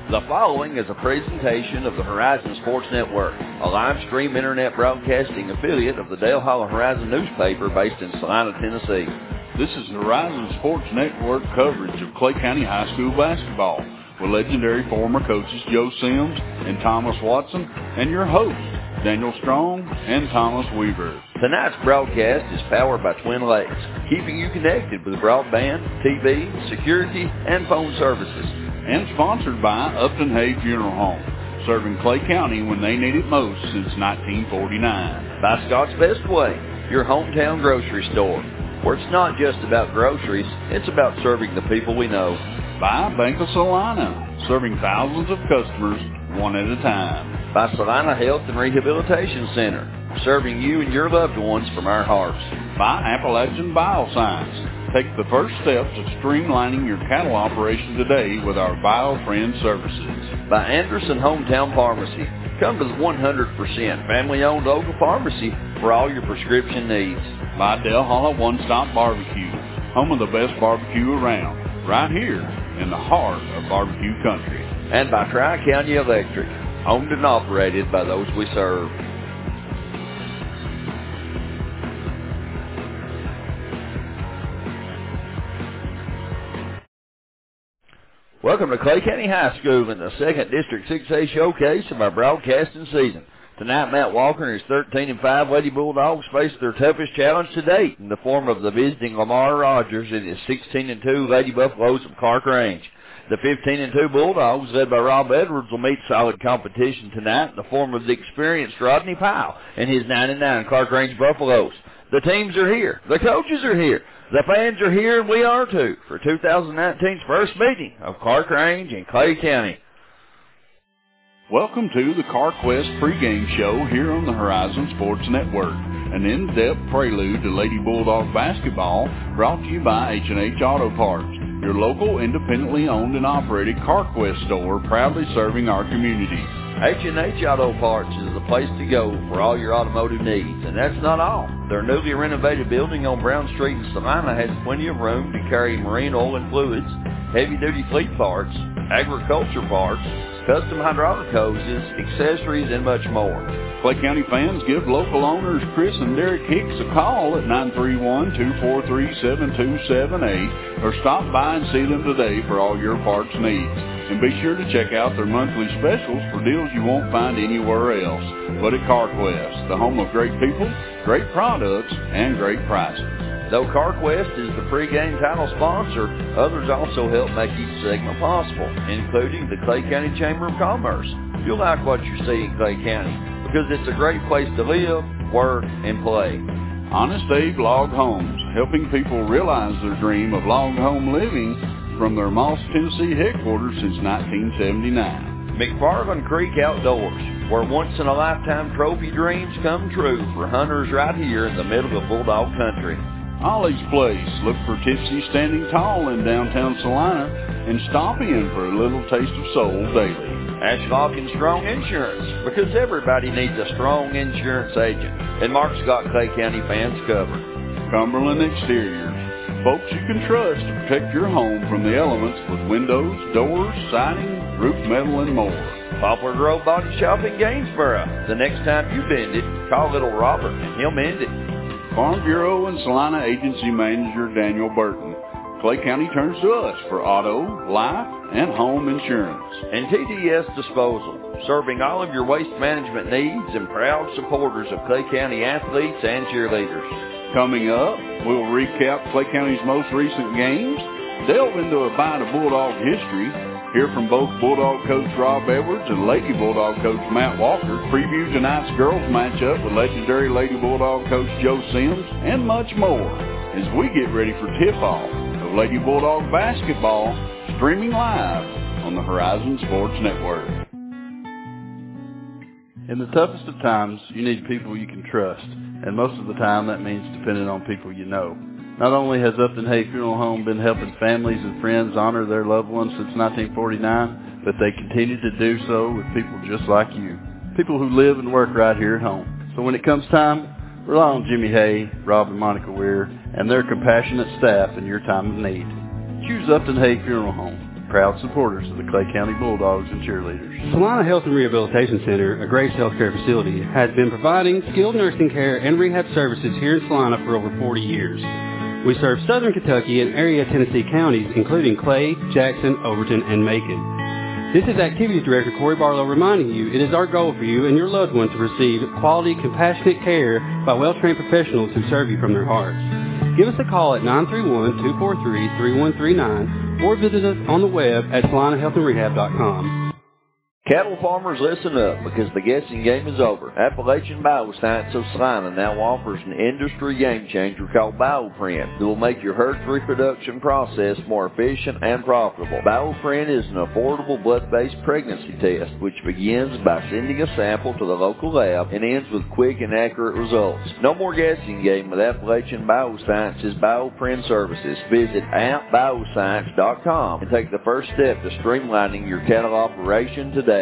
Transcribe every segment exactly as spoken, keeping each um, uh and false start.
The following is a presentation of the Horizon Sports Network, a live stream internet broadcasting affiliate of the Dale Hollow Horizon newspaper based in Salina, Tennessee. This is Horizon Sports Network coverage of Clay County High School basketball with legendary former coaches Joe Sims and Thomas Watson and your hosts, Daniel Strong and Thomas Weaver. Tonight's broadcast is powered by Twin Lakes, keeping you connected with broadband, T V, security, and phone services. And sponsored by Upton Hay Funeral Home, serving Clay County when they need it most since nineteen forty-nine. By Scott's Best Way, your hometown grocery store, where it's not just about groceries, it's about serving the people we know. By Bank of Salina, serving thousands of customers one at a time. By Salina Health and Rehabilitation Center, serving you and your loved ones from our hearts. By Appalachian Bioscience. Take the first steps of streamlining your cattle operation today with our BioFriend services. By Anderson Hometown Pharmacy. Come to the one hundred percent family-owned local pharmacy for all your prescription needs. By Dale Hollow One Stop Barbecue, home of the best barbecue around, right here in the heart of barbecue country. And by Tri-County Electric, owned and operated by those we serve. Welcome to Clay County High School in the second District six A showcase of our broadcasting season. Tonight, Matt Walker and his thirteen and five Lady Bulldogs face their toughest challenge to date in the form of the visiting Lamar Rogers and his sixteen and two Lady Buffaloes of Clark Range. The fifteen and two Bulldogs, led by Rob Edwards, will meet solid competition tonight in the form of the experienced Rodney Powell and his nine and nine Clark Range Buffaloes. The teams are here. The coaches are here. The fans are here, and we are too, for two thousand nineteen's first meeting of Clark Range and Clay County. Welcome to the CarQuest pregame show here on the Horizon Sports Network, an in-depth prelude to Lady Bulldog basketball brought to you by H and H Auto Parts, your local independently owned and operated CarQuest store proudly serving our community. H and H Auto Parts is the place to go for all your automotive needs, and that's not all. Their newly renovated building on Brown Street in Salina has plenty of room to carry marine oil and fluids, heavy-duty fleet parts, agriculture parts, custom hydraulic hoses, accessories, and much more. Clay County fans, give local owners Chris and Derek Hicks a call at nine three one, two four three, seven two seven eight or stop by and see them today for all your parts needs. And be sure to check out their monthly specials for deals you won't find anywhere else but at CarQuest, the home of great people, great products, and great prices. Though CarQuest is the pregame title sponsor, others also help make each segment possible, including the Clay County Chamber of Commerce. You'll like what you see in Clay County because it's a great place to live, work, and play. Honest Abe Log Homes, helping people realize their dream of log home living from their Moss, Tennessee headquarters since nineteen seventy-nine. McFarland Creek Outdoors, where once-in-a-lifetime trophy dreams come true for hunters right here in the middle of Bulldog Country. Ollie's Place. Look for Tipsy Standing Tall in downtown Salina and stop in for a little taste of soul daily. Ashlock and Strong Insurance, because everybody needs a strong insurance agent, and Mark's got Clay County fans covered. Cumberland Exteriors. Folks you can trust to protect your home from the elements with windows, doors, siding, roof metal, and more. Poplar Grove Body Shop in Gainsboro. The next time you bend it, call little Robert and he'll mend it. Farm Bureau and Salina Agency Manager Daniel Burton. Clay County turns to us for auto, life, and home insurance. And T D S Disposal, serving all of your waste management needs and proud supporters of Clay County athletes and cheerleaders. Coming up, we'll recap Clay County's most recent games, delve into a bite of Bulldog history, hear from both Bulldog coach Rob Edwards and Lady Bulldog coach Matt Walker, preview tonight's girls matchup with legendary Lady Bulldog coach Joe Sims, and much more as we get ready for tip-off of Lady Bulldog basketball, streaming live on the Horizon Sports Network. In the toughest of times, you need people you can trust, and most of the time that means depending on people you know. Not only has Upton Hay Funeral Home been helping families and friends honor their loved ones since nineteen forty-nine, but they continue to do so with people just like you, people who live and work right here at home. So when it comes time, rely on Jimmy Hay, Rob and Monica Weir, and their compassionate staff in your time of need. Choose Upton Hay Funeral Home. proud supporters of the Clay County Bulldogs and Cheerleaders. Salina Health and Rehabilitation Center, a Grace Healthcare facility, has been providing skilled nursing care and rehab services here in Salina for over forty years. We serve southern Kentucky and area Tennessee counties, including Clay, Jackson, Overton, and Macon. This is Activities Director Corey Barlow reminding you it is our goal for you and your loved one to receive quality, compassionate care by well-trained professionals who serve you from their hearts. Give us a call at nine three one, two four three, three one three nine or visit us on the web at salina health and rehab dot com. Cattle farmers, listen up, because the guessing game is over. Appalachian Bioscience of Salina now offers an industry game changer called BioPrint that will make your herd's reproduction process more efficient and profitable. BioPrint is an affordable blood-based pregnancy test, which begins by sending a sample to the local lab and ends with quick and accurate results. No more guessing game with Appalachian Bioscience's BioPrint services. Visit app bioscience dot com and take the first step to streamlining your cattle operation today.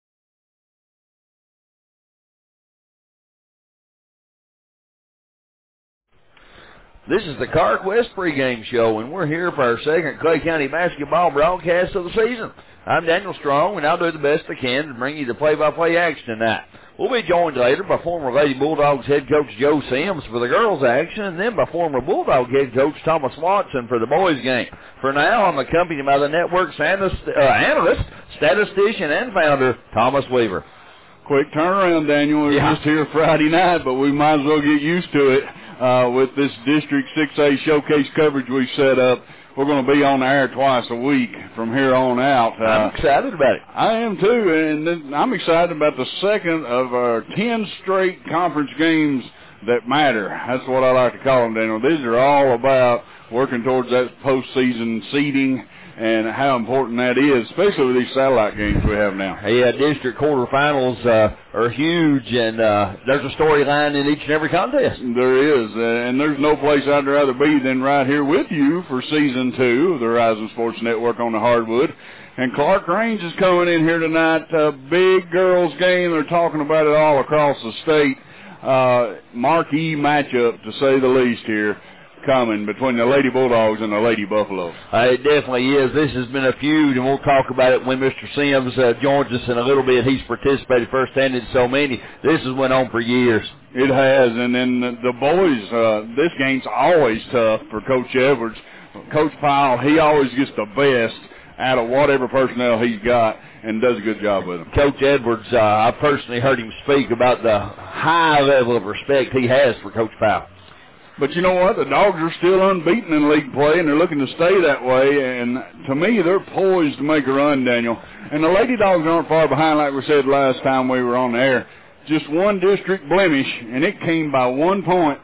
This is the CarQuest pregame show, and we're here for our second Clay County basketball broadcast of the season. I'm Daniel Strong, and I'll do the best I can to bring you the play-by-play action tonight. We'll be joined later by former Lady Bulldogs head coach Joe Sims for the girls' action, and then by former Bulldog head coach Thomas Watson for the boys' game. For now, I'm accompanied by the network's analyst, uh, analyst statistician, and founder, Thomas Weaver. Quick turnaround, Daniel. We're yeah. just here Friday night, but we might as well get used to it. Uh, with this District six A showcase coverage we've set up, we're going to be on the air twice a week from here on out. Uh, I'm excited about it. I am too, and then I'm excited about the second of our ten straight conference games that matter. That's what I like to call them, Daniel. These are all about working towards that postseason seeding and how important that is, especially with these satellite games we have now. Yeah, district quarterfinals uh, are huge, and uh, there's a storyline in each and every contest. There is, uh, and there's no place I'd rather be than right here with you for Season two of the Horizon Sports Network on the Hardwood. And Clark Range is coming in here tonight. A big girls game. They're talking about it all across the state. Uh, marquee matchup, to say the least, here. Coming between the Lady Bulldogs and the Lady Buffalo. Uh, it definitely is. This has been a feud, and we'll talk about it when Mister Sims uh, joins us in a little bit. He's participated firsthand in so many. This has went on for years. It has, and then the boys, uh, this game's always tough for Coach Edwards. Coach Powell, he always gets the best out of whatever personnel he's got and does a good job with them. Coach Edwards, uh, I personally heard him speak about the high level of respect he has for Coach Powell. But you know what? The Dogs are still unbeaten in league play, and they're looking to stay that way. And to me, they're poised to make a run, Daniel. And the Lady Dogs aren't far behind, like we said last time we were on the air. Just one district blemish, and it came by one point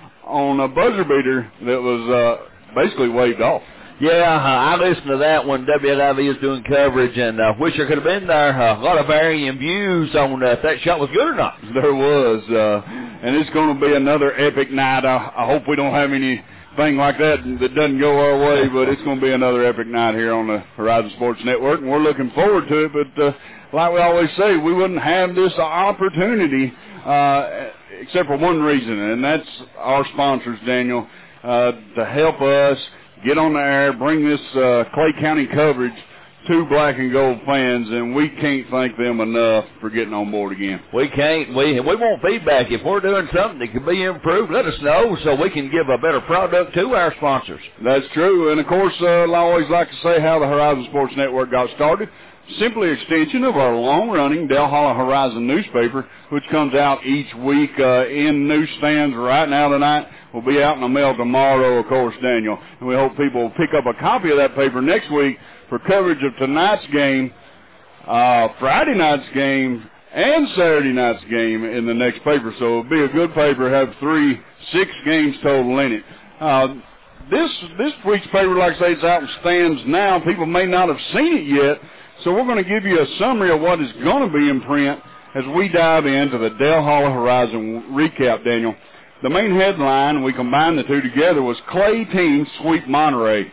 on a buzzer beater that was uh, basically waved off. Yeah, uh, I listened to that one. W L I V is doing coverage, and I uh, wish I could have been there. Uh, a lot of varying views on uh, if that shot was good or not. There was, uh, and it's going to be another epic night. I, I hope we don't have anything like that that doesn't go our way, but it's going to be another epic night here on the Horizon Sports Network, and we're looking forward to it. But uh, like we always say, we wouldn't have this opportunity uh, except for one reason, and that's our sponsors, Daniel, uh, to help us get on the air, bring this uh, Clay County coverage to black and gold fans, and we can't thank them enough for getting on board again. We can't. We we want feedback. If we're doing something that could be improved, let us know so we can give a better product to our sponsors. That's true. And, of course, uh, I always like to say how the Horizon Sports Network got started. Simply extension of our long-running Dale Hollow Horizon newspaper, which comes out each week uh, in newsstands right now tonight. Will be out in the mail tomorrow, of course, Daniel. And we hope people will pick up a copy of that paper next week for coverage of tonight's game, uh, Friday night's game, and Saturday night's game in the next paper. So it'll be a good paper, have three, six games total in it. Uh, this this week's paper, like I say, it's out in stands now. People may not have seen it yet. So we're going to give you a summary of what is going to be in print as we dive into the Dale Hollow Horizon recap, Daniel. The main headline, we combined the two together, was Clay Teams Sweep Monterey.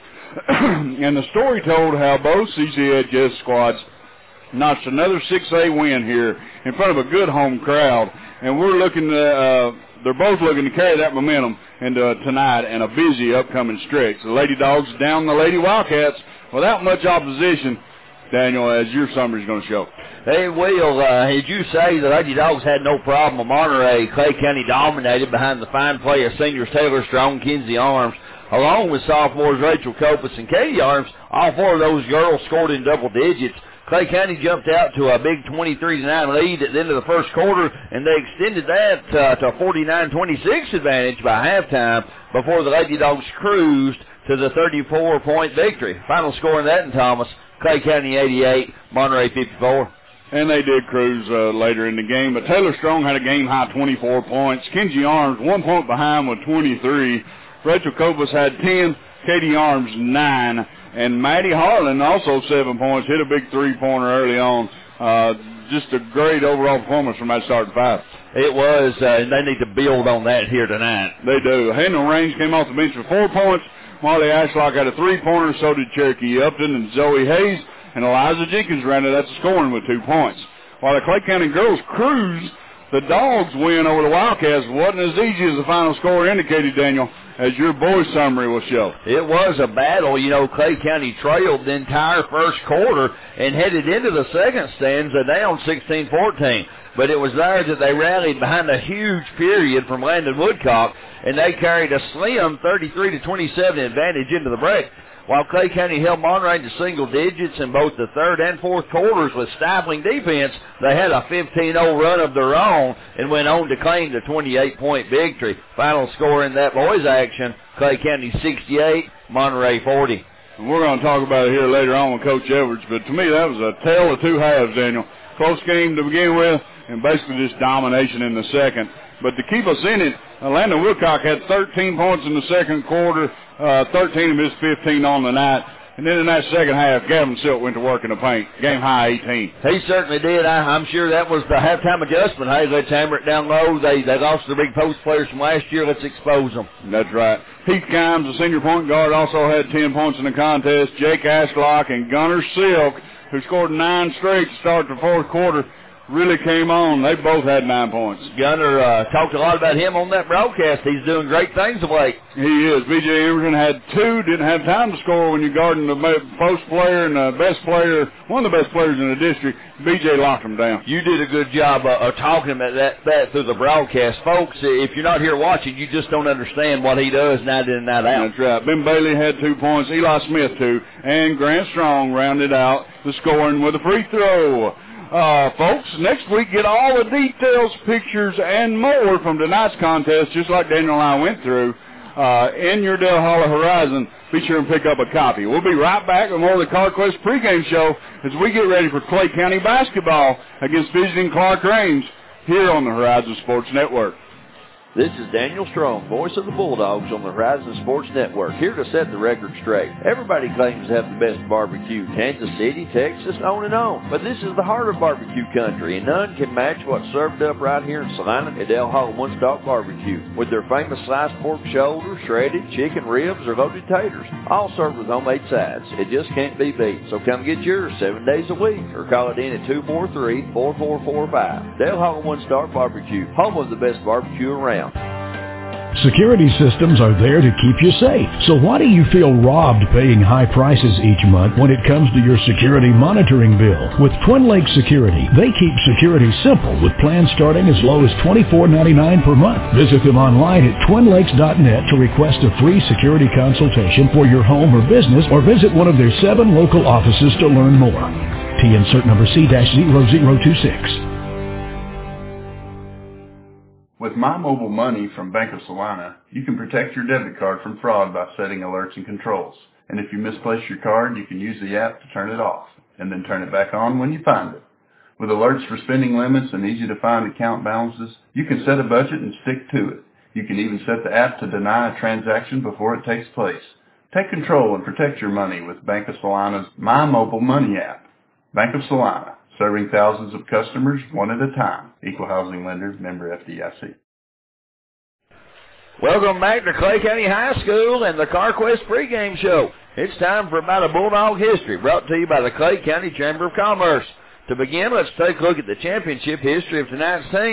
And the story told how both C C H S squads notched another six A win here in front of a good home crowd. And we're looking to uh, they're both looking to carry that momentum into uh, tonight and a busy upcoming stretch. The Lady Dogs down the Lady Wildcats without much opposition, Daniel, as your summary is going to show. Hey, Will, uh, as you say, the Lady Dogs had no problem with Monterey. Clay County dominated behind the fine play of seniors Taylor Strong, Kinsey Arms, along with sophomores Rachel Copas and Katie Arms. All four of those girls scored in double digits. Clay County jumped out to a big twenty-three to nine lead at the end of the first quarter, and they extended that uh, to a forty-nine twenty-six advantage by halftime before the Lady Dogs cruised to the thirty-four point victory. Final score in that in Thomas, Clay County eighty-eight, Monterey fifty-four. And they did cruise uh, later in the game, but Taylor Strong had a game-high twenty-four points. Kinsey Arms, one point behind with twenty-three. Rachel Copas had ten, Katie Arms, nine. And Maddie Harlan also seven points, hit a big three-pointer early on. Uh, just a great overall performance from that starting five. It was, uh, and they need to build on that here tonight. They do. Hannah Range came off the bench for four points. Molly Ashlock had a three-pointer, so did Cherokee Upton and Zoe Hayes. And Eliza Jenkins rounded out the scoring with two points. While the Clay County girls cruised, the Dogs win over the Wildcats wasn't as easy as the final score indicated, Daniel, as your boys' summary will show. It was a battle. You know, Clay County trailed the entire first quarter and headed into the second stanza down sixteen fourteen. But it was there that they rallied behind a huge period from Landon Woodcock, and they carried a slim thirty-three to twenty-seven advantage into the break. While Clay County held Monterey to single digits in both the third and fourth quarters with stifling defense, they had a fifteen oh run of their own and went on to claim the twenty-eight point victory. Final score in that boys' action, Clay County sixty-eight, Monterey forty. And we're going to talk about it here later on with Coach Edwards, but to me that was a tale of two halves, Daniel. Close game to begin with, and basically just domination in the second. But to keep us in it, Landon Woodcock had thirteen points in the second quarter, uh, thirteen of his fifteen on the night. And then in that second half, Gavin Silk went to work in the paint. Game high eighteen. He certainly did. I, I'm sure that was the halftime adjustment. Hey, let's hammer it down low. They they lost their big post players from last year. Let's expose them. That's right. Heath Kimes, the senior point guard, also had ten points in the contest. Jake Ashlock and Gunnar Silk, who scored nine straight to start the fourth quarter, really came on. They both had nine points. Gunner uh, talked a lot about him on that broadcast. He's doing great things of late. He is. B J Emerson had two, didn't have time to score when you're guarding the post player and the best player, one of the best players in the district. B J locked him down. You did a good job uh, of talking about that, that through the broadcast. Folks, if you're not here watching, you just don't understand what he does night in and night out. That's right. Ben Bailey had two points, Eli Smith two, and Grant Strong rounded out the scoring with a free throw. Uh, folks, next week get all the details, pictures, and more from tonight's contest, just like Daniel and I went through, uh, in your Dale Holler Horizon. Be sure and pick up a copy. We'll be right back with more of the CarQuest pregame show as we get ready for Clay County basketball against visiting Clark Range here on the Horizon Sports Network. This is Daniel Strong, voice of the Bulldogs on the Horizon Sports Network, here to set the record straight. Everybody claims to have the best barbecue, Kansas City, Texas, on and on. But this is the heart of barbecue country, and none can match what's served up right here in Salina at Del Hall One Stop Barbecue, with their famous sliced pork shoulder, shredded chicken ribs, or loaded taters, all served with homemade sides. It just can't be beat. So come get yours seven days a week, or call it in at two four three, four four four five. Del Hall One Stop Barbecue, home of the best barbecue around. Security systems are there to keep you safe. So why do you feel robbed paying high prices each month when it comes to your security monitoring bill? With Twin Lakes Security, they keep security simple with plans starting as low as twenty-four ninety-nine per month. Visit them online at twin lakes dot net to request a free security consultation for your home or business, or visit one of their seven local offices to learn more. T insert number C zero zero two six. With My Mobile Money from Bank of Salina, you can protect your debit card from fraud by setting alerts and controls. And if you misplace your card, you can use the app to turn it off, and then turn it back on when you find it. With alerts for spending limits and easy-to-find account balances, you can set a budget and stick to it. You can even set the app to deny a transaction before it takes place. Take control and protect your money with Bank of Salina's My Mobile Money app. Bank of Salina, serving thousands of customers one at a time. Equal housing lender, member F D I C. Welcome back to Clay County High School and the CarQuest pregame show. It's time for About a Bulldog History, brought to you by the Clay County Chamber of Commerce. To begin, let's take a look at the championship history of tonight's teams.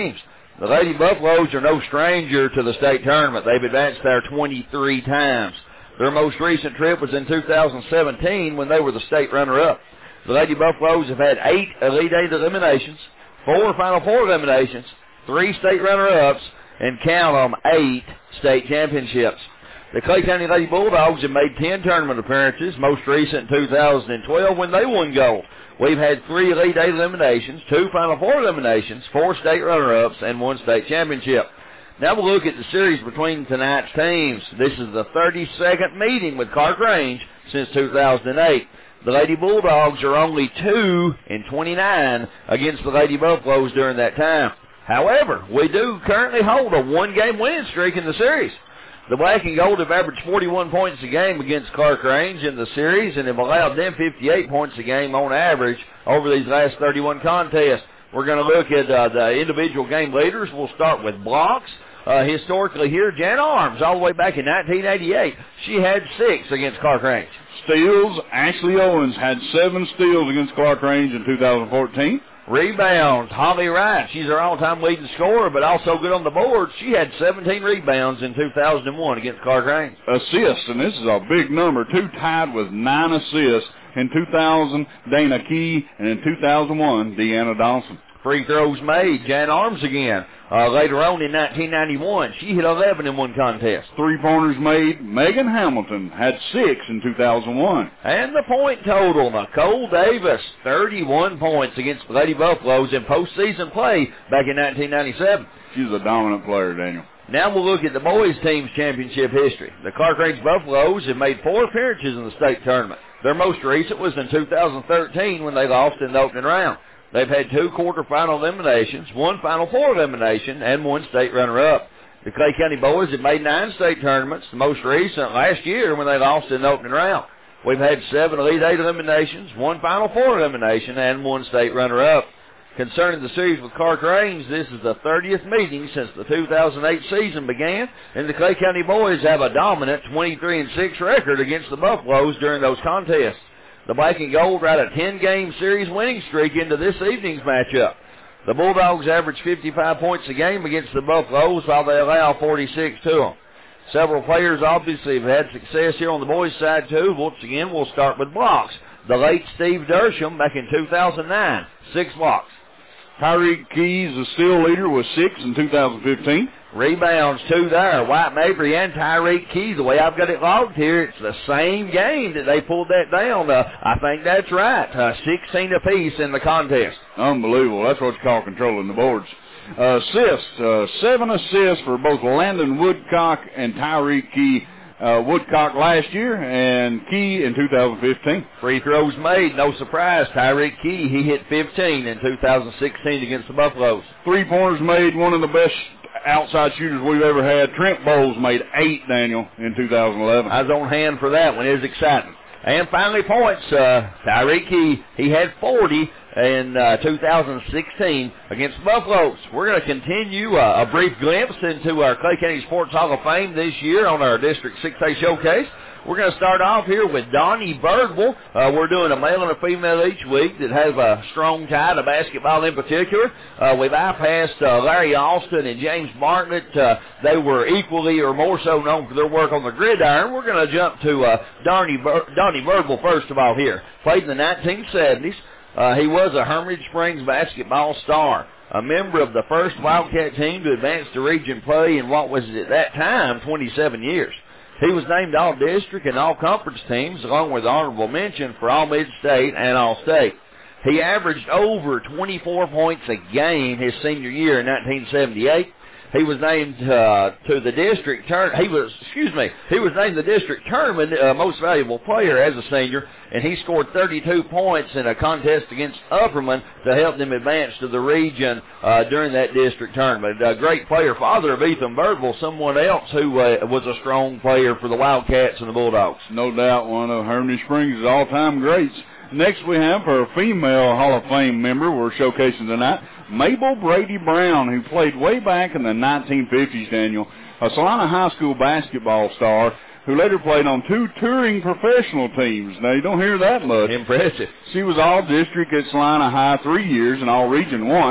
The Lady Buffaloes are no stranger to the state tournament. They've advanced there twenty-three times. Their most recent trip was in two thousand seventeen when they were the state runner-up. The Lady Buffaloes have had eight Elite Eight eliminations, four Final Four eliminations, three state runner-ups, and count them, eight state championships. The Clay County Lady Bulldogs have made ten tournament appearances, most recent in two thousand twelve when they won gold. We've had three Elite Eight eliminations, two Final Four eliminations, four state runner-ups, and one state championship. Now we'll look at the series between tonight's teams. This is the thirty-second meeting with Clark Range since two thousand eight. The Lady Bulldogs are only two and twenty-nine against the Lady Buffaloes during that time. However, we do currently hold a one-game winning streak in the series. The Black and Gold have averaged forty-one points a game against Clark Range in the series and have allowed them fifty-eight points a game on average over these last thirty-one contests. We're going to look at uh, the individual game leaders. We'll start with blocks. Uh, historically here, Jan Arms, all the way back in nineteen eighty-eight, she had six against Clark Range. Steals, Ashley Owens had seven steals against Clark Range in two thousand fourteen. Rebounds, Holly Wright, she's our all-time leading scorer, but also good on the board. She had seventeen rebounds in two thousand one against Clark Range. Assists, and this is a big number, two tied with nine assists. In two thousand, Dana Key, and in two thousand one, Deanna Dawson. Free throws made, Jan Arms again. Uh, later on in nineteen ninety-one, she hit eleven in one contest. Three-pointers made, Megan Hamilton had six in two thousand one. And the point total, Nicole Davis, thirty-one points against the Lady Buffaloes in postseason play back in nineteen ninety-seven. She's a dominant player, Daniel. Now we'll look at the boys' team's championship history. The Clark Range Buffaloes have made four appearances in the state tournament. Their most recent was in two thousand thirteen when they lost in the opening round. They've had two quarterfinal eliminations, one Final Four elimination, and one state runner-up. The Clay County boys have made nine state tournaments, the most recent last year when they lost in the opening round. We've had seven Elite Eight eliminations, one Final Four elimination, and one state runner-up. Concerning the series with Clark Range, this is the thirtieth meeting since the two thousand eight season began, and the Clay County boys have a dominant twenty-three and six record against the Buffaloes during those contests. The Black and Gold ride a ten-game series winning streak into this evening's matchup. The Bulldogs average fifty-five points a game against the Buffaloes while they allow forty-six to them. Several players obviously have had success here on the boys' side too. Once again, we'll start with blocks. The late Steve Dersham back in two thousand nine, six blocks. Tyreek Keys, the steal leader, was six in two thousand fifteen. Rebounds, two there. White Mabry and Tyreek Keys. The way I've got it logged here, it's the same game that they pulled that down. Uh, I think that's right. Uh, sixteen apiece in the contest. Unbelievable. That's what you call controlling the boards. Uh, assists, uh, seven assists for both Landon Woodcock and Tyreek Key. Uh, Woodcock last year and Key in two thousand fifteen. Free throws made, no surprise. Tyreek Key, he hit fifteen in two thousand sixteen against the Buffaloes. Three-pointers made, one of the best outside shooters we've ever had. Trent Bowles made eight, Daniel, in two thousand eleven. I was on hand for that one. It was exciting. And finally, points. Uh, Tyreek Key, he had forty in uh, two thousand sixteen against the Buffaloes. We're going to continue uh, a brief glimpse into our Clay County Sports Hall of Fame this year on our District six A showcase. We're going to start off here with Donnie Birdwell. Uh, we're doing a male and a female each week that have a strong tie to basketball in particular. Uh, we've bypassed uh, Larry Austin and James Bartlett. Uh, they were equally or more so known for their work on the gridiron. We're going to jump to uh, Donnie, Bur- Donnie Birdwell first of all here. Played in the nineteen seventies. Uh, he was a Hermitage Springs basketball star, a member of the first Wildcat team to advance to region play in what was at that time twenty-seven years. He was named All-District and All-Conference teams, along with honorable mention for All-Mid-State and All-State. He averaged over twenty-four points a game his senior year in nineteen seventy-eight. He was named uh, to the district turn. He was, excuse me, he was named the district tournament uh, most valuable player as a senior, and he scored thirty-two points in a contest against Upperman to help them advance to the region uh, during that district tournament. A great player, father of Ethan Birdwell, someone else who uh, was a strong player for the Wildcats and the Bulldogs. No doubt, one of Hermitage Springs' all-time greats. Next we have for a female Hall of Fame member we're showcasing tonight, Mabel Brady Brown, who played way back in the nineteen fifties, Daniel. A Salina High School basketball star who later played on two touring professional teams. Now, you don't hear that much. Impressive. She was all-district at Salina High three years and all-region once.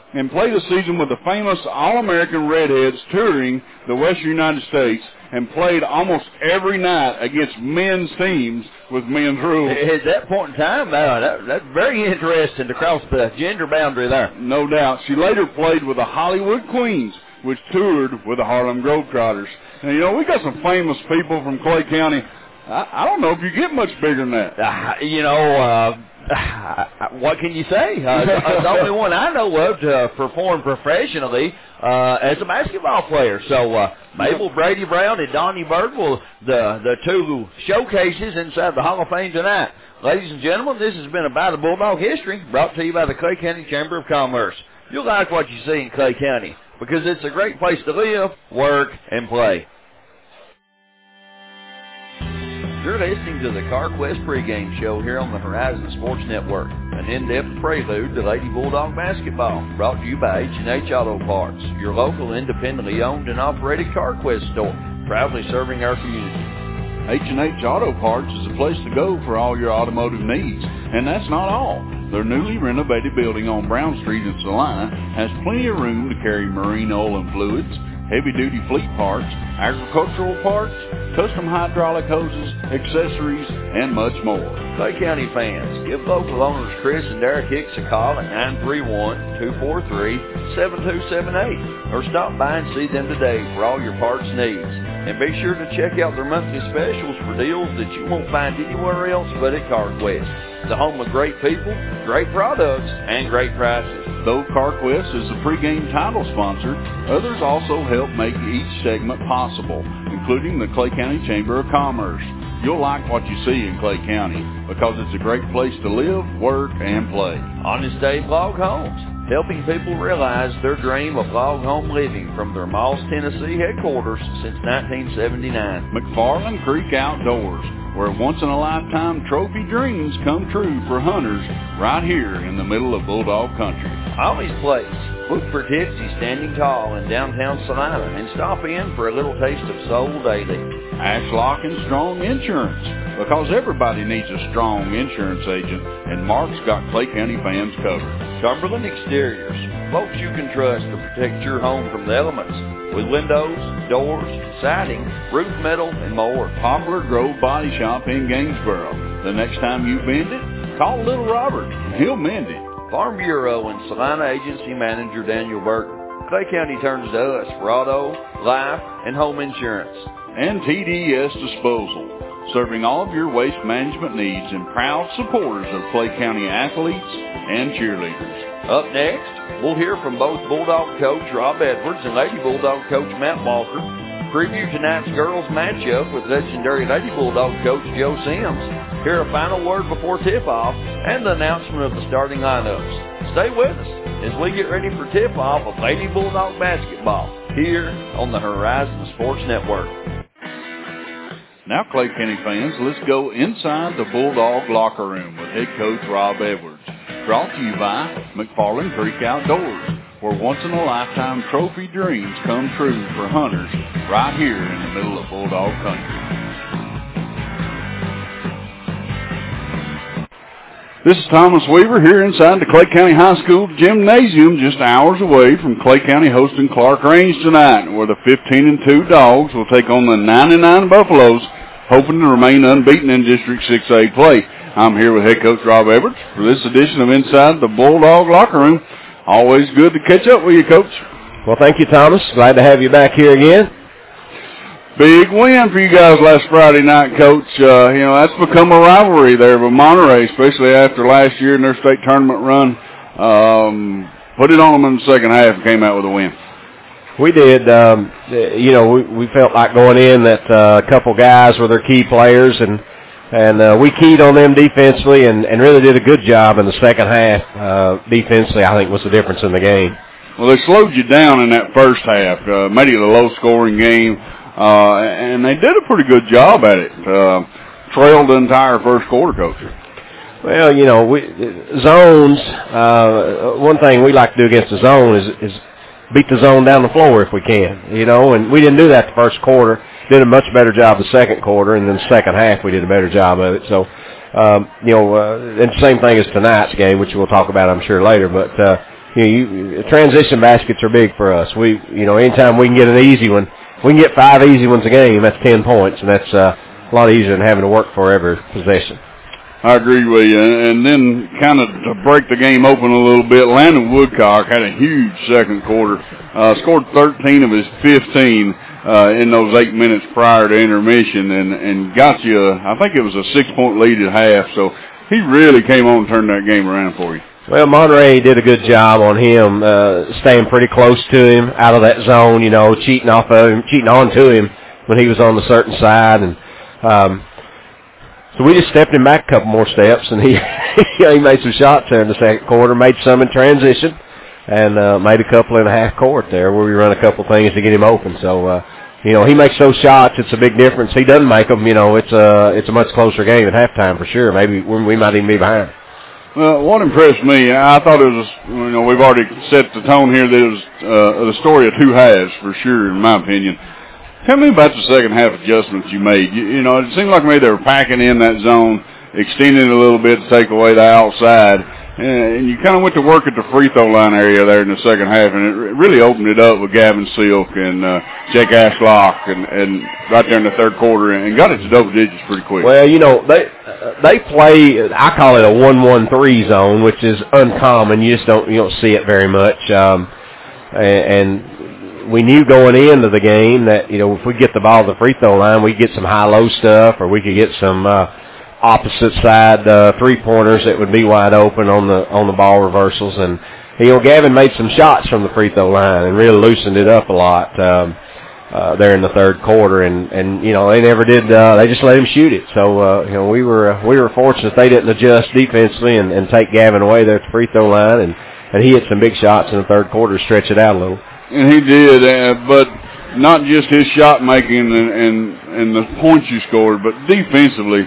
and play the season with the famous All-American Redheads touring the Western United States and played almost every night against men's teams with men's rules. At that point in time, uh, that, that's very interesting to cross the gender boundary there. No doubt. She later played with the Hollywood Queens, which toured with the Harlem Globetrotters. And, you know, we got some famous people from Clay County. I, I don't know if you get much bigger than that. Uh, you know, uh, what can you say? Uh, the, the only one I know of to perform professionally uh, as a basketball player. So uh, Mabel Brady Brown and Donnie Berg will the the two showcases inside the Hall of Fame tonight. Ladies and gentlemen, this has been About the Bulldog History, brought to you by the Clay County Chamber of Commerce. You'll like what you see in Clay County, because it's a great place to live, work, and play. You're listening to the CarQuest pregame show here on the Horizon Sports Network, an in-depth prelude to Lady Bulldog basketball, brought to you by H and H Auto Parts, your local independently owned and operated CarQuest store, proudly serving our community. H and H Auto Parts is a place to go for all your automotive needs, and that's not all. Their newly renovated building on Brown Street in Salina has plenty of room to carry marine oil and fluids, heavy-duty fleet parts, agricultural parts, custom hydraulic hoses, accessories, and much more. Clay County fans, give local owners Chris and Derek Hicks a call at nine three one, two four three, seven two seven eight or stop by and see them today for all your parts needs. And be sure to check out their monthly specials for deals that you won't find anywhere else but at CarQuest, the home of great people, great products, and great prices. Though CarQuest is the pregame title sponsor, others also help make each segment possible, including the Clay County Chamber of Commerce. You'll like what you see in Clay County because it's a great place to live, work, and play. Honest Dave Log Homes, helping people realize their dream of log home living from their Moss, Tennessee headquarters since nineteen seventy-nine. McFarland Creek Outdoors, where once-in-a-lifetime trophy dreams come true for hunters right here in the middle of Bulldog Country. Ollie's Place. Look for Tipsy standing tall in downtown Salina and stop in for a little taste of Soul Daily. Ashlock and Strong Insurance, because everybody needs a strong insurance agent, and Mark's got Clay County fans covered. Cumberland Exteriors, folks you can trust to protect your home from the elements, with windows, doors, siding, roof metal, and more. Poplar Grove Body Shop in Gainesboro. The next time you bend it, call Little Robert, and he'll mend it. Farm Bureau and Salina Agency Manager Daniel Burton. Clay County turns to us for auto, life, and home insurance. And T D S Disposal, serving all of your waste management needs and proud supporters of Clay County athletes and cheerleaders. Up next, we'll hear from both Bulldog coach Rob Edwards and Lady Bulldog coach Matt Walker, preview tonight's girls matchup with legendary Lady Bulldog coach Joe Sims, hear a final word before tip-off, and the announcement of the starting lineups. Stay with us as we get ready for tip-off of Lady Bulldog basketball here on the Horizon Sports Network. Now, Clay County fans, let's go inside the Bulldog locker room with head coach Rob Edwards. Brought to you by McFarland Creek Outdoors, where once-in-a-lifetime trophy dreams come true for hunters right here in the middle of Bulldog Country. This is Thomas Weaver here inside the Clay County High School Gymnasium, just hours away from Clay County hosting Clark Range tonight, where the fifteen and two Dogs will take on the nine and nine Buffaloes, hoping to remain unbeaten in District six A play. I'm here with head coach Rob Edwards for this edition of Inside the Bulldog Locker Room. Always good to catch up with you, Coach. Well, thank you, Thomas. Glad to have you back here again. Big win for you guys last Friday night, Coach. Uh, you know, that's become a rivalry there with Monterey, especially after last year in their state tournament run. Um, put it on them in the second half and came out with a win. We did. Um, you know, we, we felt like going in that uh, a couple guys were their key players, and and uh, we keyed on them defensively and, and really did a good job in the second half. Uh, defensively, I think, was the difference in the game. Well, they slowed you down in that first half, uh, made it a low-scoring game, uh, and they did a pretty good job at it. Uh, trailed the entire first quarter, Coach. Well, you know, we, zones, uh, one thing we like to do against the zone is, is beat the zone down the floor if we can, you know, and we didn't do that the first quarter. Did a much better job the second quarter, and then the second half we did a better job of it. So, um, you know, uh, and the same thing as tonight's game, which we'll talk about, I'm sure, later. But, uh, you know, you, transition baskets are big for us. We, you know, anytime we can get an easy one, we can get five easy ones a game. That's ten points, and that's uh, a lot easier than having to work for every possession. I agree with you. And then kind of to break the game open a little bit, Landon Woodcock had a huge second quarter. Uh, scored thirteen of his fifteen uh, in those eight minutes prior to intermission and, and got you, a, I think it was a six-point lead at half. So he really came on and turned that game around for you. Well, Monterey did a good job on him, uh, staying pretty close to him, out of that zone, you know, cheating off of him, cheating on to him when he was on the certain side. And um, so we just stepped him back a couple more steps, and he he made some shots there in the second quarter, made some in transition, and uh, made a couple in a half court there where we run a couple things to get him open. So, uh, you know, he makes those shots. It's a big difference. He doesn't make them. You know, it's a, it's a much closer game at halftime for sure. Maybe we might even be behind. Well, what impressed me, I thought it was, you know, we've already set the tone here that it was uh, the story of two halves for sure, in my opinion. Tell me about the second half adjustments you made. You, you know, it seemed like maybe they were packing in that zone, extending it a little bit to take away the outside, and you kind of went to work at the free throw line area there in the second half, and it really opened it up with Gavin Silk and uh, Jake Ashlock, and, and right there in the third quarter, and got it to double digits pretty quick. Well, you know, they they play, I call it a one one three zone, which is uncommon. You just don't you don't see it very much, um, and, and we knew going into the game that, you know, if we get the ball to the free throw line, we get some high-low stuff, or we could get some uh, opposite side uh, three-pointers that would be wide open on the on the ball reversals. And, you know, Gavin made some shots from the free throw line and really loosened it up a lot um, uh, there in the third quarter. And, and you know, they never did, uh, they just let him shoot it. So, uh, you know, we were uh, we were fortunate they didn't adjust defensively and, and take Gavin away there at the free throw line. And, and he hit some big shots in the third quarter to stretch it out a little. And he did, uh, but not just his shot making and, and, and the points you scored, but defensively,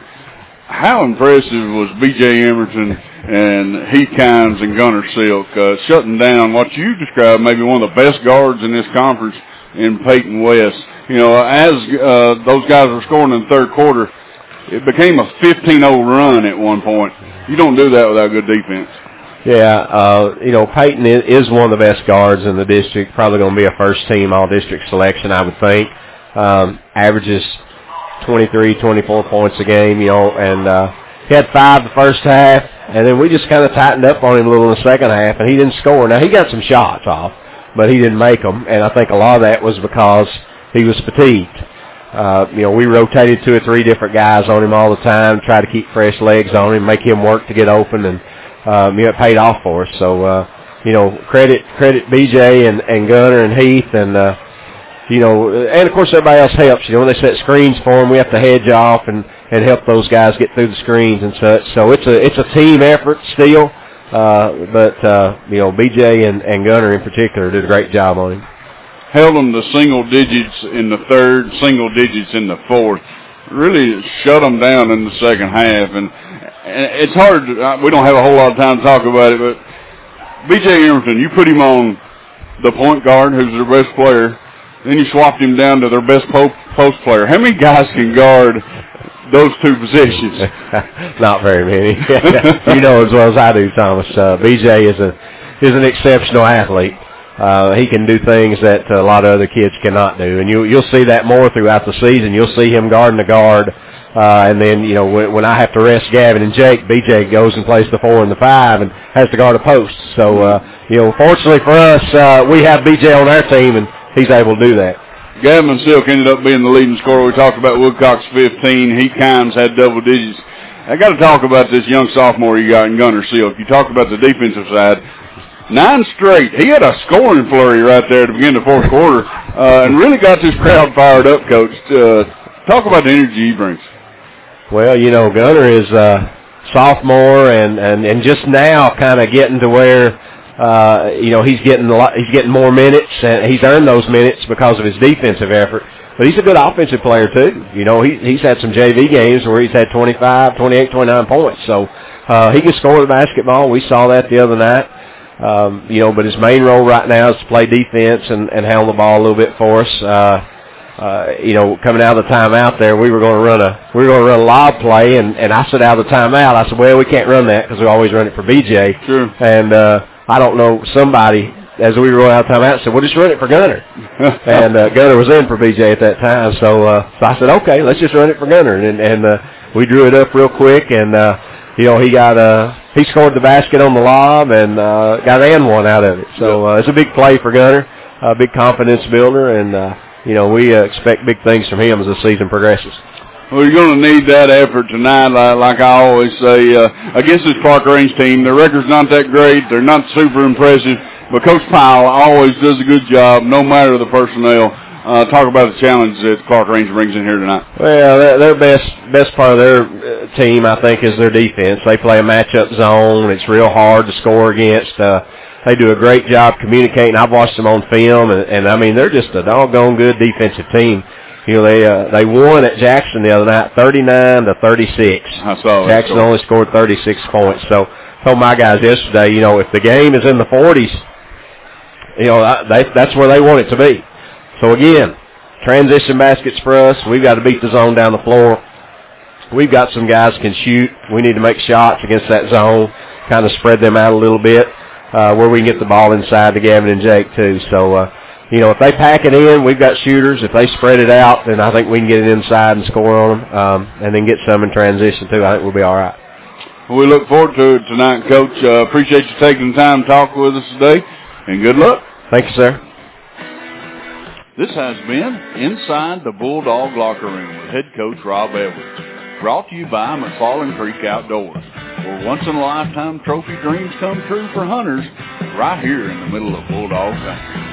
how impressive was B J Emerson and Heath Kimes and Gunnar Silk uh, shutting down what you described maybe one of the best guards in this conference in Peyton West. You know, as uh, those guys were scoring in the third quarter, it became a fifteen oh run at one point. You don't do that without good defense. Yeah, uh, you know, Peyton is one of the best guards in the district, probably going to be a first-team all-district selection, I would think. Um, averages twenty-three, twenty-four points a game, you know, and uh, he had five the first half, and then we just kind of tightened up on him a little in the second half, and he didn't score. Now, he got some shots off, but he didn't make them, and I think a lot of that was because he was fatigued. Uh, you know, we rotated two or three different guys on him all the time, try to keep fresh legs on him, make him work to get open, and Um, you know, it paid off for us. So, uh, you know, credit credit B J and, and Gunnar and Heath, and uh, you know, and of course everybody else helps. You know, when they set screens for them, we have to hedge off and, and help those guys get through the screens and such. So it's a it's a team effort still. Uh, but uh, you know, B J and, and Gunnar in particular did a great job on him. Held them to single digits in the third, single digits in the fourth. Really shut them down in the second half, and. And it's hard, we don't have a whole lot of time to talk about it, but B J Emerson, you put him on the point guard, who's their best player, then you swapped him down to their best post player. How many guys can guard those two positions? Not very many. You know as well as I do, Thomas. Uh, B J is a is an exceptional athlete. Uh, he can do things that a lot of other kids cannot do, and you, you'll see that more throughout the season. You'll see him guarding the guard. Uh, and then, you know, when, when I have to rest Gavin and Jake, B J goes and plays the four and the five and has to guard a post. So, uh, you know, fortunately for us, uh, we have B J on our team, and he's able to do that. Gavin Silk ended up being the leading scorer. We talked about Woodcock's fifteen. Heath Kimes had double digits. I got to talk about this young sophomore you got in Gunnar Silk. You talked about the defensive side. Nine straight. He had a scoring flurry right there to begin the fourth quarter uh, and really got this crowd fired up, Coach. Uh, talk about the energy he brings. Well, you know, Gunnar is a sophomore and, and, and just now kind of getting to where, uh, you know, he's getting a lot, he's getting more minutes, and he's earned those minutes because of his defensive effort. But he's a good offensive player, too. You know, he, he's had some J V games where he's had twenty-five, twenty-eight, twenty-nine points. So uh, he can score the basketball. We saw that the other night. Um, you know, but his main role right now is to play defense and, and handle the ball a little bit for us. Uh, Uh, you know, coming out of the timeout there, we were going to run a we were going to run a lob play, and, and I said out of the timeout, I said, well, we can't run that because we always run it for B J. Sure. And uh, I don't know, somebody, as we were out of timeout, said, well, just run it for Gunner. and uh, Gunner was in for B J at that time. So, uh, so I said, okay, let's just run it for Gunner. And, and uh, we drew it up real quick, and, uh, you know, he got uh, he scored the basket on the lob and uh, got and one out of it. So uh, it's a big play for Gunner, a big confidence builder, and, uh, you know, we uh, expect big things from him as the season progresses. Well, you're going to need that effort tonight, like, like I always say, uh, against this Clark Range team. Their record's not that great. They're not super impressive, but Coach Powell always does a good job, no matter the personnel. Uh, talk about the challenge that Clark Range brings in here tonight. Well, their, their best best part of their uh, team, I think, is their defense. They play a matchup zone. It's real hard to score against. Uh, they do a great job communicating. I've watched them on film, and, and I mean, they're just a doggone good defensive team. You know, they uh, they won at Jackson the other night, thirty-nine to thirty-six. I saw it. Jackson only scored thirty-six points. So I told my guys yesterday, you know, if the game is in the forties, you know, they, that's where they want it to be. So, again, transition baskets for us. We've got to beat the zone down the floor. We've got some guys can shoot. We need to make shots against that zone, kind of spread them out a little bit, uh, where we can get the ball inside to Gavin and Jake, too. So, uh, you know, if they pack it in, we've got shooters. If they spread it out, then I think we can get it inside and score on them, um, and then get some in transition, too. I think we'll be all right. Well, we look forward to it tonight, Coach. Uh, appreciate you taking the time to talk with us today, and good luck. Thank you, sir. This has been Inside the Bulldog Locker Room with head coach Rob Edwards. Brought to you by McFarland Creek Outdoors, where once-in-a-lifetime trophy dreams come true for hunters right here in the middle of Bulldog country.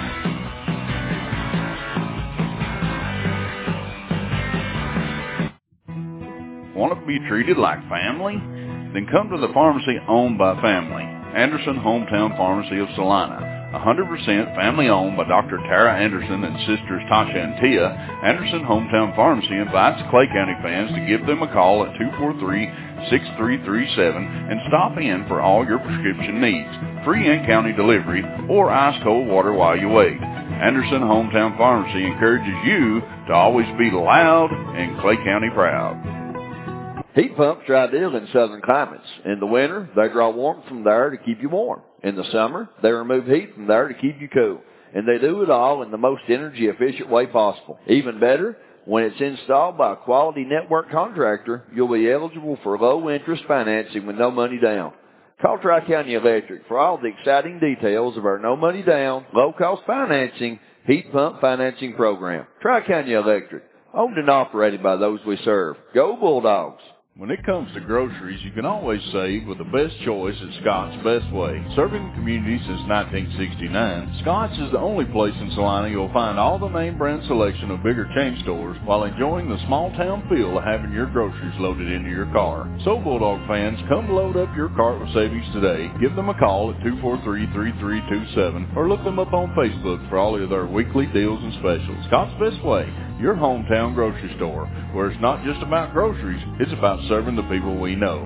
Want to be treated like family? Then come to the pharmacy owned by family, Anderson Hometown Pharmacy of Salina. one hundred percent family-owned by Doctor Tara Anderson and sisters Tasha and Tia, Anderson Hometown Pharmacy invites Clay County fans to give them a call at two four three, six three three seven and stop in for all your prescription needs, free in-county delivery, or ice-cold water while you wait. Anderson Hometown Pharmacy encourages you to always be loud and Clay County proud. Heat pumps are ideal in southern climates. In the winter, they draw warmth from there to keep you warm. In the summer, they remove heat from there to keep you cool. And they do it all in the most energy-efficient way possible. Even better, when it's installed by a quality network contractor, you'll be eligible for low-interest financing with no money down. Call Tri-County Electric for all the exciting details of our no-money-down, low-cost financing heat pump financing program. Tri-County Electric, owned and operated by those we serve. Go Bulldogs! When it comes to groceries, you can always save with the best choice at Scott's Best Way. Serving the community since nineteen sixty-nine, Scott's is the only place in Salina you'll find all the name brand selection of bigger chain stores while enjoying the small town feel of having your groceries loaded into your car. So Bulldog fans, come load up your cart with savings today. Give them a call at two four three, three three two seven or look them up on Facebook for all of their weekly deals and specials. Scott's Best Way, your hometown grocery store, where it's not just about groceries, it's about serving the people we know.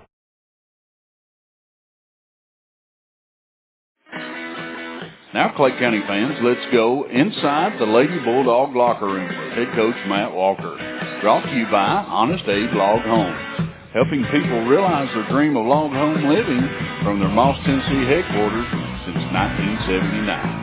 Now, Clay County fans, let's go inside the Lady Bulldog locker room with head coach Matt Walker. Brought to you by Honest Abe Log Homes, helping people realize their dream of log home living from their Moss, Tennessee headquarters since nineteen seventy-nine.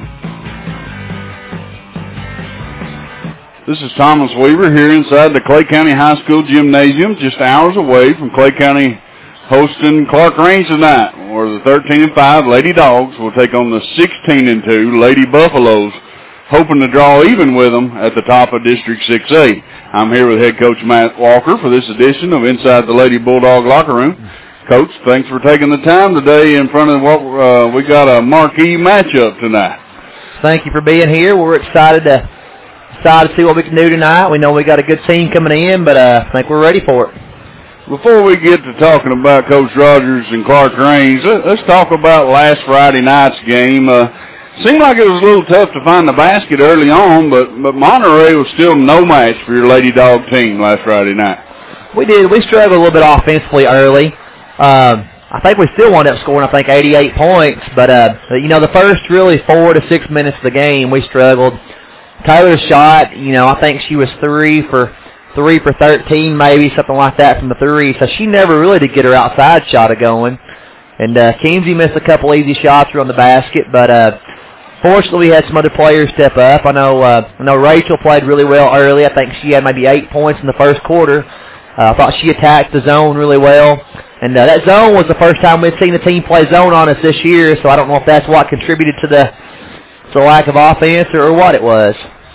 This is Thomas Weaver here inside the Clay County High School Gymnasium, just hours away from Clay County hosting Clark Range tonight, where the thirteen and five Lady Dogs will take on the sixteen and two Lady Buffaloes, hoping to draw even with them at the top of District six A. I'm here with head coach Matt Walker for this edition of Inside the Lady Bulldog Locker Room. Coach, thanks for taking the time today in front of what uh, we got a marquee matchup tonight. Thank you for being here. We're excited to excited to see what we can do tonight. We know we got a good team coming in, but uh, I think we're ready for it. Before we get to talking about Coach Rogers and Clark Range, let's talk about last Friday night's game. Uh, seemed like it was a little tough to find the basket early on, but, but Monterey was still no match for your Lady Dog team last Friday night. We did. We struggled a little bit offensively early. Um, I think we still wound up scoring, I think, eighty-eight points. But, uh, you know, the first really four to six minutes of the game, we struggled. Taylor's shot, you know, I think she was three for three for thirteen, maybe, something like that from the three. So she never really did get her outside shot going. And uh, Kinsey missed a couple easy shots around the basket, but uh, fortunately we had some other players step up. I know uh, I know Rachel played really well early. I think she had maybe eight points in the first quarter. Uh, I thought she attacked the zone really well. And uh, that zone was the first time we'd seen the team play zone on us this year, so I don't know if that's what contributed to the, to the lack of offense or, or what it was.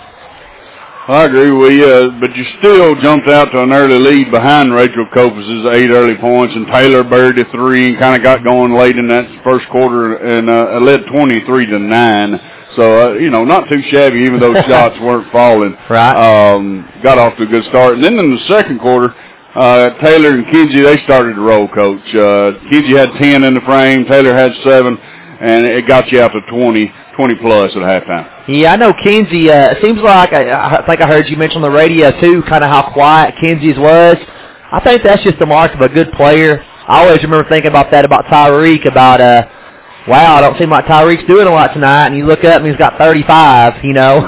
I agree with you, uh, but you still jumped out to an early lead behind Rachel Copus's eight early points, and Taylor buried a three and kind of got going late in that first quarter and uh, led twenty-three to nine. So, uh, you know, not too shabby, even though shots weren't falling. Right. Um, got off to a good start. And then in the second quarter, uh, Taylor and Kinsey, they started to roll, Coach. Uh, Kinsey had ten in the frame, Taylor had seven, and it got you out to twenty, twenty plus at halftime. Yeah, I know Kinsey, uh, it seems like, I, I think I heard you mention on the radio, too, kind of how quiet Kinsey's was. I think that's just the mark of a good player. I always remember thinking about that about Tyreek, about, uh, wow, I don't seem like Tyreek's doing a lot tonight, and you look up and he's got thirty-five, you know.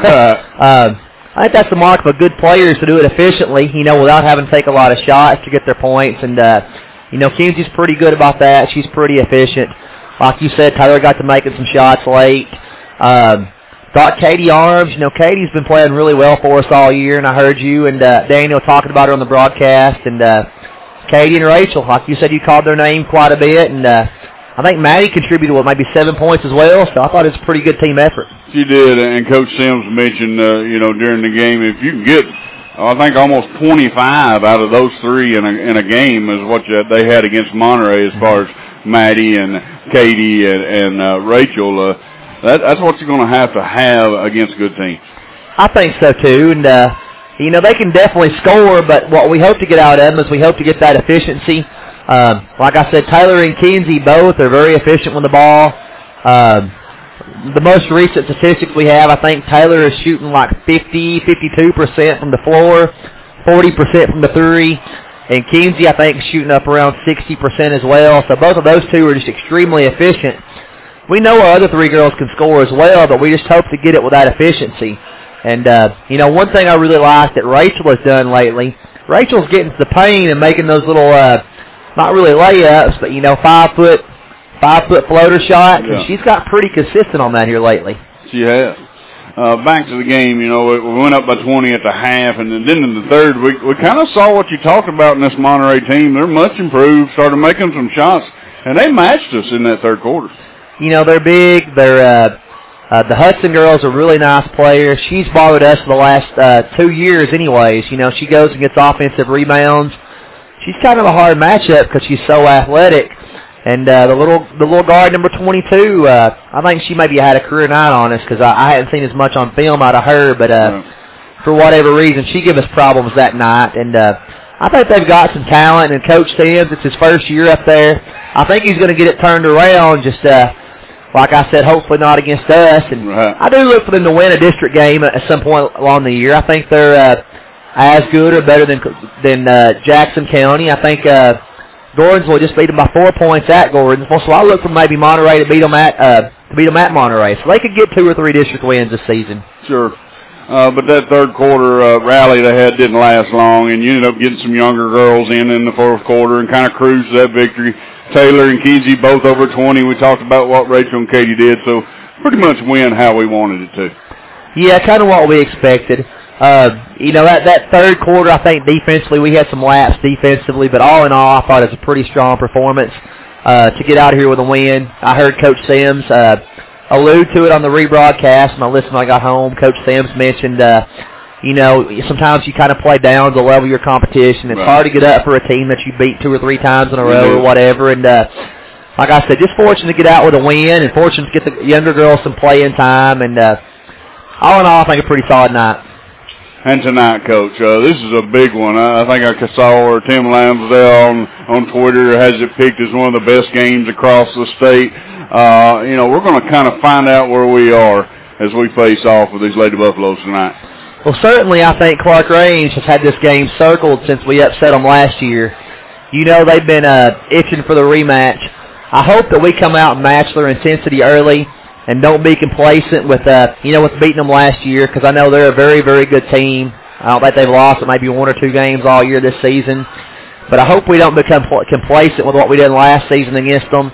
um, I think that's the mark of a good player is to do it efficiently, you know, without having to take a lot of shots to get their points. And, uh, you know, Kinsey's pretty good about that. She's pretty efficient. Like you said, Tyler got to making some shots late. Um, thought Katie Arms, you know, Katie's been playing really well for us all year, and I heard you and uh, Daniel talking about her on the broadcast. And uh, Katie and Rachel, like you said, you called their name quite a bit. And uh, I think Maddie contributed, what, maybe seven points as well, so I thought it was a pretty good team effort. She did, and Coach Sims mentioned, uh, you know, during the game, if you can get, I think, almost twenty-five out of those three in a, in a game is what you, they had against Monterey as far as Maddie and Katie and, and uh, Rachel. Uh, that, that's what you're going to have to have against good teams. I think so, too, and, uh, you know, they can definitely score, but what we hope to get out of them is we hope to get that efficiency. Um, like I said, Taylor and Kinsey both are very efficient with the ball. Um, the most recent statistics we have, I think Taylor is shooting like fifty, fifty-two percent from the floor, forty percent from the three, and Kinsey, I think, is shooting up around sixty percent as well. So both of those two are just extremely efficient. We know our other three girls can score as well, but we just hope to get it with that efficiency. And, uh, you know, one thing I really like that Rachel has done lately, Rachel's getting to the paint and making those little, uh, not really layups, but, you know, five-foot five-foot floater shots, yeah. And she's got pretty consistent on that here lately. She has. Uh, back to the game, you know, we went up by twenty at the half, and then in the third, we we kind of saw what you talked about in this Monterey team. They're much improved, started making some shots, and they matched us in that third quarter. You know, they're big. They're uh, uh, the Hudson girls are really nice players. She's bothered us for the last uh, two years anyways. You know, she goes and gets offensive rebounds. She's kind of a hard matchup because she's so athletic. And uh, the little the little guard, number twenty-two, uh, I think she maybe had a career night on us because I, I hadn't seen as much on film out of her. But uh, right. for whatever reason, she gave us problems that night. And uh, I think they've got some talent. And Coach Sims, it's his first year up there. I think he's going to get it turned around. Just uh, like I said, hopefully not against us. And right. I do look for them to win a district game at some point along the year. I think they're uh, as good or better than than uh, Jackson County. I think. Uh, Gordonsville just beat them by four points at Gordonsville, so I look for maybe Monterey to beat them at uh, to beat them at Monterey, so they could get two or three district wins this season. Sure, uh, but that third quarter uh, rally they had didn't last long, and you ended up getting some younger girls in in the fourth quarter and kind of cruised that victory. Taylor and Kinsey both over twenty. We talked about what Rachel and Katie did, so pretty much win how we wanted it to. Yeah, kind of what we expected. Uh, you know, that, that third quarter, I think defensively, we had some laps defensively, but all in all, I thought it was a pretty strong performance uh, to get out of here with a win. I heard Coach Sims uh, allude to it on the rebroadcast when I listened when I got home. Coach Sims mentioned, uh, you know, sometimes you kind of play down to the level of your competition. It's right. hard to get up for a team that you beat two or three times in a row mm-hmm. or whatever. And uh, like I said, just fortunate to get out with a win and fortunate to get the younger girls some playing time. And uh, all in all, I think a pretty solid night. And tonight, Coach, uh, this is a big one. I, I think I saw where Tim Lambsdale on, on Twitter has it picked as one of the best games across the state. Uh, you know, we're going to kind of find out where we are as we face off with these Lady Buffaloes tonight. Well, certainly I think Clark Range has had this game circled since we upset them last year. You know, they've been uh, itching for the rematch. I hope that we come out and match their intensity early and don't be complacent with, uh, you know, with beating them last year, because I know they're a very, very good team. I don't think they've lost maybe one or two games all year this season. But I hope we don't become complacent with what we did last season against them.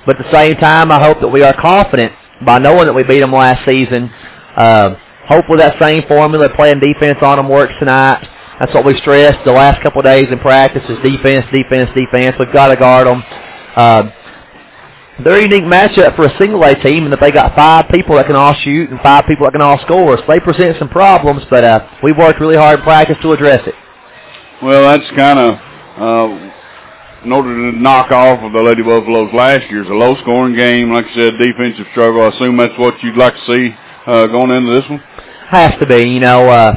But at the same time, I hope that we are confident by knowing that we beat them last season. Uh, hopefully that same formula, playing defense on them, works tonight. That's what we stressed the last couple of days in practice is defense, defense, defense. We've got to guard them. Uh, they're a unique matchup for a single-A team in that they got five people that can all shoot and five people that can all score. So they present some problems, but uh, we've worked really hard in practice to address it. Well, that's kind of, uh, in order to knock off of the Lady Buffaloes last year's a low-scoring game, like I said, defensive struggle. I assume that's what you'd like to see uh, going into this one? Has to be. You know, uh,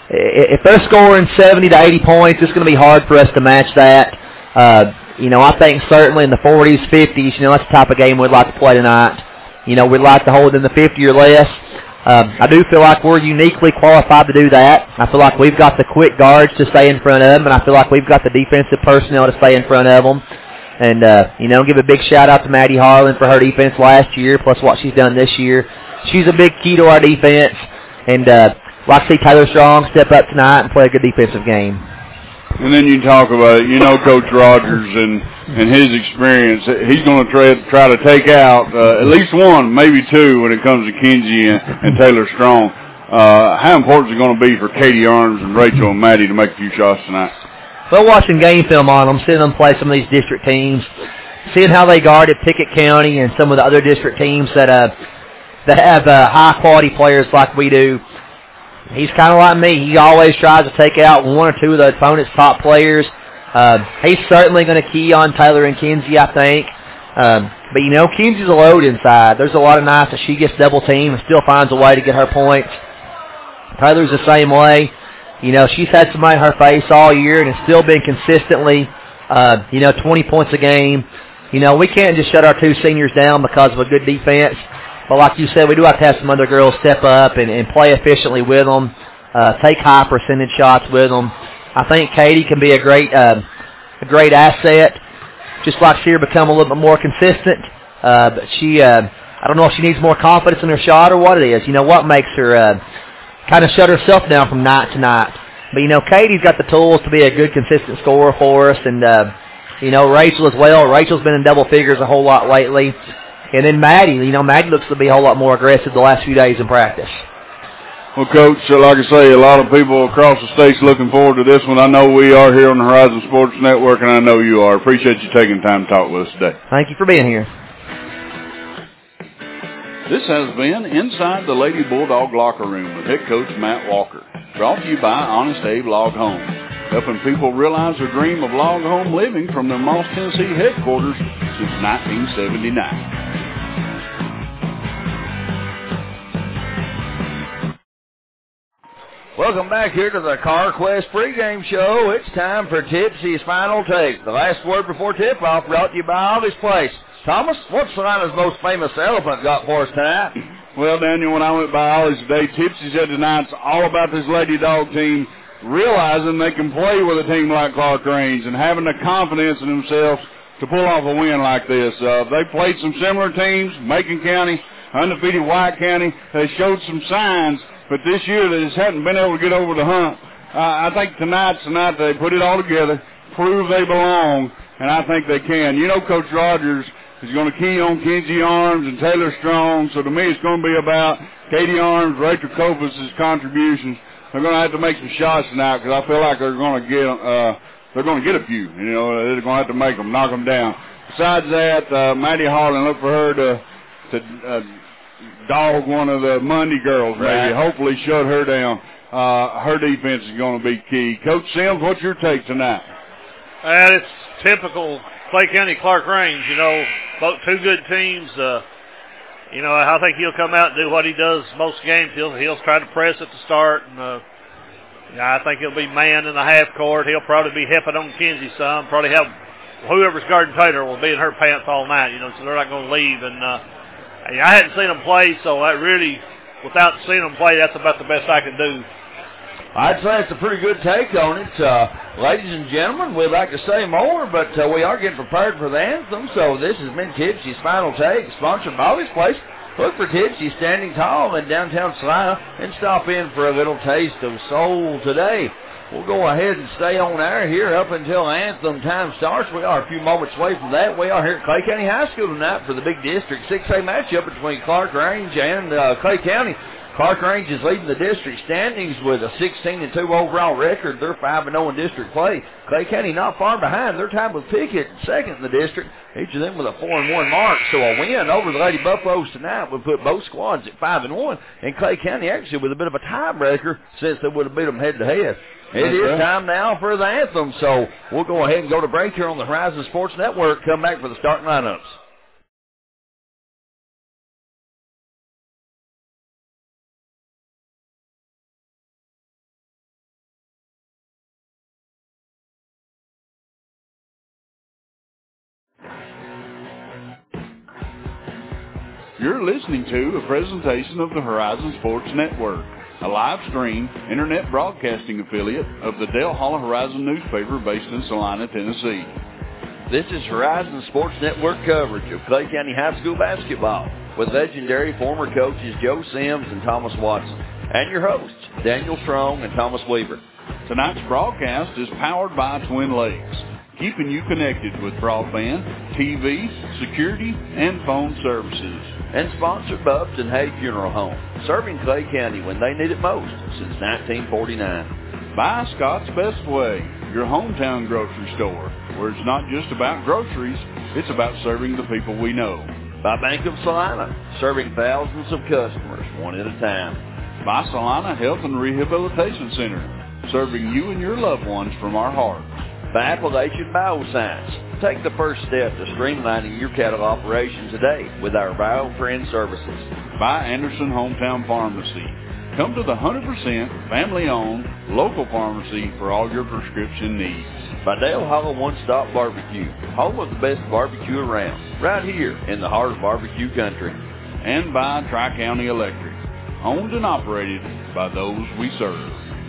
if they're scoring seventy to eighty points, it's going to be hard for us to match that. Uh, you know, I think certainly in the forties, fifties, you know, that's the type of game we'd like to play tonight. You know, we'd like to hold in the fifty or less. Um, I do feel like we're uniquely qualified to do that. I feel like we've got the quick guards to stay in front of them, and I feel like we've got the defensive personnel to stay in front of them. And, uh, you know, give a big shout-out to Maddie Harlan for her defense last year, plus what she's done this year. She's a big key to our defense, and uh, I'd like to see Taylor Strong step up tonight and play a good defensive game. And then you talk about it, you know, Coach Rogers and, and his experience. He's going to try, try to take out uh, at least one, maybe two, when it comes to Kinsey and, and Taylor Strong. Uh, how important is it going to be for Katie Arms and Rachel and Maddie to make a few shots tonight? Well, watching game film on them, seeing them play some of these district teams, seeing how they guarded Pickett County and some of the other district teams that uh, that have uh, high-quality players like we do. He's kind of like me. He always tries to take out one or two of the opponent's top players. Uh, he's certainly going to key on Taylor and Kinsey, I think. Um, but, you know, Kinsey's a load inside. There's a lot of nights that she gets double-teamed and still finds a way to get her points. Taylor's the same way. You know, she's had somebody in her face all year and has still been consistently, uh, you know, twenty points a game. You know, we can't just shut our two seniors down because of a good defense. But like you said, we do have to have some other girls step up and, and play efficiently with them, uh, take high percentage shots with them. I think Katie can be a great uh, a great asset. Just like she become a little bit more consistent. Uh, but she, uh, I don't know if she needs more confidence in her shot or what it is. You know, what makes her uh, kind of shut herself down from night to night. But, you know, Katie's got the tools to be a good, consistent scorer for us. And, uh, you know, Rachel as well. Rachel's been in double figures a whole lot lately. And then Maddie, you know, Maddie looks to be a whole lot more aggressive the last few days in practice. Well, Coach, like I say, a lot of people across the state's looking forward to this one. I know we are here on the Horizon Sports Network, and I know you are. Appreciate you taking time to talk with us today. Thank you for being here. This has been Inside the Lady Bulldog Locker Room with head coach Matt Walker. Brought to you by Honest Abe Log Homes, helping people realize their dream of log home living from their Moss, Tennessee headquarters since nineteen seventy-nine. Welcome back here to the CarQuest pregame show. It's time for Tipsy's Final Take. The last word before tip-off brought to you by Ollie's Place. Thomas, what's Salina's most famous elephant got for us tonight? Well, Daniel, when I went by Ollie's today, Tipsy said tonight's all about this Lady Dog team realizing they can play with a team like Clark Range and having the confidence in themselves to pull off a win like this. Uh, they played some similar teams, Macon County, undefeated White County. They showed some signs, but this year they just hadn't been able to get over the hump. Uh, I think tonight's the night they put it all together, prove they belong, and I think they can. You know, Coach Rogers is going to key on Kinsey Arms and Taylor Strong, so to me it's going to be about Katie Arms, Rachel Kopus' contributions. They're going to have to make some shots tonight because I feel like they're going to get uh, they're going to get a few. You know, they're going to have to make them, knock them down. Besides that, uh, Maddie Harlan, look for her to to uh, dog one of the Monday girls, maybe. Right. Hopefully shut her down. Uh, her defense is going to be key. Coach Sims, what's your take tonight? And it's typical Clay County Clark Range. You know, both two good teams. Uh, you know, I think he'll come out and do what he does most games. He'll he'll try to press at the start, and uh, yeah, I think he'll be man in the half court. He'll probably be helping on Kinsey some. Probably have whoever's guarding Taylor will be in her pants all night. You know, so they're not going to leave. And uh, I hadn't seen them play, so that really, without seeing them play, that's about the best I can do. I'd say it's a pretty good take on it. Uh, ladies and gentlemen, we'd like to say more, but uh, we are getting prepared for the anthem, so this has been Tipsy's Final Take, sponsored by Ollie's Place. Look for Tipsy standing tall in downtown Salina and stop in for a little taste of soul today. We'll go ahead and stay on air here up until anthem time starts. We are a few moments away from that. We are here at Clay County High School tonight for the big District six A matchup between Clark Range and uh, Clay County. Clark Range is leading the district standings with a sixteen and two overall record. They're five and oh in district play. Clay County not far behind. They're tied with Pickett, second in the district, each of them with a four and one mark. So a win over the Lady Buffaloes tonight would put both squads at five and one. And Clay County actually with a bit of a tiebreaker since they would have beat them head to head. It is time now for the anthem, so we'll go ahead and go to break here on the Horizon Sports Network. Come back for the starting lineups. You're listening to a presentation of the Horizon Sports Network, a live stream internet broadcasting affiliate of the Dale Holler Horizon newspaper based in Salina, Tennessee. This is Horizon Sports Network coverage of Clay County High School basketball with legendary former coaches Joe Sims and Thomas Watson, and your hosts Daniel Strong and Thomas Weaver. Tonight's broadcast is powered by Twin Lakes, keeping you connected with broadband, T V, security, and phone services. And sponsored by Upton Hay Funeral Home, serving Clay County when they need it most since nineteen forty-nine. By Scott's Best Way, your hometown grocery store, where it's not just about groceries, it's about serving the people we know. By Bank of Salina, serving thousands of customers one at a time. By Salina Health and Rehabilitation Center, serving you and your loved ones from our hearts. By Appalachian Bioscience, take the first step to streamlining your cattle operation today with our BioFriend services. By Anderson Hometown Pharmacy. Come to the one hundred percent family-owned local pharmacy for all your prescription needs. By Dale Hollow One Stop Barbecue, home of the best barbecue around, right here in the heart of barbecue country. And by Tri-County Electric, owned and operated by those we serve.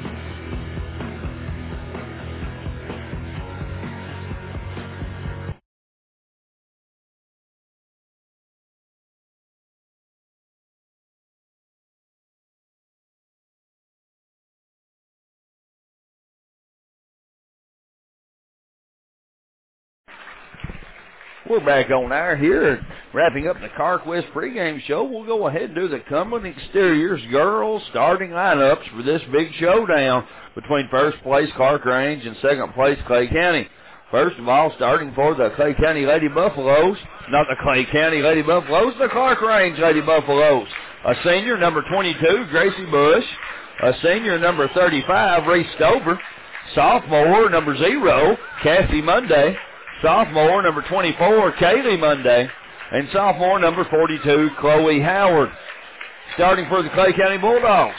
We're back on air here, wrapping up the CarQuest pregame show. We'll go ahead and do the Cumberland Exteriors girls starting lineups for this big showdown between first place Clark Range and second place Clay County. First of all, starting for the Clay County Lady Buffaloes, not the Clay County Lady Buffaloes, the Clark Range Lady Buffaloes. A senior, number twenty-two, Gracie Bush. A senior, number thirty-five, Reese Stover. Sophomore, number zero, Cassie Monday. Sophomore, number twenty-four, Kaylee Monday. And sophomore, number forty-two, Chloe Howard. Starting for the Clay County Bulldogs.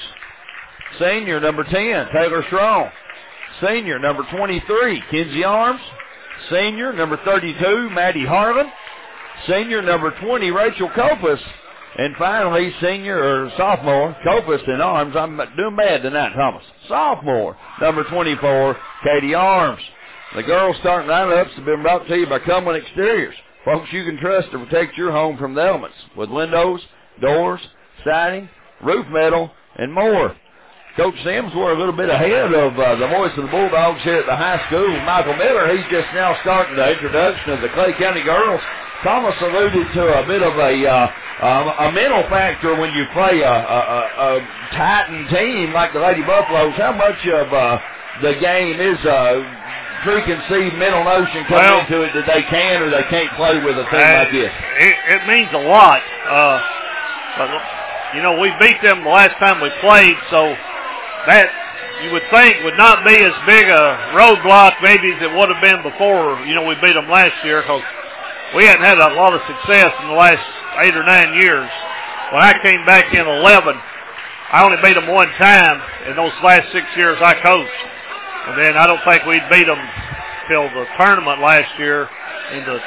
Senior, number ten, Taylor Strong. Senior, number twenty-three, Kenzie Arms. Senior, number thirty-two, Maddie Harlan. Senior, number twenty, Rachel Kopus. And finally, senior, or sophomore, Kopus in Arms. I'm doing bad tonight, Thomas. Sophomore, number twenty-four, Katie Arms. The girls' starting lineups have been brought to you by Cumberland Exteriors. Folks you can trust to protect your home from the elements with windows, doors, siding, roof metal, and more. Coach Sims, we're a little bit ahead of uh, the voice of the Bulldogs here at the high school. Michael Miller, he's just now starting the introduction of the Clay County girls. Thomas alluded to a bit of a uh, um, a mental factor when you play a, a, a, a Titan team like the Lady Buffaloes. How much of uh, the game is uh, preconceived mental notion coming well, into it that they can or they can't play with a team uh, like this? It, it means a lot. Uh, but, you know, we beat them the last time we played, so that you would think would not be as big a roadblock maybe as it would have been before, you know, we beat them last year, because we hadn't had a lot of success in the last eight or nine years. When I came back in eleven, I only beat them one time in those last six years I coached. And then I don't think we'd beat them till the tournament last year in the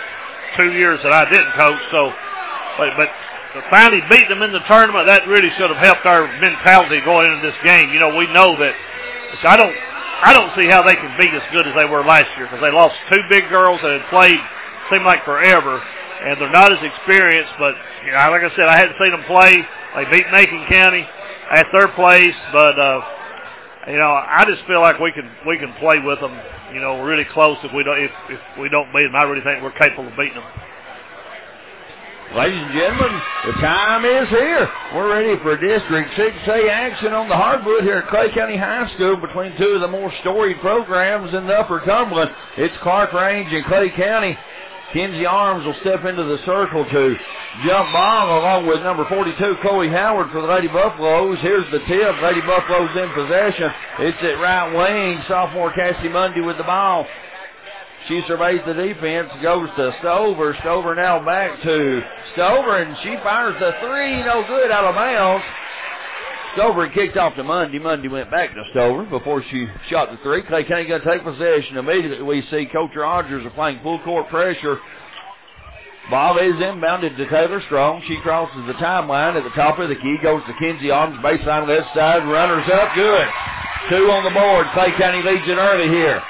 two years that I didn't coach. So, but, but to finally beat them in the tournament, that really should have helped our mentality going into this game. You know, we know that. I don't, I don't see how they can be as good as they were last year, because they lost two big girls that had played seemed like forever, and they're not as experienced. But you know, like I said, I hadn't seen them play. They beat Macon County at their place, but. Uh, you know, I just feel like we can we can play with them, you know, really close if we don't if, if we don't beat them. I really think we're capable of beating them. Ladies and gentlemen, the time is here. We're ready for District six A action on the hardwood here at Clay County High School between two of the more storied programs in the Upper Cumberland. It's Clark Range and Clay County. Kinsey Arms will step into the circle to jump ball along with number forty-two, Chloe Howard for the Lady Buffaloes. Here's the tip. Lady Buffaloes in possession. It's at right wing. Sophomore Cassie Mundy with the ball. She surveys the defense, goes to Stover. Stover now back to Stover, and she fires the three. No good, out of bounds. Stover kicked off to Mundy. Mundy went back to Stover before she shot the three. Clay County going to take possession. Immediately we see Coach Rogers applying full court pressure. Ball is inbounded to Taylor Strong. She crosses the timeline at the top of the key. Goes to Kinsey Arms, baseline left side. Runners up, good. Two on the board. Clay County leads it early here.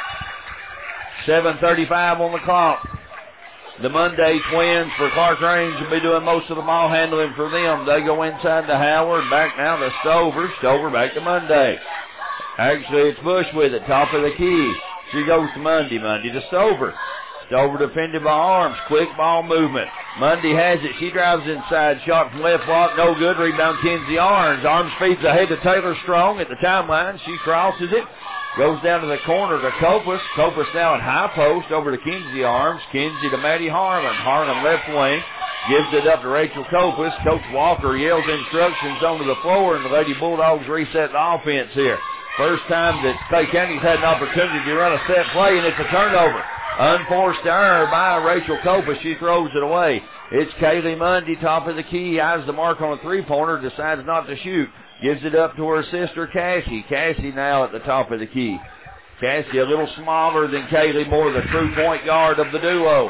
seven thirty-five on the clock. The Monday Twins for Clark Range will be doing most of the ball handling for them. They go inside to Howard, back now to Stover. Stover back to Monday. Actually, it's Bush with it, top of the key. She goes to Monday. Monday to Stover. Stover defended by Arms. Quick ball movement. Monday has it. She drives inside. Shot from left block. No good. Rebound Kinsey Arms. Arms feeds ahead to Taylor Strong at the timeline. She crosses it. Goes down to the corner to Copus. Copus now at high post over to Kinsey Arms. Kinsey to Maddie Harlan. Harlan left wing. Gives it up to Rachel Copus. Coach Walker yells instructions onto the floor, and the Lady Bulldogs reset the offense here. First time that Clay County's had an opportunity to run a set play, and it's a turnover. Unforced error by Rachel Copus. She throws it away. It's Kaylee Mundy, top of the key. Eyes the mark on a three-pointer. Decides not to shoot. Gives it up to her sister, Cassie. Cassie now at the top of the key. Cassie a little smaller than Kaylee, more the true point guard of the duo.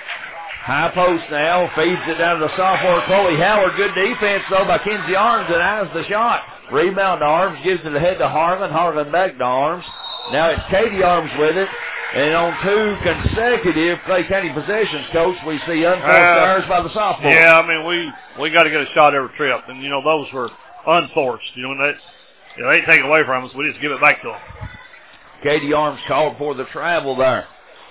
High post now. Feeds it down to the sophomore, Chloe Howard. Good defense, though, by Kinsey Arms, and eyes the shot. Rebound to Arms. Gives it ahead to Harlan. Harlan back to Arms. Now it's Katie Arms with it. And on two consecutive Clay County possessions, Coach, we see unforced uh, errors by the sophomore. Yeah, I mean, we, we got to get a shot every trip. And, you know, those were unforced. You know, that, you know, they ain't taken away from us. We just give it back to them. Katie Arms called for the travel there.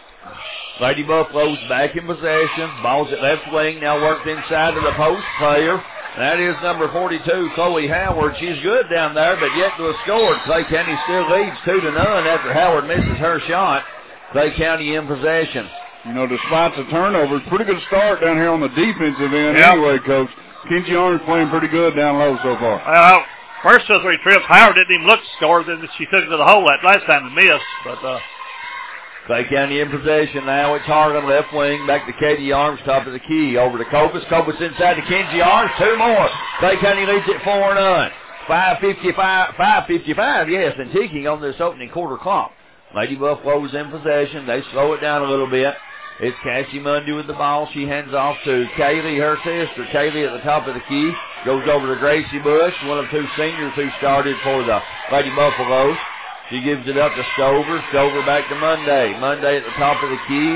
Lady Buffaloes back in possession. Ball's at left wing. Now worked inside to the post player. That is number forty-two, Chloe Howard. She's good down there, but yet to have scored. Clay County still leads two to none after Howard misses her shot. Clay County in possession. You know, despite the turnovers, pretty good start down here on the defensive end yep. anyway, Coach. Kinsey Arms playing pretty good down low so far. Uh, first two or three trips, Howard didn't even look to score. Then she took it to the hole that last time and missed. But uh, Clay County in possession now. It's Harlan left wing. Back to Katie Arms, top of the key. Over to Copus. Copus inside to Kinsey Arms. Two more. Clay County leads it four none. five fifty-five, five fifty-five, yes, and ticking on this opening quarter clock. Lady Buffaloes in possession. They slow it down a little bit. It's Cassie Mundy with the ball. She hands off to Kaylee, her sister. Kaylee at the top of the key. Goes over to Gracie Bush, one of two seniors who started for the Lady Buffaloes. She gives it up to Stover. Stover back to Monday. Monday at the top of the key.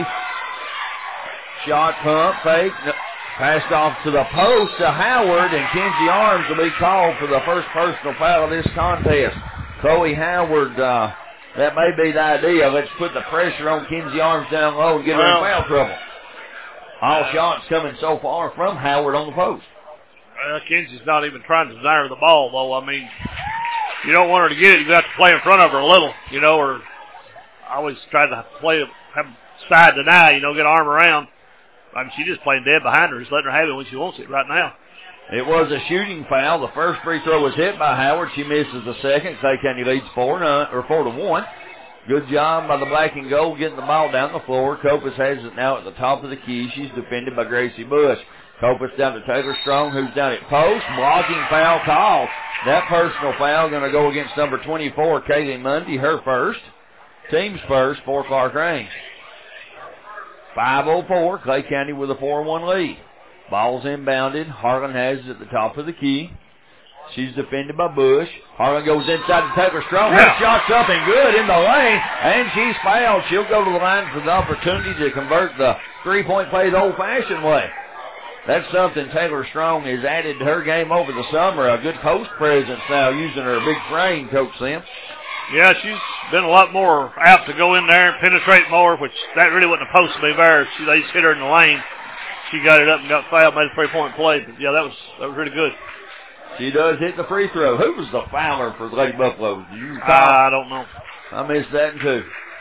Shot pump, fake. No, passed off to the post to Howard, and Kinsey Arms will be called for the first personal foul of this contest. Chloe Howard, uh, that may be the idea. Let's put the pressure on Kinsey Arms down low and get her in foul trouble. All shots coming so far from Howard on the post. Well, Kinsey's not even trying to deny her the ball, though. I mean, you don't want her to get it. You have to play in front of her a little, you know, or I always try to play, have side deny, you know, get arm around. I mean, she's just playing dead behind her, just letting her have it when she wants it right now. It was a shooting foul. The first free throw was hit by Howard. She misses the second. Clay County leads four, none, or four to one. Good job by the black and gold getting the ball down the floor. Copus has it now at the top of the key. She's defended by Gracie Bush. Copus down to Taylor Strong, who's down at post. Blocking foul call. That personal foul going to go against number twenty-four, Kaylee Mundy, her first. Team's first for Clark Range. five oh four, Clay County with a four one lead. Ball's inbounded. Harlan has it at the top of the key. She's defended by Bush. Harlan goes inside to Taylor Strong. Yeah. Her shot's up and good in the lane, and she's fouled. She'll go to the line for the opportunity to convert the three-point play the old-fashioned way. That's something Taylor Strong has added to her game over the summer. A good post presence now using her big frame, Coach Sims. Yeah, she's been a lot more apt to go in there and penetrate more, which that really wasn't supposed to be there. She, they just hit her in the lane. She got it up and got fouled, made a three-point play. But, yeah, that was that was really good. She does hit the free throw. Who was the fouler for the Lady Buffaloes? Do you recall? I don't know. I missed that one, too.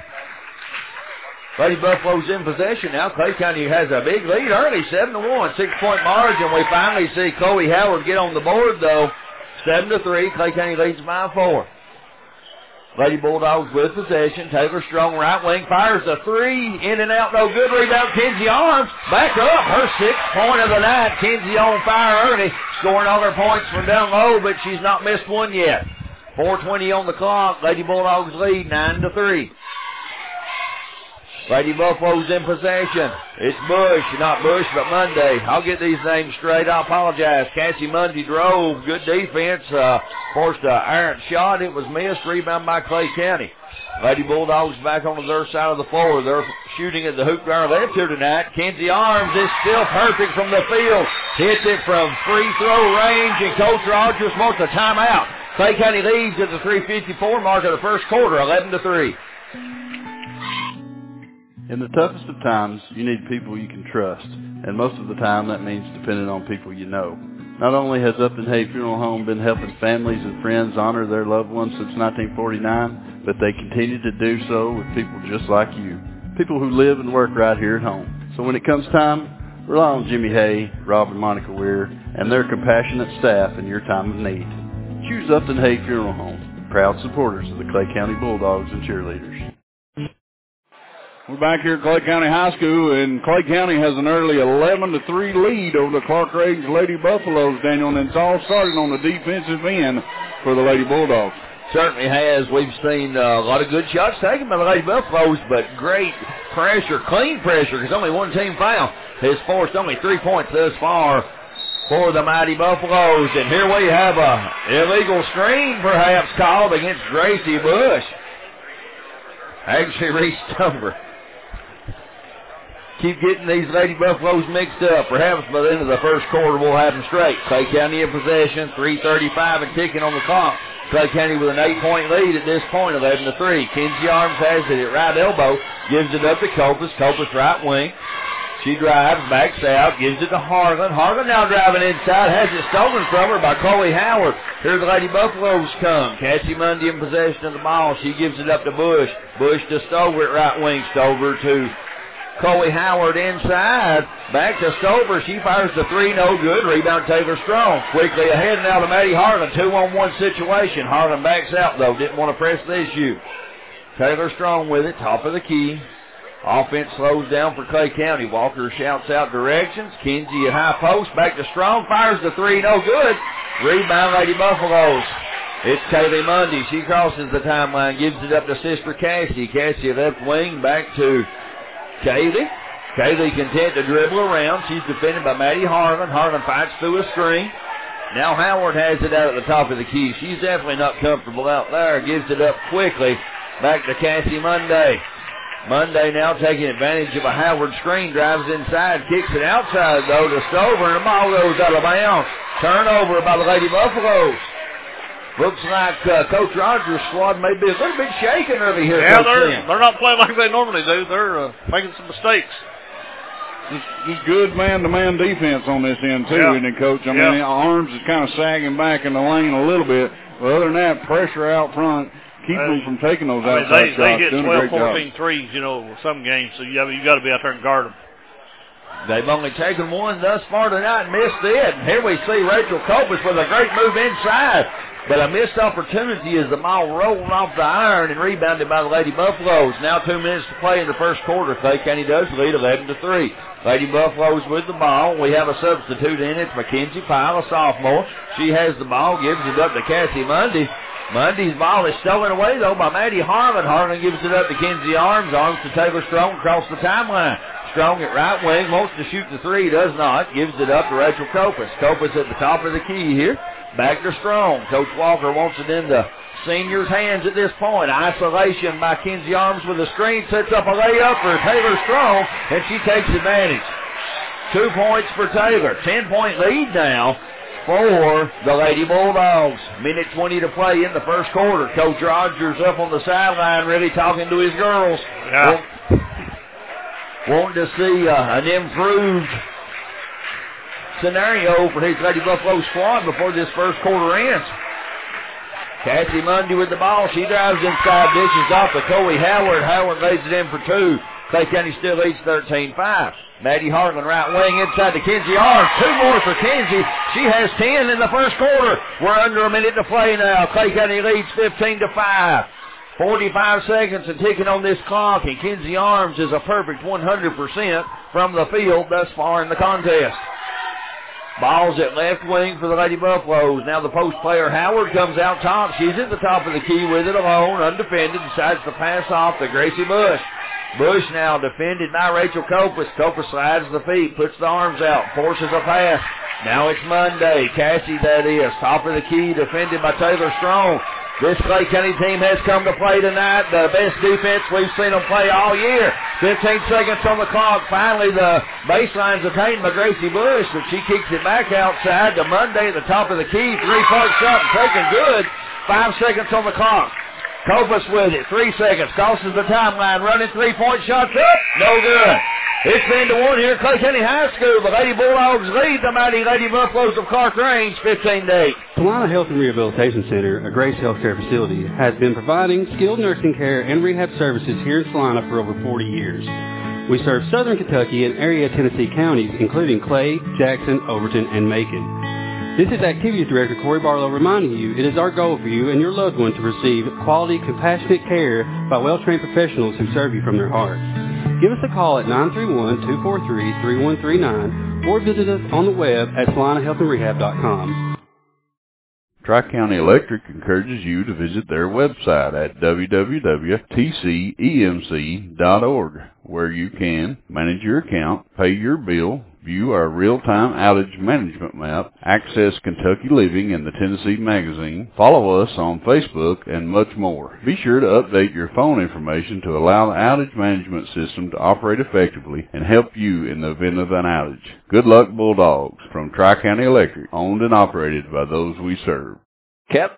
Lady Buffaloes in possession now. Clay County has a big lead early, seven to one, six-point margin. We finally see Chloe Howard get on the board, though. seven to three. Clay County leads by four. Lady Bulldogs with possession. Taylor Strong, right wing, fires a three. In and out, no good. Rebound, Kenzie Arms. Back up. Her sixth point of the night. Kenzie on fire early. Scoring all her points from down low, but she's not missed one yet. four twenty on the clock. Lady Bulldogs lead nine to three. Lady Buffaloes in possession. It's Bush, not Bush, but Monday. I'll get these names straight. I apologize. Cassie Monday drove. Good defense. Uh, forced an errant shot. It was missed. Rebound by Clay County. Lady Bulldogs back on their side of the floor. They're shooting at the hoop guard left here tonight. Kenzie Arms is still perfect from the field. Hits it from free throw range, and Coach Rogers wants a timeout. Clay County leads at the three fifty-four mark of the first quarter, eleven to three. In the toughest of times, you need people you can trust, and most of the time that means depending on people you know. Not only has Upton Hay Funeral Home been helping families and friends honor their loved ones since nineteen forty-nine, but they continue to do so with people just like you, people who live and work right here at home. So when it comes time, rely on Jimmy Hay, Rob and Monica Weir, and their compassionate staff in your time of need. Choose Upton Hay Funeral Home, proud supporters of the Clay County Bulldogs and cheerleaders. We're back here at Clay County High School, and Clay County has an early eleven to three lead over the Clark Range Lady Buffaloes, Daniel, and it's all started on the defensive end for the Lady Bulldogs. Certainly has. We've seen uh, a lot of good shots taken by the Lady Buffaloes, but great pressure, clean pressure, because only one team foul has forced only three points thus far for the Mighty Buffaloes. And here we have a illegal screen perhaps called against Gracie Bush. Actually reached over. Keep getting these Lady Buffaloes mixed up. Perhaps by the end of the first quarter we'll have them straight. Clay County in possession, three thirty-five and ticking on the clock. Clay County with an eight-point lead at this point, eleven to three. Kenzie Arms has it at right elbow, gives it up to Copas. Copas right wing. She drives, backs out, gives it to Harlan. Harlan now driving inside, has it stolen from her by Chloe Howard. Here the Lady Buffaloes come. Cassie Mundy in possession of the ball. She gives it up to Bush. Bush to Stover at right wing. Stover to Chloe Howard inside. Back to Stover. She fires the three, no good. Rebound Taylor Strong. Quickly ahead now to Maddie Harlan. Two-on-one situation. Harlan backs out, though. Didn't want to press the issue. Taylor Strong with it, top of the key. Offense slows down for Clay County. Walker shouts out directions. Kinsey at high post. Back to Strong. Fires the three. No good. Rebound Lady Buffaloes. It's Kaylee Mundy. She crosses the timeline. Gives it up to sister Cassie. Cassie left wing. Back to Kaylee. Kaylee content to dribble around. She's defended by Maddie Harlan. Harlan fights through a screen. Now Howard has it out at the top of the key. She's definitely not comfortable out there. Gives it up quickly. Back to Cassie Monday. Monday now taking advantage of a Howard screen, drives inside, kicks it outside, though, to Stover, and the ball goes out of bounds. Turnover by the Lady Buffaloes. Looks like uh, Coach Rogers' squad may be a little bit shaken early here. Yeah, they're, they're not playing like they normally do. They're uh, making some mistakes. Just, just good man-to-man defense on this end, too, yeah. isn't it, Coach? I yeah. mean, Arms is kind of sagging back in the lane a little bit. But other than that, pressure out front. Keep uh, them from taking those I mean, outside they, shots. They get Doing twelve, a great fourteen job. threes, you know, some games, so you have, you got to be out there and guard them. They've only taken one thus far tonight and missed it. And here we see Rachel Copas with a great move inside. But a missed opportunity as the ball rolled off the iron and rebounded by the Lady Buffaloes. Now two minutes to play in the first quarter. Clay County does lead eleven to three. Lady Buffaloes with the ball. We have a substitute in. It's Mackenzie Pyle, a sophomore. She has the ball, gives it up to Cassie Mundy. Mundy's ball is stolen away, though, by Maddie Harlan. Harlan gives it up to Kenzie Arms. Arms to Taylor Strong across the timeline. Strong at right wing, wants to shoot the three, does not. Gives it up to Rachel Copas. Copas at the top of the key here. Back to Strong. Coach Walker wants it in the senior's hands at this point. Isolation by Kenzie Arms with a screen. Sets up a layup for Taylor Strong, and she takes advantage. Two points for Taylor. Ten-point lead now for the Lady Bulldogs. Minute twenty to play in the first quarter. Coach Rogers up on the sideline really talking to his girls. Yeah. Wanting to see uh, an improved scenario for his Lady Buffalo squad before this first quarter ends. Cassie Mundy with the ball. She drives inside, dishes off to Chloe Howard. Howard lays it in for two. Clay County still leads thirteen five. Maddie Harlan right wing inside to Kenzie Arms. Two more for Kenzie. She has ten in the first quarter. We're under a minute to play now. Clay County leads fifteen to five. forty-five seconds and ticking on this clock, and Kenzie Arms is a perfect one hundred percent from the field thus far in the contest. Ball's at left wing for the Lady Buffaloes. Now the post player Howard comes out top. She's at the top of the key with it alone, undefended, decides to pass off to Gracie Bush. Bush now defended by Rachel Copas. Copas slides the feet, puts the arms out, forces a pass. Now it's Monday. Cassie, that is. Top of the key, defended by Taylor Strong. This Clay County team has come to play tonight. The best defense we've seen them play all year. fifteen seconds on the clock. Finally, the baseline's attained by Gracie Bush, but she kicks it back outside to Monday at the top of the key. Three-point shot and taken good. Five seconds on the clock. Copas with it. Three seconds. Crosses the timeline. Running three-point shots up. No good. It's ten to one here at Clay County High School. The Lady Bulldogs lead the mighty Lady Buffaloes of Clark Range fifteen to eight. Salina Health and Rehabilitation Center, a Grace Healthcare facility, has been providing skilled nursing care and rehab services here in Salina for over forty years. We serve southern Kentucky and area Tennessee counties, including Clay, Jackson, Overton, and Macon. This is Activities Director Corey Barlow reminding you it is our goal for you and your loved one to receive quality, compassionate care by well-trained professionals who serve you from their hearts. Give us a call at nine three one, two four three, three one three nine or visit us on the web at salina health and rehab dot com. Tri-County Electric encourages you to visit their website at w w w dot t c e m c dot org, where you can manage your account, pay your bill, view our real-time outage management map, access Kentucky Living and the Tennessee Magazine, follow us on Facebook, and much more. Be sure to update your phone information to allow the outage management system to operate effectively and help you in the event of an outage. Good luck, Bulldogs, from Tri-County Electric, owned and operated by those we serve. Kep.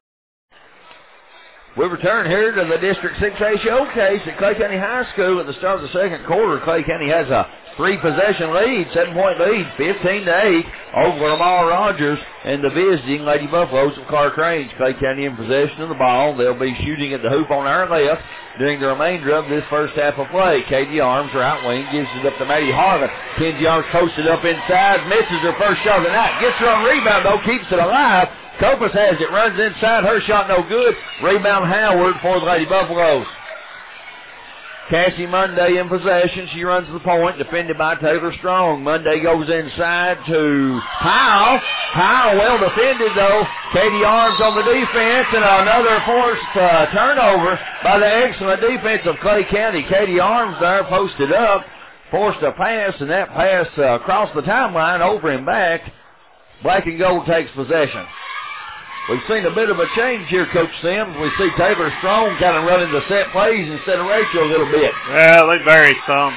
We return here to the District six A Showcase at Clay County High School at the start of the second quarter. Clay County has a three-possession lead, seven-point lead, fifteen to eight over Lamar Rogers and the visiting Lady Buffaloes of Clark Range. Clay County in possession of the ball. They'll be shooting at the hoop on our left during the remainder of this first half of play. Katie Arms, right wing, gives it up to Maddie Harlan. Kenzie Arms posted up inside, misses her first shot of the night. Gets her on rebound, though, keeps it alive. Copas has it, runs inside, her shot no good. Rebound Howard for the Lady Buffaloes. Cassie Monday in possession. She runs the point, defended by Taylor Strong. Monday goes inside to Powell. Powell well defended, though. Katie Arms on the defense, and another forced uh, turnover by the excellent defense of Clay County. Katie Arms there posted up, forced a pass, and that pass uh, across the timeline, over and back. Black and Gold takes possession. We've seen a bit of a change here, Coach Sims. We see Taylor Strong kind of running the set plays instead of Rachel a little bit. Yeah, they varied some.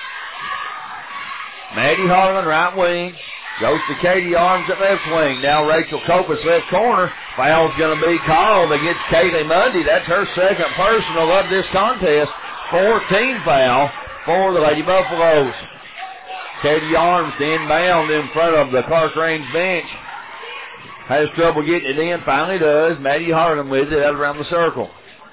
Maddie Harlan, right wing. Goes to Katie Arms at left wing. Now Rachel Copas, left corner. Foul's going to be called against Kaylee Mundy. That's her second personal of this contest. fourteen foul for the Lady Buffaloes. Katie Arms inbound in front of the Clark Range bench. Has trouble getting it in, finally does. Maddie Harlan with it out around the circle.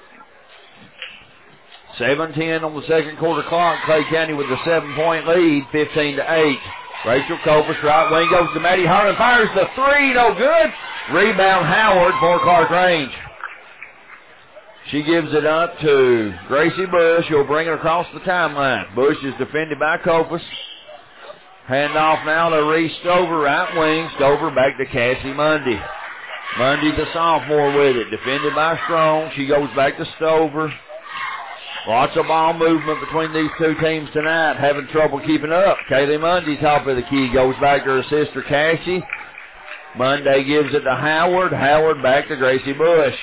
seven ten on the second quarter clock. Clay County with a seven-point lead, fifteen to eight. Rachel Copas, right wing, goes to Maddie Harlan, fires the three, no good. Rebound Howard for Clark Range. She gives it up to Gracie Bush, who'll bring it across the timeline. Bush is defended by Copas. Hand off now to Reese Stover, right wing. Stover back to Cassie Mundy. Mundy, the sophomore, with it. Defended by Strong. She goes back to Stover. Lots of ball movement between these two teams tonight. Having trouble keeping up. Kaylee Mundy, top of the key, goes back to her sister Cassie. Monday gives it to Howard. Howard back to Gracie Bush.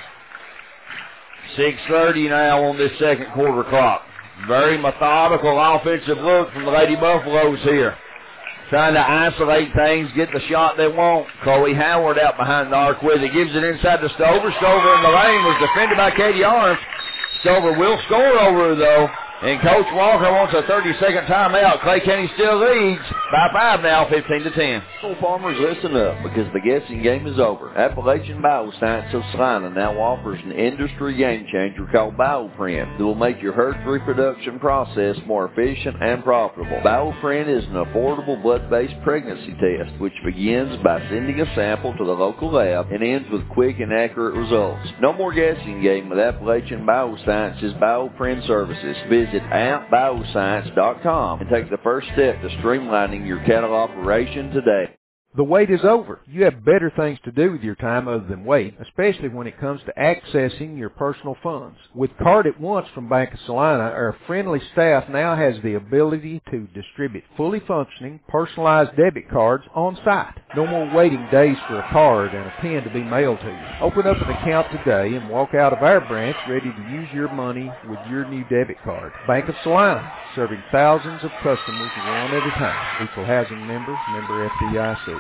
six thirty now on this second quarter clock. Very methodical offensive look from the Lady Buffaloes here. trying to isolate things, get the shot they want. Chloe Howard out behind the arc with it. Gives it inside to Stover. Stover in the lane was defended by Katie Arms. Stover will score over her, though. And Coach Walker wants a thirty-second timeout. Clay County still leads by five now, fifteen to ten. So farmers, listen up, because the guessing game is over. Appalachian Bioscience of Salina now offers an industry game changer called BioPrint that will make your herd's reproduction process more efficient and profitable. BioPrint is an affordable blood-based pregnancy test which begins by sending a sample to the local lab and ends with quick and accurate results. No more guessing game with Appalachian Bioscience's BioPrint services. Visit app bioscience dot com and take the first step to streamlining your cattle operation today. The wait is over. You have better things to do with your time other than wait, especially when it comes to accessing your personal funds. With Card at Once from Bank of Salina, our friendly staff now has the ability to distribute fully functioning, personalized debit cards on site. No more waiting days for a card and a pen to be mailed to you. Open up an account today and walk out of our branch ready to use your money with your new debit card. Bank of Salina, serving thousands of customers one at a time. Equal housing member, member F D I C.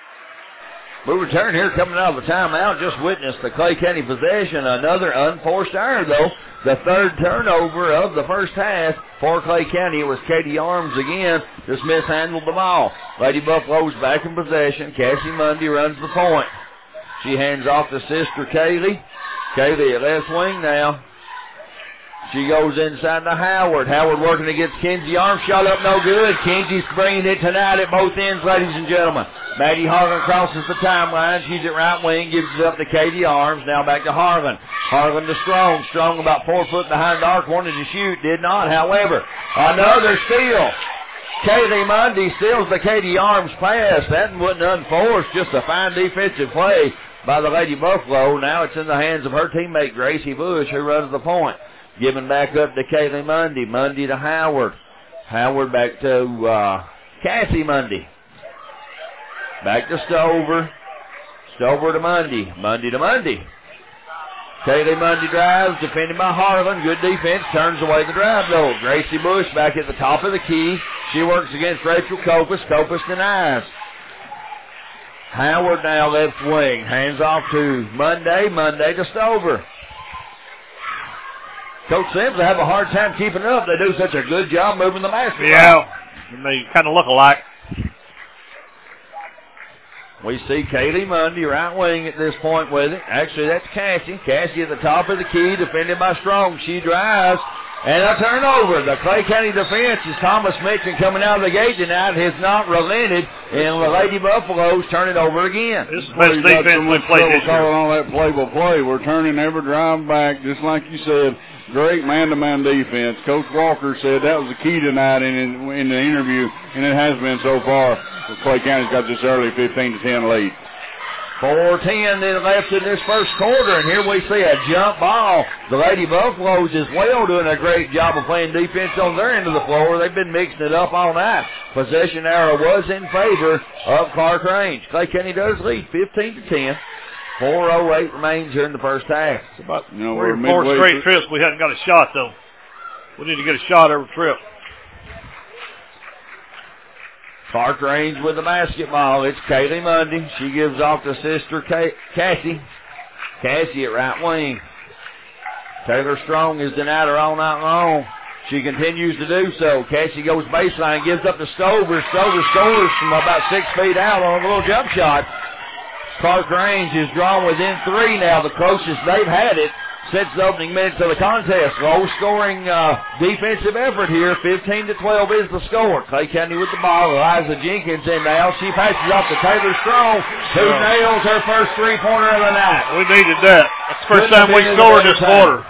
We return here coming out of the timeout. Just witnessed the Clay County possession. Another unforced error, though. The third turnover of the first half for Clay County. It was Katie Arms again. Just mishandled the ball. Lady Buffalo's back in possession. Cassie Mundy runs the point. She hands off to sister Kaylee. Kaylee at left wing now. She goes inside to Howard. Howard working against Kenzie Arms. Shot up no good. Kenzie's bringing it tonight at both ends, ladies and gentlemen. Maddie Harlan crosses the timeline. She's at right wing. Gives it up to Katie Arms. Now back to Harlan. Harlan to Strong. Strong about four foot behind the arc. Wanted to shoot. Did not, however. Another steal. Kaylee Mundy steals the Katie Arms pass. That wasn't unforced. Just a fine defensive play by the Lady Buffalo. Now it's in the hands of her teammate, Gracie Bush, who runs the point. Giving back up to Kaylee Mundy. Mundy to Howard. Howard back to uh, Cassie Mundy. Back to Stover. Stover to Mundy. Mundy to Mundy. Kaylee Mundy drives. Defended by Harlan. Good defense. Turns away the drive, though. Gracie Bush back at the top of the key. She works against Rachel Copus. Copus denies. Howard now left wing. Hands off to Monday. Monday to Stover. Coach Sims, they have a hard time keeping up. They do such a good job moving the basketball. Yeah, and they kind of look alike. We see Kaylee Mundy, right wing at this point with it. Actually, that's Cassie. Cassie at the top of the key, defended by Strong. She drives, and a turnover. The Clay County defense is Thomas Mitchell coming out of the gate tonight has not relented, and the Lady Buffaloes turn it over again. This is the best defense we played this year. On that play-by-play, we're turning every drive back, just like you said. Great man-to-man defense. Coach Walker said that was the key tonight in, in, in the interview, and it has been so far. Clay County's got this early fifteen to ten lead. four ten then left in this first quarter, and here we see a jump ball. The Lady Buffaloes as well doing a great job of playing defense on their end of the floor. They've been mixing it up all night. Possession arrow was in favor of Clark Range. Clay County does lead fifteen to ten. four oh eight remains here in the first half. It's about you know, three or four straight trips. We hadn't got a shot, though. We need to get a shot every trip. Clark Range with the basketball. It's Kaylee Mundy. She gives off to sister Kay- Cassie. Cassie at right wing. Taylor Strong has denied her all night long. She continues to do so. Cassie goes baseline, gives up to Stover. Stover scores from about six feet out on a little jump shot. Clark Range is drawn within three now, the closest they've had it since the opening minutes of the contest. Low-scoring uh, defensive effort here. fifteen to twelve is the score. Clay County with the ball. Eliza Jenkins in now. She passes off to Taylor Strong, who oh. nails her first three-pointer of the night. We needed that. That's the first time we scored this quarter.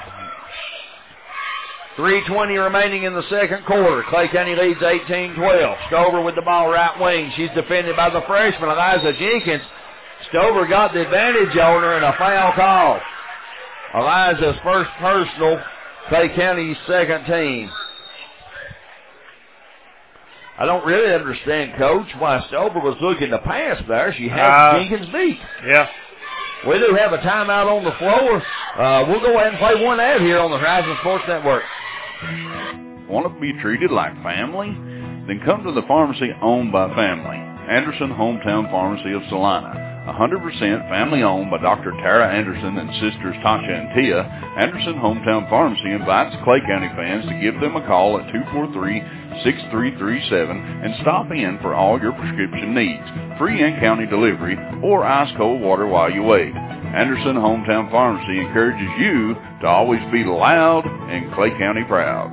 three twenty remaining in the second quarter. Clay County leads eighteen twelve. Stover with the ball right wing. She's defended by the freshman, Eliza Jenkins. Stover got the advantage on her and a foul call. Eliza's first personal, Clay County's second team. I don't really understand, Coach, why Stover was looking to pass there. She had uh, Jenkins beat. Yeah. We do have a timeout on the floor. Uh, we'll go ahead and play one ad here on the Horizon Sports Network. Want to be treated like family? then come to the pharmacy owned by family, Anderson Hometown Pharmacy of Salina. one hundred percent family owned by Doctor Tara Anderson and sisters Tasha and Tia, Anderson Hometown Pharmacy invites Clay County fans to give them a call at two four three, six three three seven and stop in for all your prescription needs, free in-county delivery, or ice-cold water while you wait. Anderson Hometown Pharmacy encourages you to always be loud and Clay County proud.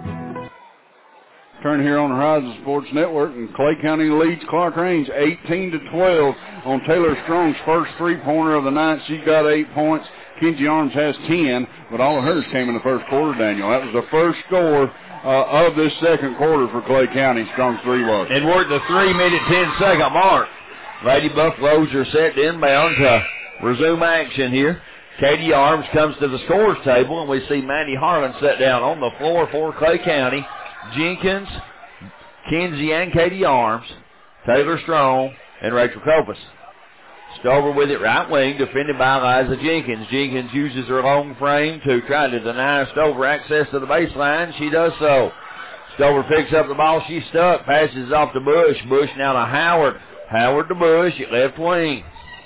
Turn here on the Horizon Sports Network, and Clay County leads Clark Range eighteen to twelve on Taylor Strong's first three-pointer of the night. She got eight points. Kinsey Arms has ten, but all of hers came in the first quarter, Daniel. That was the first score uh, of this second quarter for Clay County. Strong's three was. And we're at the three-minute, ten-second mark. Lady Buffaloes are set to inbound to resume action here. Katie Arms comes to the scores table, and we see Maddie Harlan set down on the floor for Clay County. Jenkins, Kinsey, and Katie Arms, Taylor Strong, and Rachel Copas. Stover with it right wing, defended by Liza Jenkins. Jenkins uses her long frame to try to deny Stover access to the baseline. She does so. Stover picks up the ball. She's stuck. Passes off to Bush. Bush now to Howard. Howard to Bush at left wing.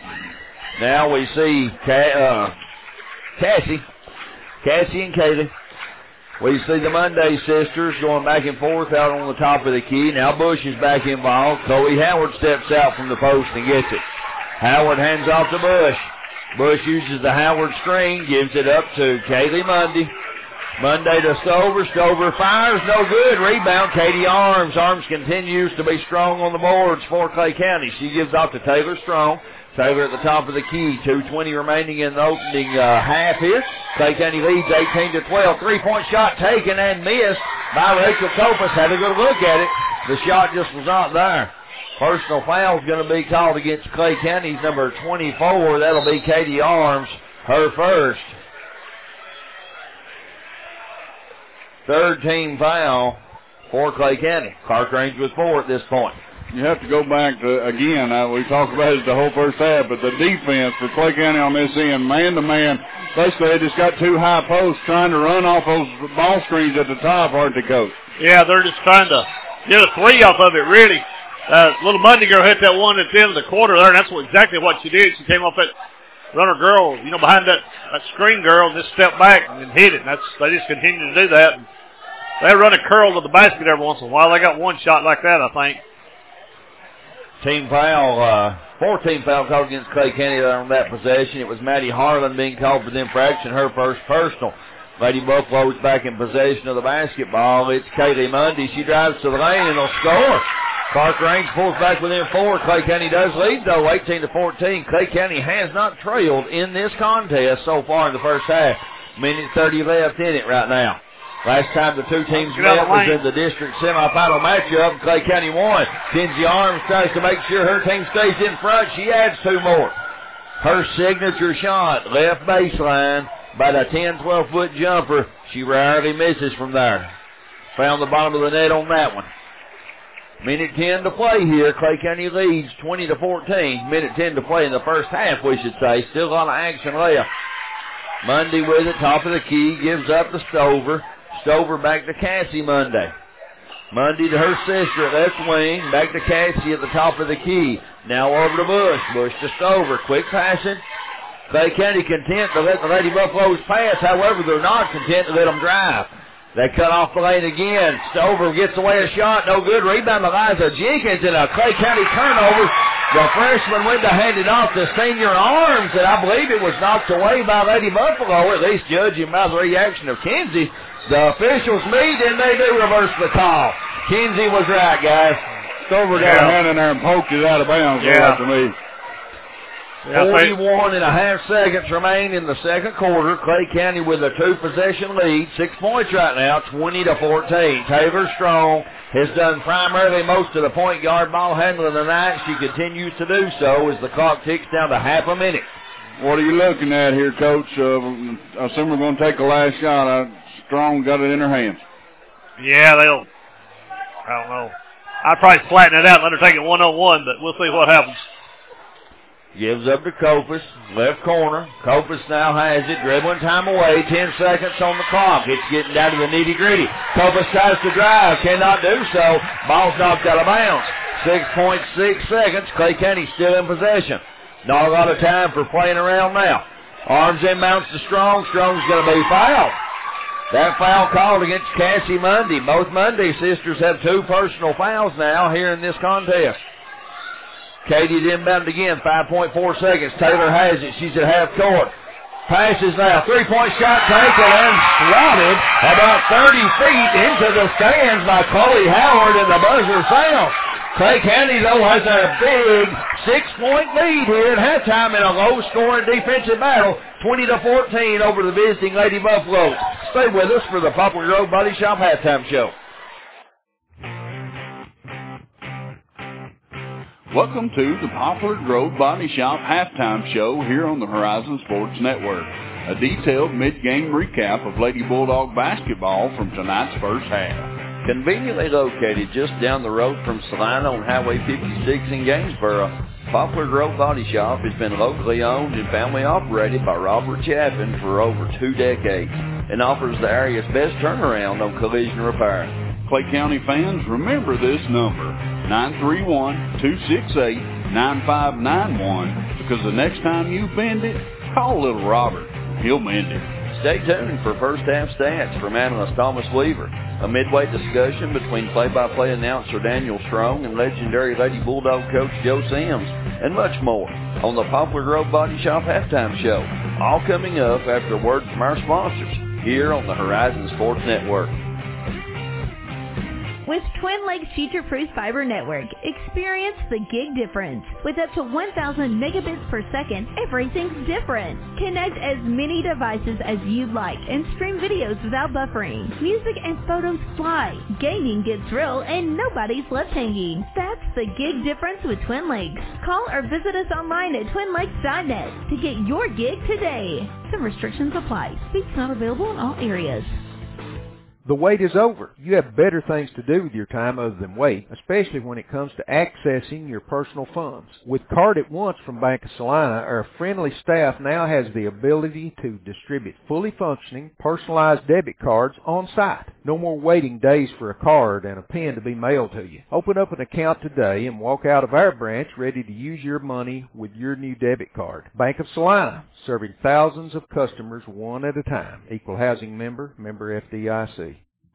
Now we see Ca- uh, Cassie. Cassie and Kaylee. We see the Monday sisters going back and forth out on the top of the key. Now Bush is back involved. Chloe Howard steps out from the post and gets it. Howard hands off to Bush. Bush uses the Howard screen, gives it up to Kaylee Monday. Monday to Stover. Stover fires, no good. Rebound, Katie Arms. Arms continues to be strong on the boards for Clay County. She gives off to Taylor Strong. Taylor at the top of the key. two twenty remaining in the opening uh, half here. Clay County leads eighteen to twelve. Three-point shot taken and missed by Rachel Copas. Had a good look at it. The shot just was not there. Personal foul is going to be called against Clay County's number twenty-four. That'll be Katie Arms, her first. Third team foul for Clay County. Clark Range with four at this point. You have to go back to, again, uh, we talked about it the whole first half, but the defense for Clay County on this end, man-to-man, basically they just got two high posts trying to run off those ball screens at the top, aren't they, Coach? Yeah, they're just trying to get a three off of it, really. Uh, little Monday girl hit that one at the end of the quarter there, and that's what, exactly what she did. She came off that runner girl, you know, behind that, that screen girl, and just stepped back and hit it. And that's, they just continue to do that. And they run a curl to the basket every once in a while. They got one shot like that, I think. Team foul, uh, four-team foul called against Clay County on that possession. It was Maddie Harlan being called for the infraction, her first personal. Lady Buffalo's back in possession of the basketball. It's Kaylee Mundy. She drives to the lane and will score. Clark Range pulls back within four. Clay County does lead, though, eighteen to fourteen. Clay County has not trailed in this contest so far in the first half. Minute thirty left in it right now. Last time the two teams met was in the district semifinal matchup. Clay County won. Kinsey Arms tries to make sure her team stays in front. She adds two more. Her signature shot, left baseline, about a ten, twelve foot jumper. She rarely misses from there. Found the bottom of the net on that one. Minute ten to play here. Clay County leads twenty to fourteen. Minute ten to play in the first half, we should say. Still a lot of action left. Monday with it, top of the key, gives up to Stover. Stover back to Cassie Monday. Monday to her sister at left wing. Back to Cassie at the top of the key. Now over to Bush. Bush to Stover. Quick passing. Clay County content to let the Lady Buffaloes pass. However, they're not content to let them drive. They cut off the lane again. Stover gets away a shot. No good. Rebound to Liza Jenkins and a Clay County turnover. The freshman went to hand it off to Senior Arms, and I believe it was knocked away by Lady Buffalo, at least judging by the reaction of Kinsey. The officials meet, and they do reverse the call. Kinsey was right, guys. Stover got yeah. a hand in there and poked it out of bounds, yeah. to me. forty-one and a half seconds remain in the second quarter. Clay County with a two-possession lead. Six points right now, twenty to fourteen. Taylor Strong has done primarily most of the point guard ball handling tonight. She continues to do so as the clock ticks down to half a minute. What are you looking at here, Coach? Uh, I assume we're going to take a last shot. Uh, Strong got it in her hands. Yeah, they'll, I don't know. I'd probably flatten it out and let her take it one on one, but we'll see what happens. Gives up to Kopus, left corner. Kopus now has it, dribbling time away, ten seconds on the clock. It's getting down to the nitty-gritty. Kopus tries to drive, cannot do so. Ball's knocked out of bounds. six point six seconds, Clay County still in possession. Not a lot of time for playing around now. Arms inbounds to Strong. Strong's going to be fouled. That foul called against Cassie Mundy. Both Mundy sisters have two personal fouls now here in this contest. Katie's inbound again, five point four seconds. Taylor has it. She's at half court. Passes now. Three-point shot taken and swatted about thirty feet into the stands by Chloe Howard, and the buzzer sounds. Clay County, though, has a big six-point lead here at halftime in a low-scoring defensive battle, twenty to fourteen over the visiting Lady Buffaloes. Stay with us for the Poplar Grove Body Shop halftime show. Welcome to the Poplar Grove Body Shop halftime show here on the Horizon Sports Network. A detailed mid-game recap of Lady Bulldog basketball from tonight's first half. Conveniently located just down the road from Salina on Highway fifty-six in Gainesboro, Poplar Grove Body Shop has been locally owned and family operated by Robert Chaffin for over two decades and offers the area's best turnaround on collision repair. Clay County fans, remember this number, nine three one, two six eight, nine five nine one, because the next time you bend it, call little Robert. He'll mend it. Stay tuned for first half stats from analyst Thomas Weaver, a midway discussion between play-by-play announcer Daniel Strong and legendary Lady Bulldog coach Joe Sims, and much more on the Poplar Grove Body Shop halftime show. All coming up after a word from our sponsors here on the Horizon Sports Network. With Twin Lakes Future-Proof Fiber Network, experience the gig difference. With up to one thousand megabits per second, everything's different. Connect as many devices as you'd like and stream videos without buffering. Music and photos fly. Gaming gets real and nobody's left hanging. That's the gig difference with Twin Lakes. Call or visit us online at twin lakes dot net to get your gig today. Some restrictions apply. Speeds not available in all areas. The wait is over. You have better things to do with your time other than wait, especially when it comes to accessing your personal funds. With Card at Once from Bank of Salina, our friendly staff now has the ability to distribute fully functioning, personalized debit cards on site. No more waiting days for a card and a pen to be mailed to you. Open up an account today and walk out of our branch ready to use your money with your new debit card. Bank of Salina, serving thousands of customers one at a time. Equal housing member, member F D I C.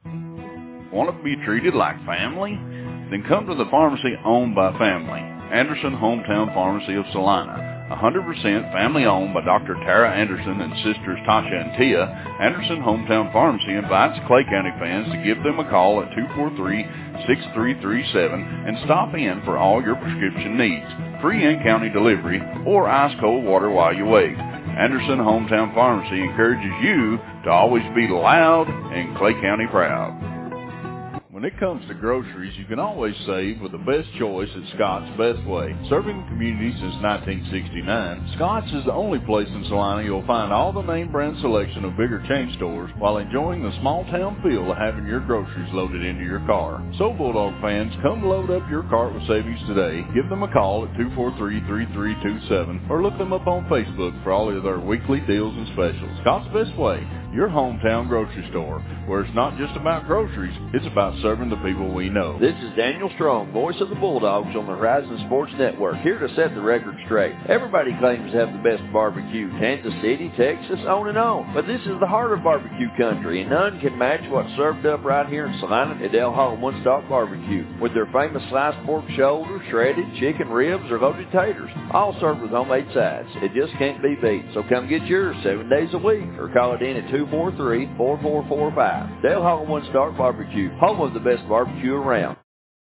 Want to be treated like family? Then come to the pharmacy owned by family, Anderson Hometown Pharmacy of Salina. one hundred percent family owned by Doctor Tara Anderson and sisters Tasha and Tia, Anderson Hometown Pharmacy invites Clay County fans to give them a call at two four three, six three three seven and stop in for all your prescription needs, free in-county delivery, or ice-cold water while you wait. Anderson Hometown Pharmacy encourages you to always be loud and Clay County proud. When it comes to groceries, you can always save with the best choice at Scott's Best Way. Serving the community since nineteen sixty-nine, Scott's is the only place in Salina you'll find all the name brand selection of bigger chain stores while enjoying the small town feel of having your groceries loaded into your car. So Bulldog fans, come load up your cart with savings today. Give them a call at two four three, three three two seven or look them up on Facebook for all of their weekly deals and specials. Scott's Best Way, your hometown grocery store, where it's not just about groceries, it's about serving the people we know. This is Daniel Strong, voice of the Bulldogs on the Horizon Sports Network, here to set the record straight. Everybody claims to have the best barbecue, Kansas City, Texas, on and on. But this is the heart of barbecue country, and none can match what's served up right here in Salina at Del Hall One Stop Barbecue, with their famous sliced pork shoulder, shredded chicken ribs, or loaded taters, all served with homemade sides. It just can't be beat. So come get yours seven days a week, or call it in at two four three, four four four five. Del Hall One Stop Barbecue, home of the best barbecue around.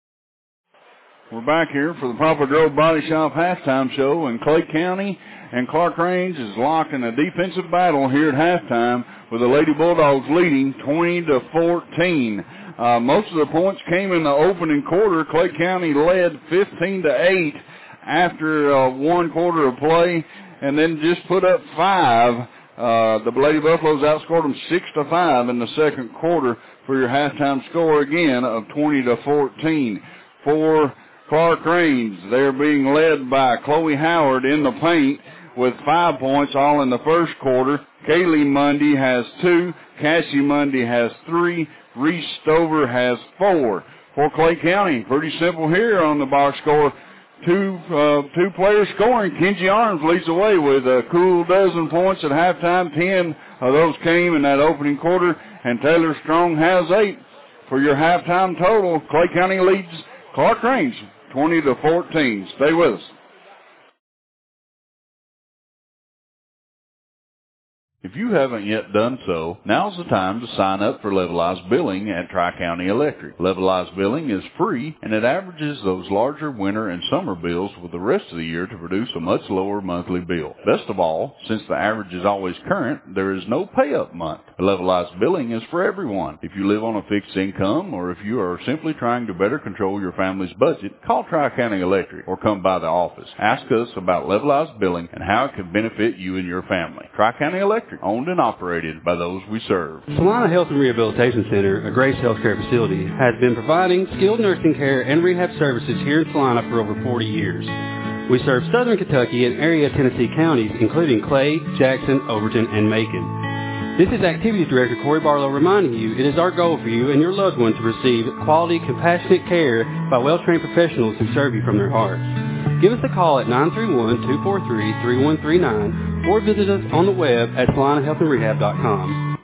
We're back here for the Poplar Grove Body Shop halftime show in Clay County, and Clark Range is locked in a defensive battle here at halftime with the Lady Bulldogs leading twenty to fourteen. Uh, most of the points came in the opening quarter. Clay County led fifteen to eight after uh, one quarter of play, and then just put up five. Uh, the Lady Buffaloes outscored them six to five in the second quarter for your halftime score again of twenty to fourteen. For Clark Range. They're being led by Chloe Howard in the paint with five points all in the first quarter. Kaylee Mundy has two. Cassie Mundy has three. Reese Stover has four. For Clay County, pretty simple here on the box score. Two uh, two players scoring. Kenji Arms leads the way with a cool dozen points at halftime. Ten of those came in that opening quarter, and Taylor Strong has eight. For your halftime total, Clay County leads Clark Range twenty to fourteen. Stay with us. If you haven't yet done so, now's the time to sign up for Levelized Billing at Tri-County Electric. Levelized Billing is free, and it averages those larger winter and summer bills with the rest of the year to produce a much lower monthly bill. Best of all, since the average is always current, there is no pay-up month. Levelized Billing is for everyone. If you live on a fixed income, or if you are simply trying to better control your family's budget, call Tri-County Electric or come by the office. Ask us about Levelized Billing and how it can benefit you and your family. Tri-County Electric, owned and operated by those we serve. Salina Health and Rehabilitation Center, a Grace Healthcare facility, has been providing skilled nursing care and rehab services here in Salina for over forty years. We serve southern Kentucky and area Tennessee counties, including Clay, Jackson, Overton, and Macon. This is Activities Director Corey Barlow reminding you it is our goal for you and your loved one to receive quality, compassionate care by well-trained professionals who serve you from their hearts. Give us a call at nine three one, two four three, three one three nine or visit us on the web at salina health and rehab dot com.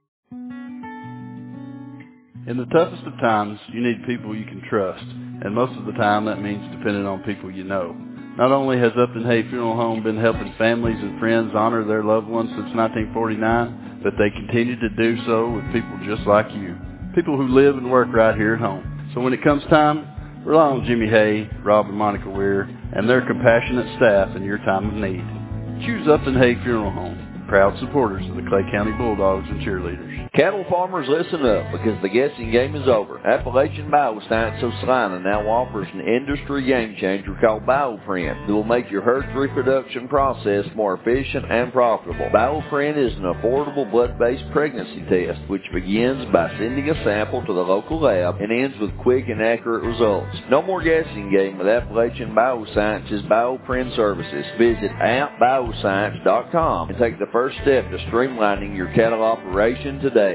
In the toughest of times, you need people you can trust, and most of the time that means depending on people you know. Not only has Upton Hay Funeral Home been helping families and friends honor their loved ones since nineteen forty-nine, but they continue to do so with people just like you, people who live and work right here at home. So when it comes time, rely on Jimmy Hay, Rob and Monica Weir, and their compassionate staff in your time of need. Choose Upton Hay Funeral Home, proud supporters of the Clay County Bulldogs and cheerleaders. Cattle farmers, listen up, because the guessing game is over. Appalachian Bioscience of Salina now offers an industry game changer called BioPrint that will make your herd's reproduction process more efficient and profitable. BioPrint is an affordable blood-based pregnancy test which begins by sending a sample to the local lab and ends with quick and accurate results. No more guessing game with Appalachian Bioscience's BioPrint services. Visit app bioscience dot com and take the first step to streamlining your cattle operation today.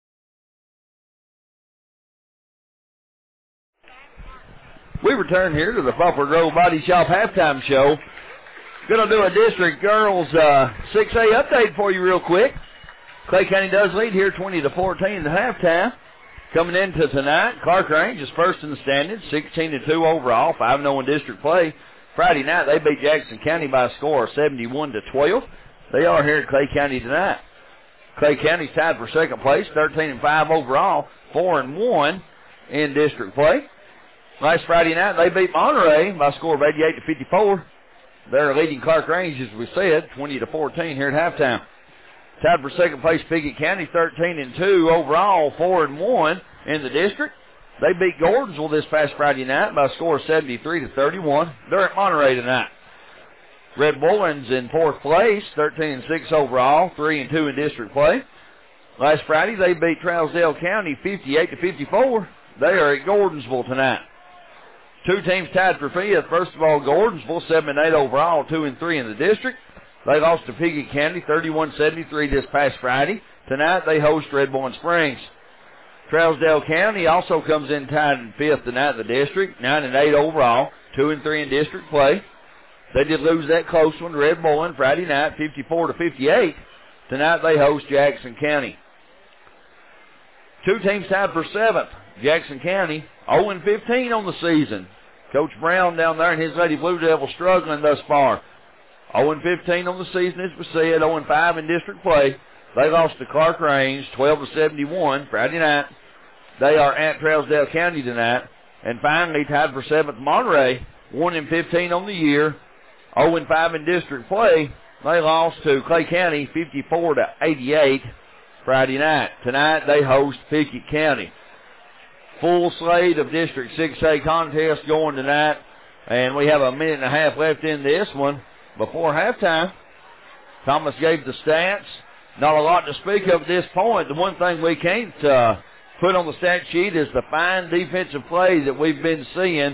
We return here to the Poplar Grove Body Shop halftime show. Going to do a district girls uh, six A update for you real quick. Clay County does lead here twenty to fourteen at halftime. Coming into tonight, Clark Range is first in the standings, sixteen to two overall, five and oh in district play. Friday night, they beat Jackson County by a score of seventy-one to twelve. They are here at Clay County tonight. Clay County's tied for second place, thirteen and five overall, four and one in district play. Last Friday night, they beat Monterey by a score of eighty-eight to fifty-four. They're leading Clark Range, as we said, twenty to fourteen here at halftime. Tied for second place, Pickett County, thirteen and two overall, four and one in the district. They beat Gordonsville this past Friday night by a score of seventy-three to thirty-one. They're at Monterey tonight. Red Bullens in fourth place, thirteen and six overall, three and two in district play. Last Friday, they beat Trousdale County fifty-eight to fifty-four. They are at Gordonsville tonight. Two teams tied for fifth. First of all, Gordonsville, seven and eight overall, two and three in the district. They lost to Pickett County, thirty-one seventy-three this past Friday. Tonight, they host Red Bowling Springs. Trousdale County also comes in tied in fifth tonight in the district, nine and eight overall, two and three in district play. They did lose that close one to Red Bowling Friday night, fifty-four to fifty-eight. Tonight, they host Jackson County. Two teams tied for seventh. Jackson County, oh and fifteen on the season. Coach Brown down there and his Lady Blue Devils struggling thus far. oh and fifteen on the season, as we said, oh and five in district play. They lost to Clark Range, twelve to seventy-one, Friday night. They are at Trousdale County tonight. And finally, tied for seventh, Monterey, one and fifteen on the year, oh and five in district play. They lost to Clay County, fifty-four to eighty-eight, Friday night. Tonight, they host Pickett County. Full slate of District six A contests going tonight, and we have a minute and a half left in this one before halftime. Thomas gave the stats. Not a lot to speak of at this point. The one thing we can't uh, put on the stat sheet is the fine defensive play that we've been seeing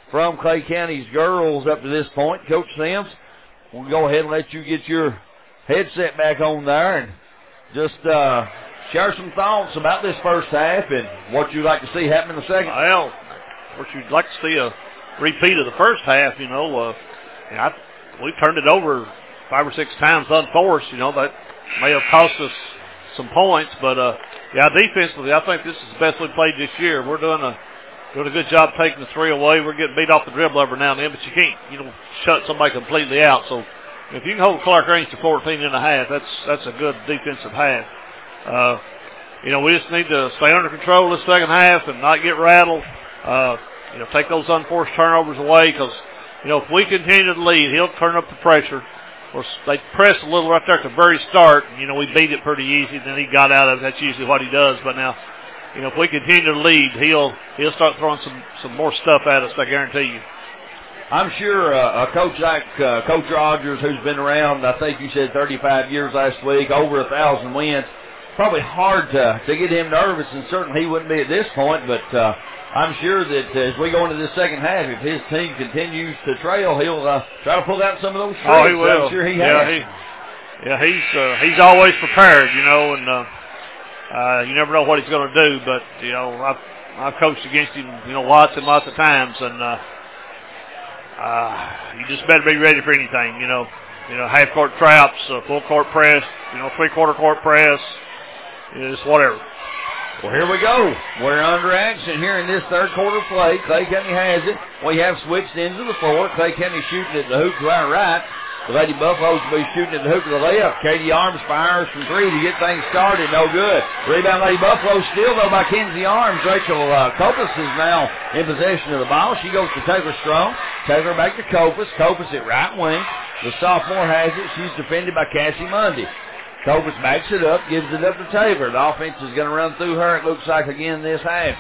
from Clay County's girls up to this point. Coach Sims, we'll go ahead and let you get your headset back on there and just uh, share some thoughts about this first half and what you'd like to see happen in the second. Well, of course, you'd like to see a repeat of the first half, you know. Uh, and I, we've turned it over five or six times unforced, you know. That may have cost us some points, but, uh, yeah, defensively, I think this is the best we've played this year. We're doing a doing a good job taking the three away. We're getting beat off the dribble every now and then, but you can't, you know, shut somebody completely out. So if you can hold Clark Range to fourteen and a half, that's that's a good defensive half. Uh, you know, we just need to stay under control this second half and not get rattled. Uh, you know, take those unforced turnovers away because, you know, if we continue to lead, he'll turn up the pressure. Of course, they pressed a little right there at the very start. You know, we beat it pretty easy. Then he got out of it. That's usually what he does. But now, you know, if we continue to lead, he'll he'll start throwing some, some more stuff at us, I guarantee you. I'm sure uh, a coach like uh, Coach Rogers, who's been around, I think you said thirty-five years last week, over a thousand wins, probably hard to, to get him nervous, and certainly he wouldn't be at this point, but uh, I'm sure that uh, as we go into this second half, if his team continues to trail, he'll uh, try to pull out some of those tricks. Oh, he will. I'm sure he yeah, has. He, yeah, he's uh, he's always prepared, you know, and uh, uh, you never know what he's going to do. But you know, I've I've coached against him, you know, lots and lots of times, and uh, uh, you just better be ready for anything, you know. You know, half court traps, uh, full court press, you know, three quarter court press, you know, just whatever. Well, here we go. We're under action here in this third quarter play. Clay County has it. We have switched into the floor. Clay County shooting at the hoop to our right. The Lady Buffaloes will be shooting at the hoop to the left. Katie Arms fires from three to get things started. No good. Rebound Lady Buffalo still, though, by Kenzie Arms. Rachel uh, Copus is now in possession of the ball. She goes to Taylor Strong. Taylor back to Copus. Copus at right wing. The sophomore has it. She's defended by Cassie Mundy. Copus backs it up, gives it up to Taylor. The offense is going to run through her, it looks like, again this half.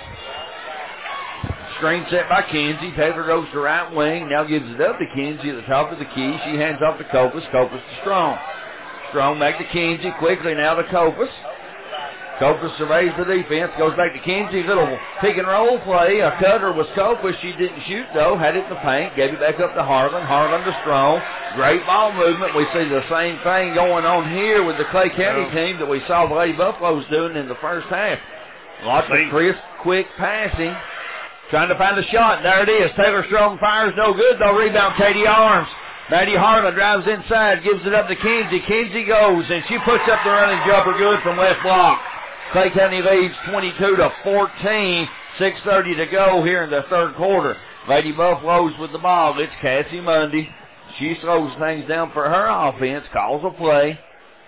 Screen set by Kenzie. Taylor goes to right wing, now gives it up to Kenzie at the top of the key. She hands off to Copus. Copus to Strong. Strong back to Kenzie, quickly now to Copus. Copus surveys the defense, goes back to Kenzie. Little pick and roll play. A cutter was Copus. She didn't shoot, though. Had it in the paint. Gave it back up to Harlan. Harlan to Strong. Great ball movement. We see the same thing going on here with the Clay County team that we saw the Lady Buffaloes doing in the first half. Lots of crisp, quick passing. Trying to find a shot. There it is. Taylor Strong fires. No good, though. Rebound, Katie Arms. Maddie Harlan drives inside. Gives it up to Kenzie. Kenzie goes, and she puts up the running jumper good from left block. Clay County leads twenty-two to fourteen. six thirty to go here in the third quarter. Lady Buffaloes with the ball. It's Cassie Mundy. She throws things down for her offense. Calls a play.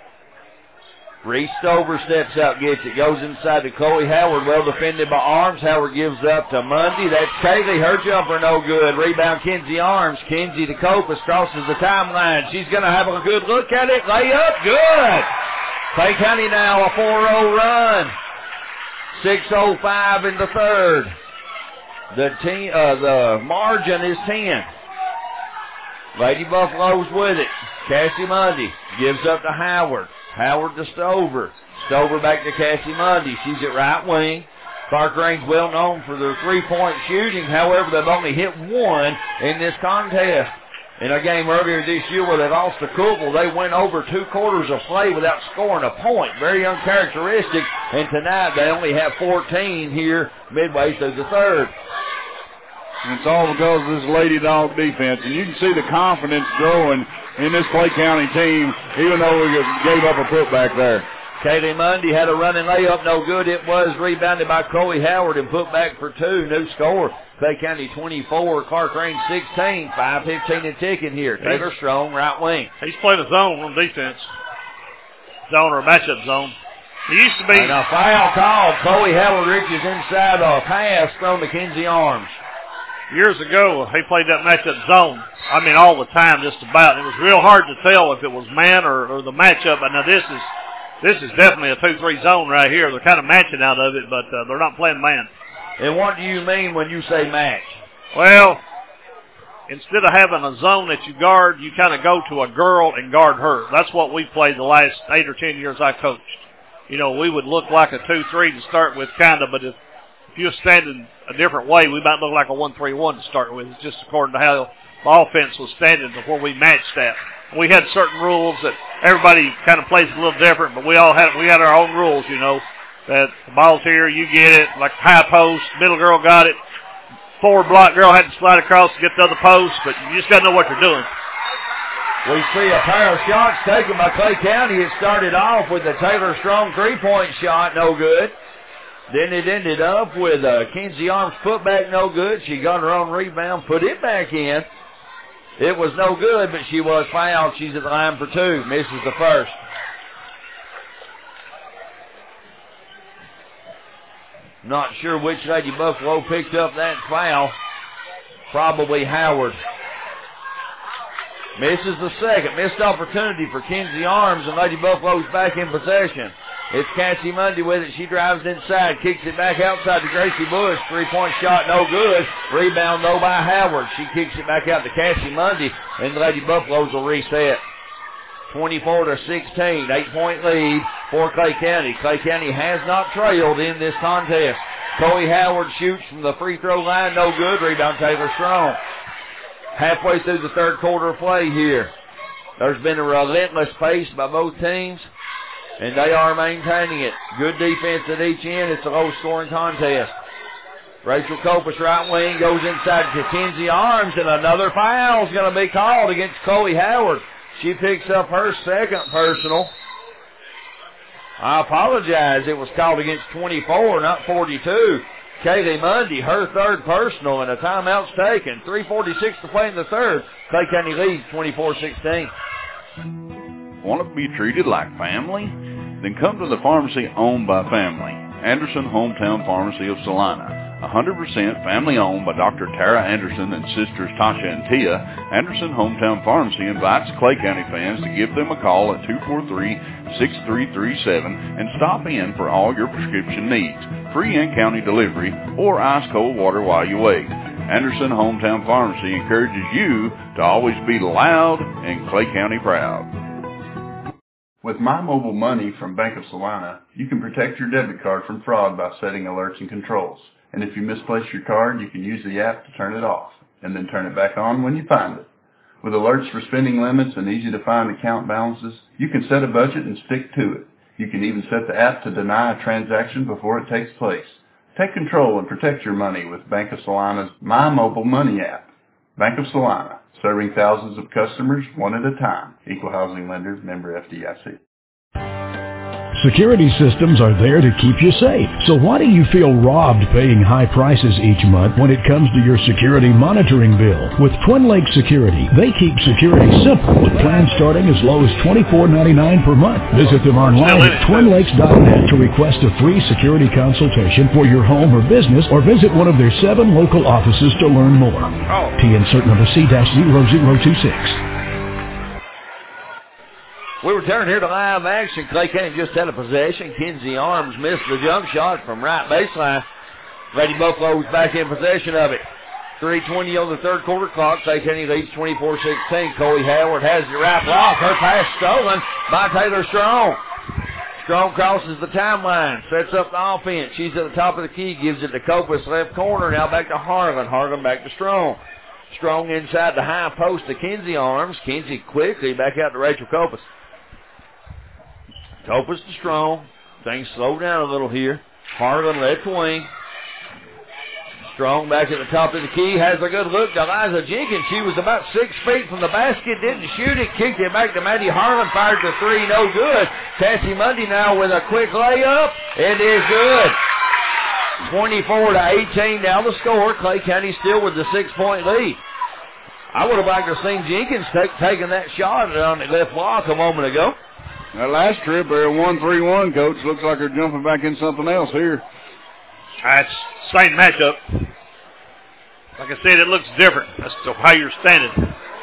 Reese Stover steps out, gets it. Goes inside to Chloe Howard. Well defended by Arms. Howard gives up to Mundy. That's Kaylee. Her jumper no good. Rebound Kenzie Arms. Kenzie to Copus. Crosses the timeline. She's going to have a good look at it. Layup. Good. Clay County now a four oh run. six oh five in the third. The team, uh, the margin is ten. Lady Buffaloes with it. Cassie Mundy gives up to Howard. Howard to Stover. Stover back to Cassie Mundy. She's at right wing. Clark Range well known for their three-point shooting. However, they've only hit one in this contest. In a game earlier this year where they lost to Cookville, they went over two quarters of play without scoring a point. Very uncharacteristic. And tonight they only have fourteen here midway through the third. And it's all because of this Lady Dog defense. And you can see the confidence growing in this Clay County team, even though we gave up a putback there. Kaylee Mundy had a running layup, no good. It was rebounded by Chloe Howard and put back for two. New score, Clay County twenty-four, Clark Range sixteen. five fifteen and ticking here. Taylor Strong, right wing. He's playing a zone on defense. Zone or a matchup zone. He used to be. And a foul called. Chloe Howard reaches inside a pass thrown to Kenzie Arms. Years ago, he played that matchup zone. I mean, all the time, just about. It was real hard to tell if it was man or, or the matchup. But now this is this is definitely a two three zone right here. They're kind of matching out of it, but uh, they're not playing man. And what do you mean when you say match? Well, instead of having a zone that you guard, you kind of go to a girl and guard her. That's what we played the last eight or ten years I coached. You know, we would look like a two three to start with, kind of, but if if you were standing a different way, we might look like a one three one to start with. It's just according to how the offense was standing to where we matched that. We had certain rules that everybody kind of plays a little different, but we all had we had our own rules, you know, that the ball's here, you get it, like high post, middle girl got it, forward block girl had to slide across to get the other post, but you just got to know what you're doing. We see a pair of shots taken by Clay County. It started off with the Taylor Strong three-point shot, no good. Then it ended up with uh, Kinsey Arms putback, no good. She got her own rebound, put it back in. It was no good, but she was fouled. She's at the line for two. Misses the first. Not sure which Lady Buffalo picked up that foul. Probably Howard. Misses the second. Missed opportunity for Kinsey Arms, and Lady Buffalo's back in possession. It's Cassie Mundy with it. She drives inside, kicks it back outside to Gracie Bush. Three-point shot, no good. Rebound, though, by Howard. She kicks it back out to Cassie Mundy, and Lady Buffaloes will reset. twenty-four to sixteen, eight-point lead for Clay County. Clay County has not trailed in this contest. Chloe Howard shoots from the free throw line, no good. Rebound, Taylor Strong. Halfway through the third quarter of play here. There's been a relentless pace by both teams, and they are maintaining it. Good defense at each end. It's a low-scoring contest. Rachel Kopus, right wing, goes inside to Kinsey Arms, and another foul is going to be called against Chloe Howard. She picks up her second personal. I apologize. It was called against twenty-four, not forty-two. Kaylee Mundy, her third personal, and a timeout's taken. three forty-six to play in the third. Clay County leads twenty-four sixteen. Want to be treated like family? Then come to the pharmacy owned by family. Anderson Hometown Pharmacy of Salina. one hundred percent family owned by Doctor Tara Anderson and sisters Tasha and Tia. Anderson Hometown Pharmacy invites Clay County fans to give them a call at two four three, six three three seven and stop in for all your prescription needs. Free in-county delivery or ice-cold water while you wait. Anderson Hometown Pharmacy encourages you to always be loud and Clay County proud. With My Mobile Money from Bank of Salina, you can protect your debit card from fraud by setting alerts and controls. And if you misplace your card, you can use the app to turn it off, and then turn it back on when you find it. With alerts for spending limits and easy-to-find account balances, you can set a budget and stick to it. You can even set the app to deny a transaction before it takes place. Take control and protect your money with Bank of Salina's My Mobile Money app. Bank of Salina, serving thousands of customers one at a time. Equal housing lender, member F D I C. Security systems are there to keep you safe. So why do you feel robbed paying high prices each month when it comes to your security monitoring bill? With Twin Lakes Security, they keep security simple with plans starting as low as twenty-four ninety-nine per month. Visit them online at twin lakes dot net to request a free security consultation for your home or business, or visit one of their seven local offices to learn more. T insert number C zero zero two six. We return here to live action. Clay County just had a possession. Kinsey Arms missed the jump shot from right baseline. Lady Buffalo's back in possession of it. three twenty on the third quarter clock. Clay County leads twenty-four sixteen. Chloe Howard has the right block. Her pass stolen by Taylor Strong. Strong crosses the timeline, sets up the offense. She's at the top of the key, gives it to Kopus, left corner. Now back to Harlan. Harlan back to Strong. Strong inside the high post to Kinsey Arms. Kinsey quickly back out to Rachel Kopus. Kopus to Strong. Things slow down a little here. Harlan left wing. Strong back at the top of the key. Has a good look to Eliza Jenkins. She was about six feet from the basket. Didn't shoot it. Kicked it back to Maddie Harlan. Fired the three. No good. Cassie Mundy now with a quick layup. It is good. twenty-four to eighteen now the score. Clay County still with the six-point lead. I would have liked to have seen Jenkins take, taking that shot on the left block a moment ago. That last trip there, one three one, Coach, looks like they're jumping back in something else here. That's same matchup. Like I said, it looks different. That's how you're standing.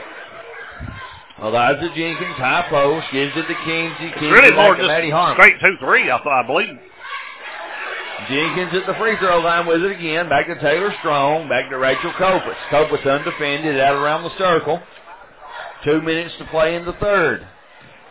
Eliza Jenkins, high post, gives it to Kinsey. It's really more just straight two three, I, I believe. Jenkins at the free throw line with it again. Back to Taylor Strong. Back to Rachel Kopus. Kopus undefended out around the circle. Two minutes to play in the third.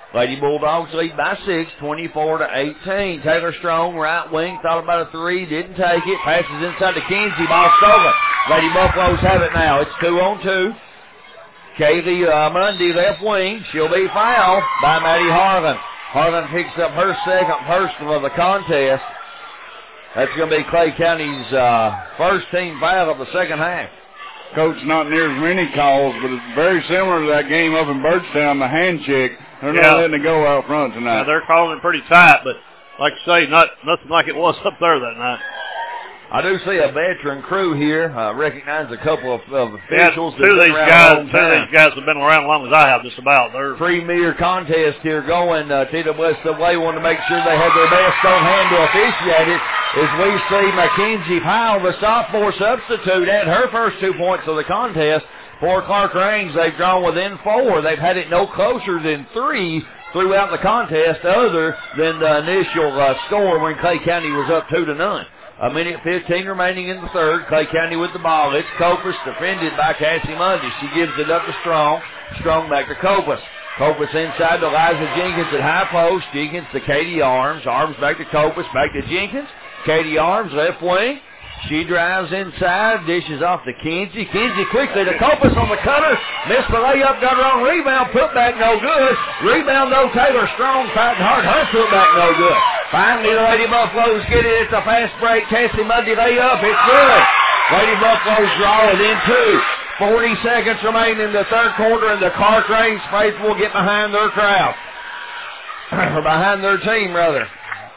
Lady Bulldogs lead by six, twenty-four to eighteen. Taylor Strong, right wing, thought about a three, didn't take it. Passes inside to Kinsey, ball stolen. Lady Buffaloes have it now. It's two on two. Katie uh, Mundy, left wing. She'll be fouled by Maddie Harlan. Harlan picks up her second personal of the contest. That's going to be Clay County's uh, first team foul of the second half. Coach, not near as many calls, but it's very similar to that game up in Birdstown, the hand check. They're yeah. not letting it go out front tonight. Yeah, they're calling it pretty tight, but like I say, not nothing like it was up there that night. I do see a veteran crew here. I recognize a couple of, of officials. Yeah, two of these guys, two of these guys have been around as long as I have, just about. They're premier contest here going. Uh, T W S A A wanted to make sure they had their best on hand to officiate it. As we see Mackenzie Powell, the sophomore substitute, at her first two points of the contest. For Clark Range, they've drawn within four. They've had it no closer than three throughout the contest, other than the initial uh, score when Clay County was up two to none. A minute fifteen remaining in the third. Clay County with the ball. It's Copus, defended by Cassie Mundy. She gives it up to Strong. Strong back to Copus. Copus inside to Liza Jenkins at high post. Jenkins to Katie Arms. Arms back to Copus. Back to Jenkins. Katie Arms, left wing. She drives inside, dishes off to Kinsey. Kinsey quickly to Copus on the cutter. Missed the layup, got her on rebound. Putback no good. Rebound though, Taylor Strong fighting hard. Her putback no good. Finally, the Lady Buffaloes get it. It's a fast break. Cassie Mundy layup. It's good. Lady Buffaloes draw it in two. forty seconds remain in the third quarter, and the Clark Range faithful get behind their crowd. or behind their team, rather.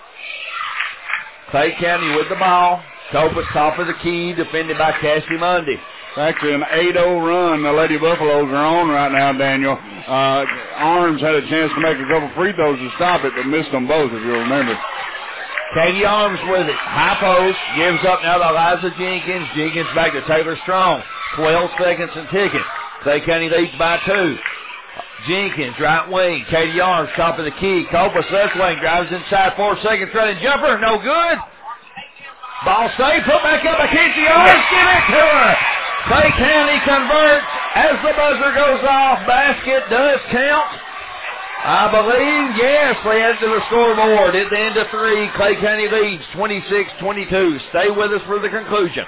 Clay County with the ball. Copus top of the key, defended by Cassie Mundy. Actually, an eight oh run the Lady Buffaloes are on right now, Daniel. Uh, Arms had a chance to make a couple free throws to stop it, but missed them both, if you remember. Katie Arms with it. High post. Gives up now to Liza Jenkins. Jenkins back to Taylor Strong. twelve seconds and ticking. Clay County leads by two. Jenkins, right wing. Katie Arms, top of the key. Copus, left wing. Drives inside. Four seconds running jumper. No good. Ball saved, put back up, Mackenzie Arms, give it to her. Clay County converts as the buzzer goes off. Basket does count. I believe, yes, they added to the scoreboard at the end of three. Clay County leads twenty-six twenty-two. Stay with us for the conclusion.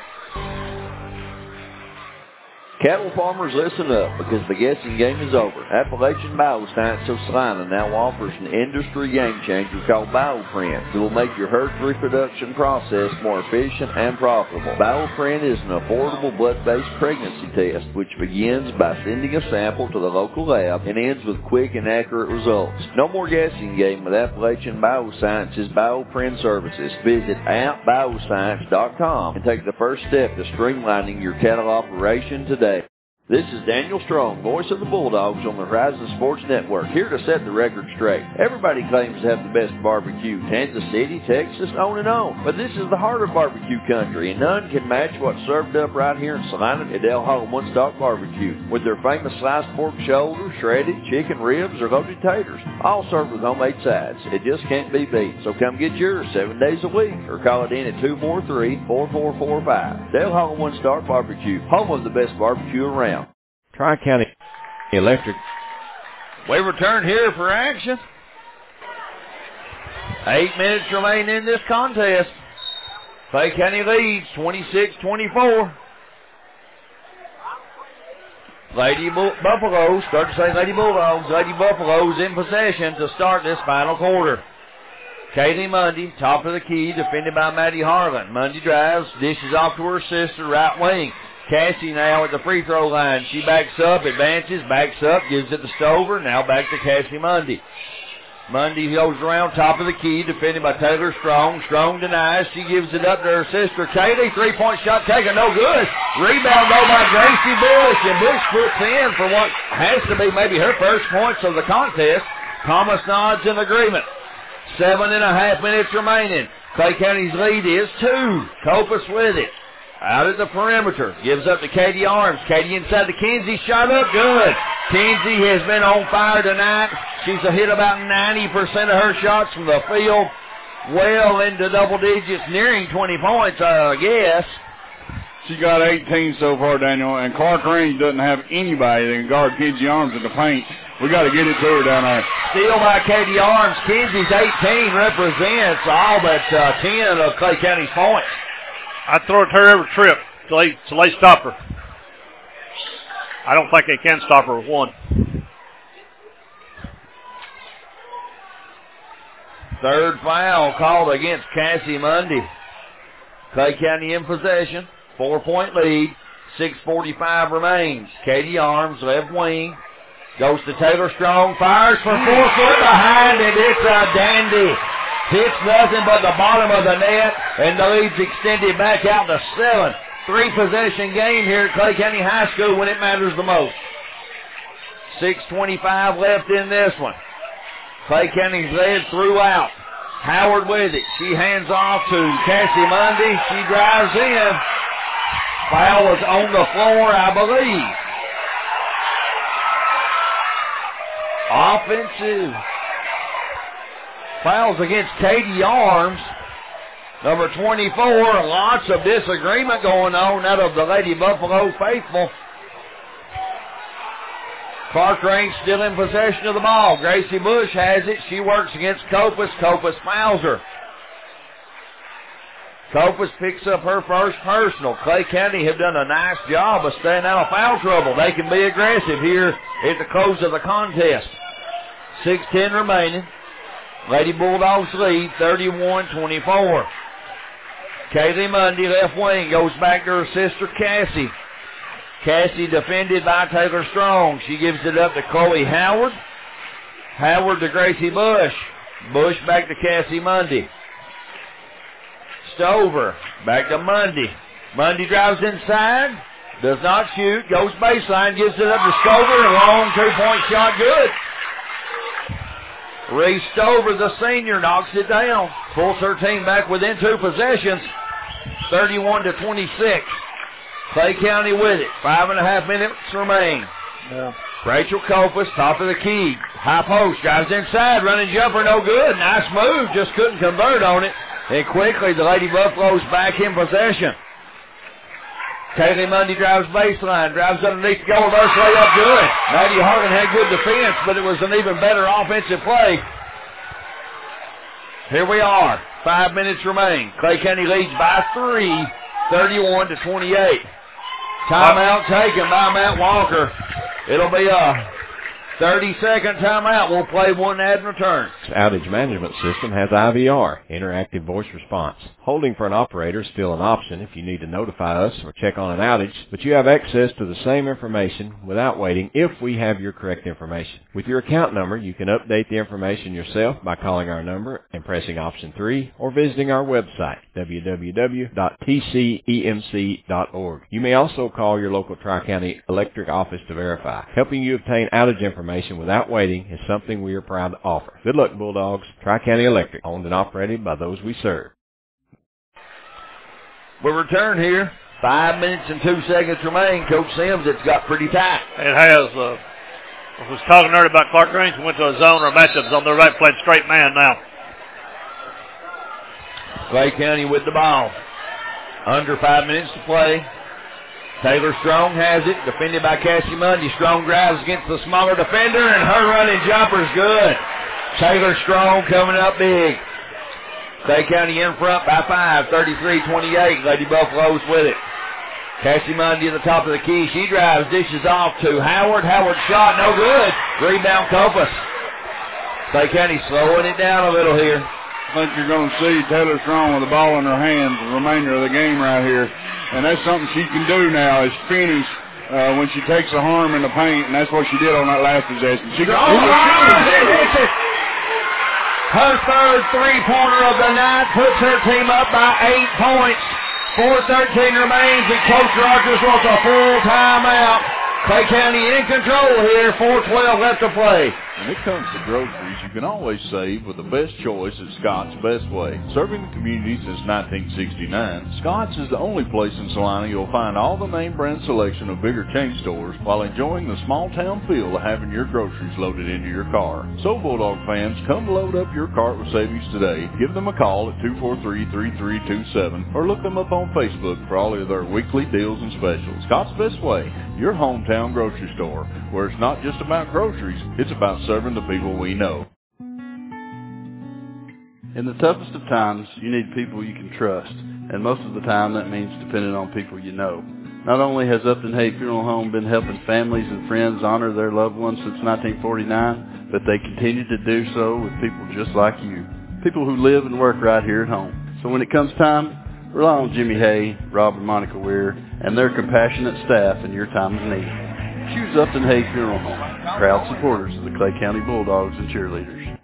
Cattle farmers, listen up, because the guessing game is over. Appalachian Bioscience of Salina now offers an industry game changer called BioPrint that will make your herd reproduction process more efficient and profitable. BioPrint is an affordable blood-based pregnancy test which begins by sending a sample to the local lab and ends with quick and accurate results. No more guessing game with Appalachian Bioscience's BioPrint services. Visit app bioscience dot com and take the first step to streamlining your cattle operation today. This is Daniel Strong, voice of the Bulldogs on the Horizon Sports Network, here to set the record straight. Everybody claims to have the best barbecue, Kansas City, Texas, on and on. But this is the heart of barbecue country, and none can match what's served up right here in Salina at Del Hall One Stock Barbecue, with their famous sliced pork shoulder, shredded chicken ribs, or loaded taters, all served with homemade sides. It just can't be beat. So come get yours seven days a week, or call it in at two four three, four four four five. Del Hall One Stock Barbecue, home of the best barbecue around. Tri-County Electric. We return here for action. Eight minutes remain in this contest. Clay County leads twenty-six twenty-four. Lady Bull- Buffaloes, start to say Lady Bulldogs, Lady Buffaloes in possession to start this final quarter. Katie Mundy, top of the key, defended by Maddie Harlan. Mundy drives, dishes off to her sister, right wing. Cassie now at the free throw line. She backs up, advances, backs up, gives it to Stover. Now back to Cassie Mundy. Mundy goes around top of the key, defended by Taylor Strong. Strong denies. She gives it up to her sister, Katie. Three-point shot taken, no good. Rebound though by Gracie Bush, and Bush puts in for what has to be maybe her first points of the contest. Thomas nods in agreement. Seven and a half minutes remaining. Clay County's lead is two. Copus with it. Out at the perimeter. Gives up to Katie Arms. Katie inside to Kinsey. Shot up. Good. Kinsey has been on fire tonight. She's hit about ninety percent of her shots from the field. Well into double digits, nearing twenty points, I guess. She got eighteen so far, Daniel, and Clark Range doesn't have anybody that can guard Kinsey Arms in the paint. We got to get it to her down there. Steal by Katie Arms. Kenzie's eighteen represents all but uh, ten of Clay County's points. I'd throw it to her every trip till they, till they stop her. I don't think they can stop her with one. Third foul called against Cassie Mundy. Clay County in possession. Four-point lead. six forty-five remains. Katie Arms, left wing. Goes to Taylor Strong. Fires for four foot behind it. It's a dandy. Hits nothing but the bottom of the net. And the lead's extended back out to seven. Three-possession game here at Clay County High School when it matters the most. six twenty-five left in this one. Clay County's led throughout. Howard with it. She hands off to Cassie Mundy. She drives in. Foul was on the floor, I believe. Offensive fouls against Katie Arms. Number twenty-four. Lots of disagreement going on out of the Lady Buffalo faithful. Clark Range still in possession of the ball. Gracie Bush has it. She works against Copas. Copas fouls her. Copas picks up her first personal. Clay County have done a nice job of staying out of foul trouble. They can be aggressive here at the close of the contest. six ten remaining. Lady Bulldogs lead thirty-one twenty-four. Kaylee Mundy, left wing, goes back to her sister Cassie. Cassie defended by Taylor Strong. She gives it up to Chloe Howard. Howard to Gracie Bush. Bush back to Cassie Mundy. Stover back to Mundy. Mundy drives inside. Does not shoot. Goes baseline. Gives it up to Stover. A long two-point shot. Good. Reese Stover, the senior, knocks it down. Pulls her team back within two possessions. thirty-one to twenty-six. Clay County with it. Five and a half minutes remain. Yeah. Rachel Copas, top of the key. High post. Drives inside. Running jumper, no good. Nice move. Just couldn't convert on it. And quickly, the Lady Buffaloes back in possession. Kaylee Mundy drives baseline. Drives underneath the goal. First way up good. Maddie Hargan had good defense, but it was an even better offensive play. Here we are. Five minutes remain. Clay County leads by three. thirty-one to twenty-eight. Timeout taken by Matt Walker. It'll be a thirty-second timeout. We'll play one ad return. Outage management system has I V R, interactive voice response. Holding for an operator is still an option if you need to notify us or check on an outage, but you have access to the same information without waiting if we have your correct information. With your account number, you can update the information yourself by calling our number and pressing option three or visiting our website, w w w dot t c e m c dot org. You may also call your local Tri-County Electric office to verify. Helping you obtain outage information without waiting is something we are proud to offer. Good luck, Bulldogs. Tri-County Electric, owned and operated by those we serve. We return here. Five minutes and two seconds remain. Coach Sims, it's got pretty tight. It has. Uh, I was talking earlier about Clark Range. We went to a zone or a matchup zone. They're right playing straight man now. Clay County with the ball. Under five minutes to play. Taylor Strong has it, defended by Cassie Mundy. Strong drives against the smaller defender, and her running jumper's good. Taylor Strong coming up big. Clay County in front by five, thirty-three twenty-eight. Lady Buffaloes with it. Cassie Mundy at the top of the key. She drives, dishes off to Howard. Howard shot, no good. Rebound Copas. Clay County slowing it down a little here. I think you're going to see Taylor Strong with the ball in her hands the remainder of the game right here. And that's something she can do now is finish uh, when she takes a harm in the paint, and that's what she did on that last possession. She got oh, it. Her third three-pointer of the night puts her team up by eight points. four thirteen remains, and Coach Rogers wants a full timeout. Clay County in control here, four twelve left to play. When it comes to groceries, you can always save with the best choice at Scott's Best Way. Serving the community since nineteen sixty-nine, Scott's is the only place in Salina you'll find all the name brand selection of bigger chain stores while enjoying the small town feel of having your groceries loaded into your car. So Bulldog fans, come load up your cart with savings today. Give them a call at two four three, three three two seven or look them up on Facebook for all of their weekly deals and specials. Scott's Best Way, your hometown grocery store, where it's not just about groceries, it's about serving the people we know. In the toughest of times, you need people you can trust, and most of the time that means depending on people you know. Not only has Upton Hay Funeral Home been helping families and friends honor their loved ones since nineteen forty-nine, but they continue to do so with people just like you, people who live and work right here at home. So when it comes time, rely on Jimmy Hay, Rob and Monica Weir, and their compassionate staff in your time of need. Choose Upton Hay Funeral Home, proud supporters of the Clay County Bulldogs and cheerleaders.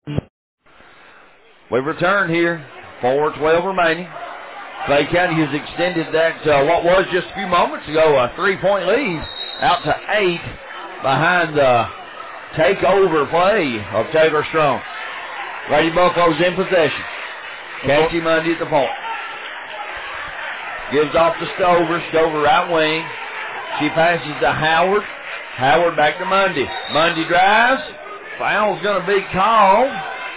We've returned here, four twelve remaining. Clay County has extended that, uh, what was just a few moments ago, a three-point lead out to eight behind the takeover play of Taylor Strong. Lady Buffalo's in possession. Cassie Mundy at the point. Gives off to Stover. Stover right wing. She passes to Howard. Howard back to Mundy. Mundy drives. Foul's going to be called.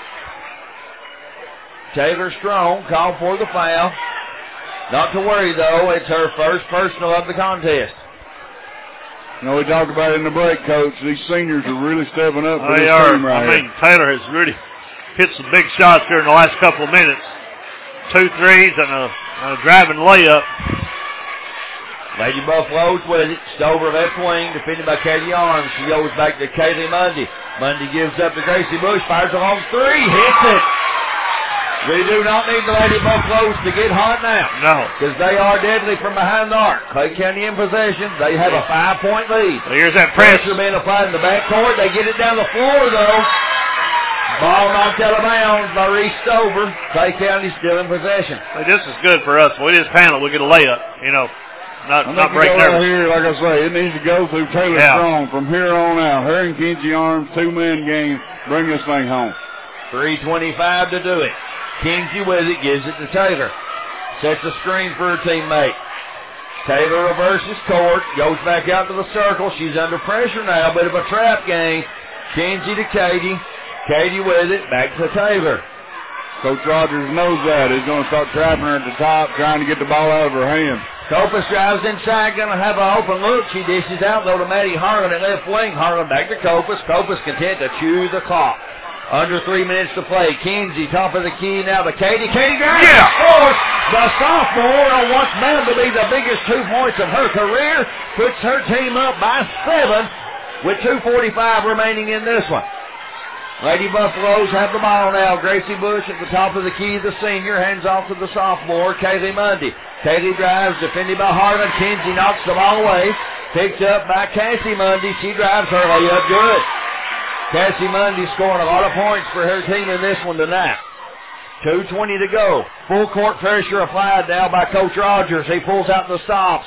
Taylor Strong called for the foul. Not to worry, though. It's her first personal of the contest. You know, we talked about it in the break, Coach. These seniors are really stepping up for they this are. team right I here. mean, Taylor has really hit some big shots here in the last couple of minutes. Two threes and a, and a driving layup. Lady Buffaloes with it. Stover left wing, defended by Katie Arms. She goes back to Kaylee Mundy. Mundy gives up to Gracie Bush. Fires a long three. Hits it. We do not need the Lady Buffaloes to get hot now. No. Because they are deadly from behind the arc. Clay County in possession. They have a five-point lead. So here's that press. Pressure being applied in the backcourt. They get it down the floor, though. Ball knocked out of bounds by Reese Stover. Clay County still in possession. Hey, this is good for us. We just handle. We get a layup. You know, not I not think break it go nervous. right here, like I say, it needs to go through Taylor Yeah. Strong from here on out. Her and Kinsey Arms, two-man game, bring this thing home. three twenty-five to do it. Kinsey with it, gives it to Taylor. Sets a screen for her teammate. Taylor reverses court, goes back out to the circle. She's under pressure now, bit of a trap game. Kinsey to Katie. Katie with it, back to Taylor. Coach Rogers knows that. He's going to start trapping her at the top, trying to get the ball out of her hands. Copas drives inside, going to have an open look. She dishes out, though, to Maddie Harlan at left wing. Harlan back to Copas. Copas content to chew the clock. Under three minutes to play. Kinsey, top of the key now to Katie. Katie drives Yeah. and scores. The sophomore, once bound to be the biggest two points of her career, puts her team up by seven with two forty-five remaining in this one. Lady Buffaloes have the ball now. Gracie Bush at the top of the key, the senior, hands off to the sophomore, Kaylee Mundy. Kaylee drives, defended by Harlan. Kinsey knocks the ball away. Picked up by Cassie Mundy. She drives her layup good. Cassie Mundy scoring a lot of points for her team in this one tonight. two twenty to go. Full court pressure applied now by Coach Rogers. He pulls out the stops.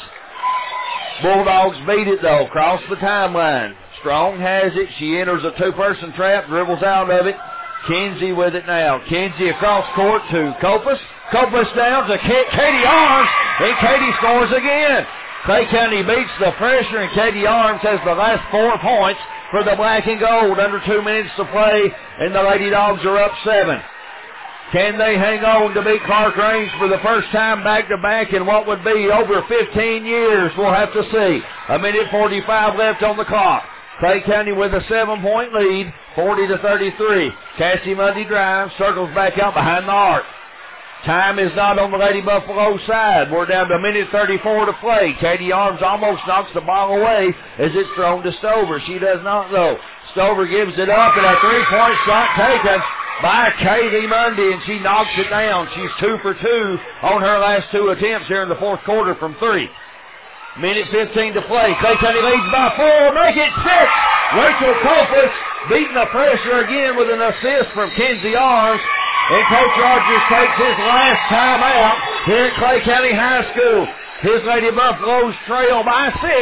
Bulldogs beat it, though. Cross the timeline. Strong has it. She enters a two-person trap, dribbles out of it. Kinsey with it now. Kinsey across court to Copas. Copas down to K- Katie Arms, and Katie scores again. Clay County beats the pressure, and Katie Arms has the last four points for the black and gold. Under two minutes to play, and the Lady Dogs are up seven. Can they hang on to beat Clark Range for the first time back-to-back in what would be over fifteen years? We'll have to see. A minute forty-five left on the clock. Clay County with a seven-point lead, forty to thirty-three. Cassie Mundy drives, circles back out behind the arc. Time is not on the Lady Buffalo side. We're down to a minute thirty-four to play. Katie Arms almost knocks the ball away as it's thrown to Stover. She does not, though. Stover gives it up, and a three-point shot taken by Katie Mundy, and she knocks it down. She's two for two on her last two attempts here in the fourth quarter from three. Minute fifteen to play. Clay County leads by four. Make it six. Rachel Copas beating the pressure again with an assist from Kinsey Arms. And Coach Rogers takes his last time out here at Clay County High School. His Lady Buffaloes trail by six,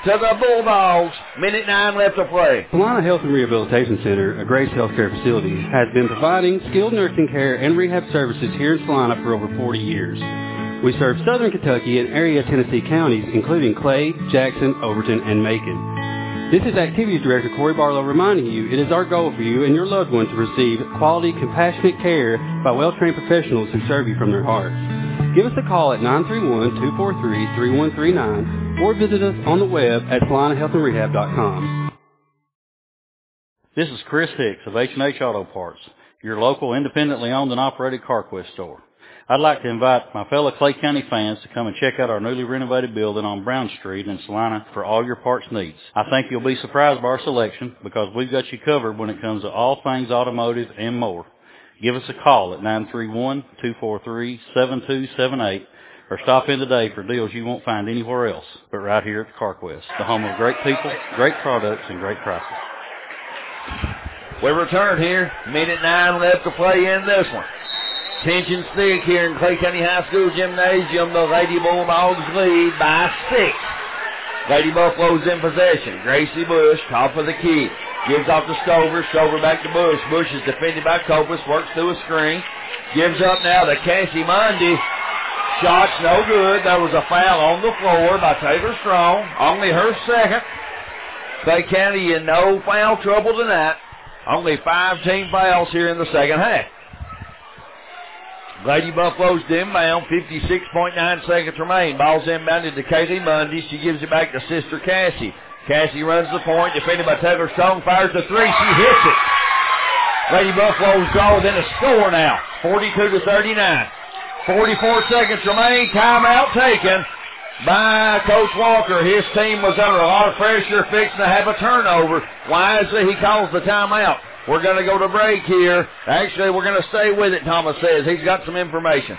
to the Bulldogs. Minute nine left to play. Salina Health and Rehabilitation Center, a Grace Healthcare facility, has been providing skilled nursing care and rehab services here in Salina for over forty years. We serve southern Kentucky and area Tennessee counties, including Clay, Jackson, Overton, and Macon. This is Activities Director Corey Barlow reminding you it is our goal for you and your loved one to receive quality, compassionate care by well-trained professionals who serve you from their hearts. Give us a call at nine three one, two four three, three one three nine or visit us on the web at salina health and rehab dot com. This is Chris Hicks of H and H Auto Parts, your local independently owned and operated CarQuest store. I'd like to invite my fellow Clay County fans to come and check out our newly renovated building on Brown Street in Salina for all your parts needs. I think you'll be surprised by our selection because we've got you covered when it comes to all things automotive and more. Give us a call at nine three one, two four three, seven two seven eight or stop in today for deals you won't find anywhere else but right here at CarQuest, the home of great people, great products, and great prices. We return here. Minute nine left to play in this one. Tension thick here in Clay County High School Gymnasium. The Lady Bulldogs lead by six. Lady Buffalo's in possession. Gracie Bush, top of the key. Gives off to Stover. Stover back to Bush. Bush is defended by Copus. Works through a screen. Gives up now to Cassie Mundy. Shot's no good. There was a foul on the floor by Taylor Strong. Only her second. Clay County in no foul trouble tonight. Only five team fouls here in the second half. Lady Buffalo's inbound, fifty-six point nine seconds remain. Ball's inbounded to Katie Mundy. She gives it back to Sister Cassie. Cassie runs the point, defended by Taylor Strong, fires the three. She hits it. Lady Buffalo's draw within a score now, forty-two to thirty-nine. forty-four seconds remain. Timeout taken by Coach Walker. His team was under a lot of pressure, fixing to have a turnover. Wisely, he calls the timeout. We're going to go to break here. Actually, we're going to stay with it, Thomas says. He's got some information.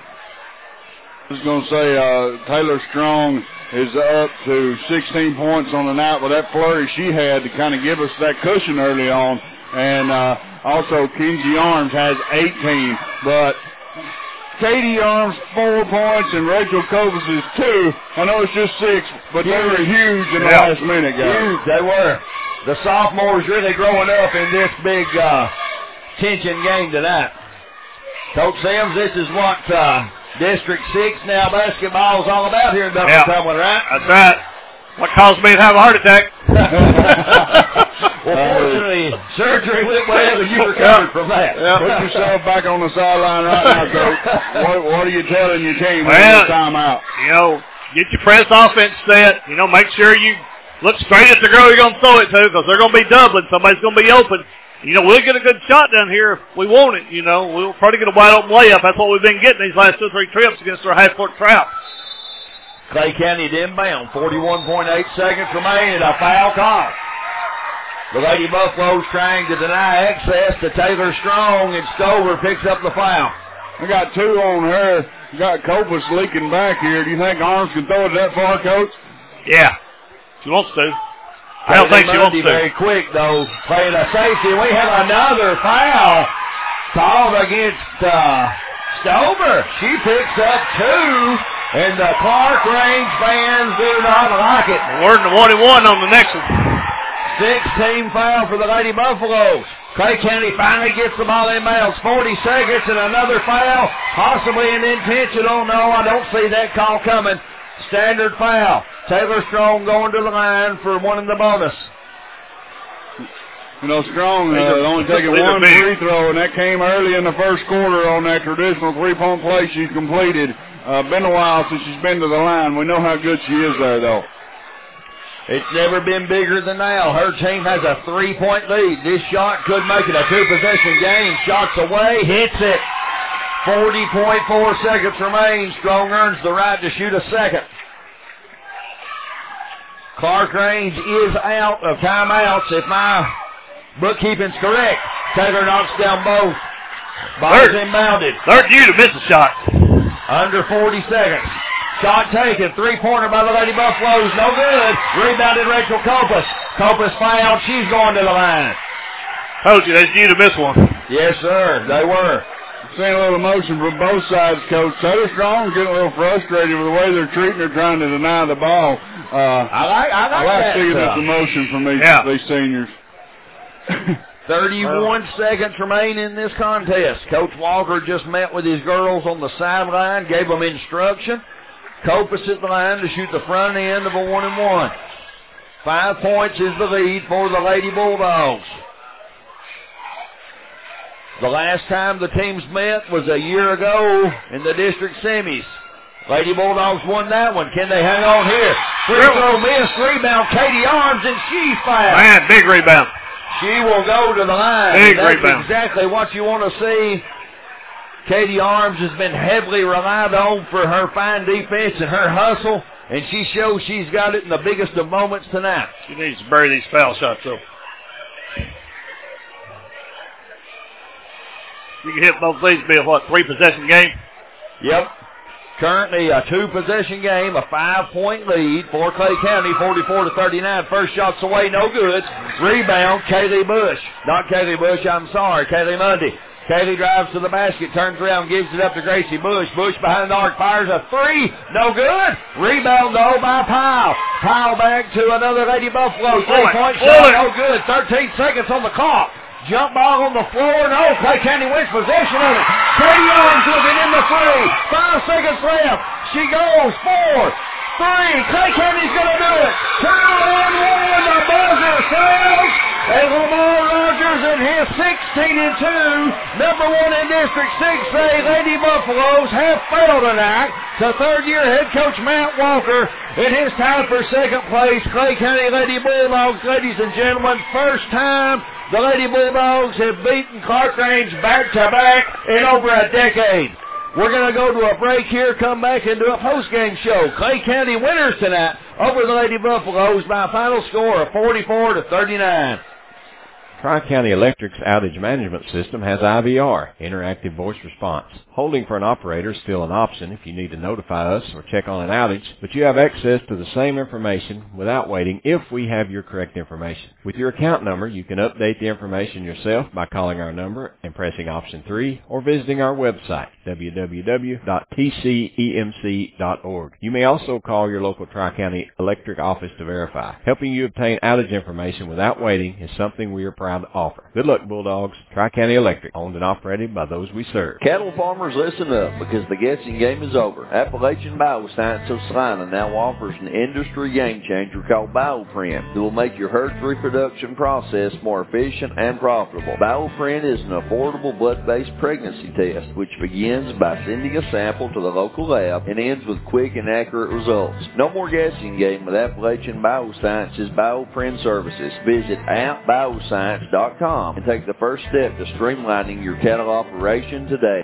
I was going to say uh, Taylor Strong is up to sixteen points on the night with that flurry she had to kind of give us that cushion early on. And uh, also, Kinsey Arms has eighteen. But Katie Arms, four points, and Rachel Copus is two. I know it's just six, but huge. They were huge in the yeah. last minute, guys. Huge, they were. The sophomores really growing up in this big uh, tension game tonight. Coach Sims, this is what uh, District six now basketball is all about here in Dublin, yeah. right? That's right. What caused me to have a heart attack? Well, fortunately, surgery went well and you recovered from that. Yeah. Put yourself back on the sideline right now, Coach. What, what are you telling your team when well, it's time out? You know, get your press offense set. You know, make sure you look straight at the girl you're going to throw it to because they're going to be doubling. Somebody's going to be open. You know, we'll get a good shot down here if we want it. You know, we'll probably get a wide open layup. That's what we've been getting these last two or three trips against our half-court trap. Clay County inbound, forty-one point eight seconds remaining, a foul call. The Lady Buffaloes trying to deny access to Taylor Strong, and Stover picks up the foul. We got two on her. We got Copus leaking back here. Do you think Arms can throw it that far, Coach? Yeah, she wants to. I don't think she wants to. Very quick, though, playing a safety. We have another foul called against uh, Stover. She picks up two. And the Clark Range fans do not like it. We're in the one and one on the next one. sixteen foul for the Lady Buffaloes. Clay County finally gets the ball inbounds. forty seconds and another foul. Possibly an intentional. No, I don't see that call coming. Standard foul. Taylor Strong going to the line for one in the bonus. You know, Strong uh, only taking one free throw, and that came early in the first quarter on that traditional three-point play she completed. Uh, been a while since she's been to the line. We know how good she is there, though. It's never been bigger than now. Her team has a three-point lead. This shot could make it a two-possession game. Shots away, hits it. forty point four seconds remain. Strong earns the right to shoot a second. Clark Range is out of timeouts. If my bookkeeping's correct, Taylor knocks down both. Ball's inbounded. They're due to miss a shot. Under forty seconds. Shot taken. Three-pointer by the Lady Buffaloes. No good. Rebounded Rachel Copus. Copus fouled. She's going to the line. Told you, they're due to miss one. Yes, sir. They were. seeing a little emotion from both sides, Coach. Sutter Strong getting a little frustrated with the way they're treating her, trying to deny the ball. Uh, I like, I like, I like that seeing stuff. this emotion from these, Yeah. these seniors. thirty-one seconds remain in this contest. Coach Walker just met with his girls on the sideline, gave them instruction. Copas at the line to shoot the front end of a one and one. Five points is the lead for the Lady Bulldogs. The last time the teams met was a year ago in the district semis. Lady Bulldogs won that one. Can they hang on here? Free throw missed. Rebound, Katie Arms, and she's fouled. Man, big rebound. She will go to the line. Big That's rebound. exactly what you want to see. Katie Arms has been heavily relied on for her fine defense and her hustle, and she shows she's got it in the biggest of moments tonight. She needs to bury these foul shots, though. You can hit both these, be a, what, three-possession game? Yep. Currently a two-possession game, a five-point lead for Clay County, forty-four to thirty-nine. First shot's away, no good. Rebound, Kaylee Bush. Not Kaylee Bush, I'm sorry, Kaylee Mundy. Kaylee drives to the basket, turns around, gives it up to Gracie Bush. Bush behind the arc, fires a three. No good. Rebound, though, by Powell. Powell back to another Lady Buffalo. Three-point shot, no good. thirteen seconds on the clock. Jump ball on the floor. No, Clay County wins possession of it. Katie Arms looking in the three. Five seconds left. She goes. Four, three. Clay County's going to do it. Two and one. The buzzer says. And Lamar Rogers and his sixteen and two, number one in District six A, Lady Buffaloes have failed tonight to third-year head coach Matt Walker in his time for second place. Clay County Lady Bulldogs, ladies and gentlemen, first time the Lady Bulldogs have beaten Clark Range back-to-back in over a decade. We're going to go to a break here, come back and do a post-game show. Clay County winners tonight over the Lady Buffaloes by a final score of forty-four to thirty-nine. Tri-County Electric's outage management system has I V R, interactive voice response. Holding for an operator is still an option if you need to notify us or check on an outage, but you have access to the same information without waiting if we have your correct information. With your account number, you can update the information yourself by calling our number and pressing option three or visiting our website, w w w dot t c e m c dot org. You may also call your local Tri-County Electric office to verify. Helping you obtain outage information without waiting is something we are proud to offer. Good luck, Bulldogs. Tri-County Electric, owned and operated by those we serve. Cattle farmers, listen up, because the guessing game is over. Appalachian Bioscience of Salina now offers an industry game changer called BioPrint that will make your herd's reproduction process more efficient and profitable. BioPrint is an affordable blood-based pregnancy test which begins by sending a sample to the local lab and ends with quick and accurate results. No more guessing game with Appalachian Bioscience's BioPrint services. Visit app bioscience dot com and take the first step to streamlining your cattle operation today.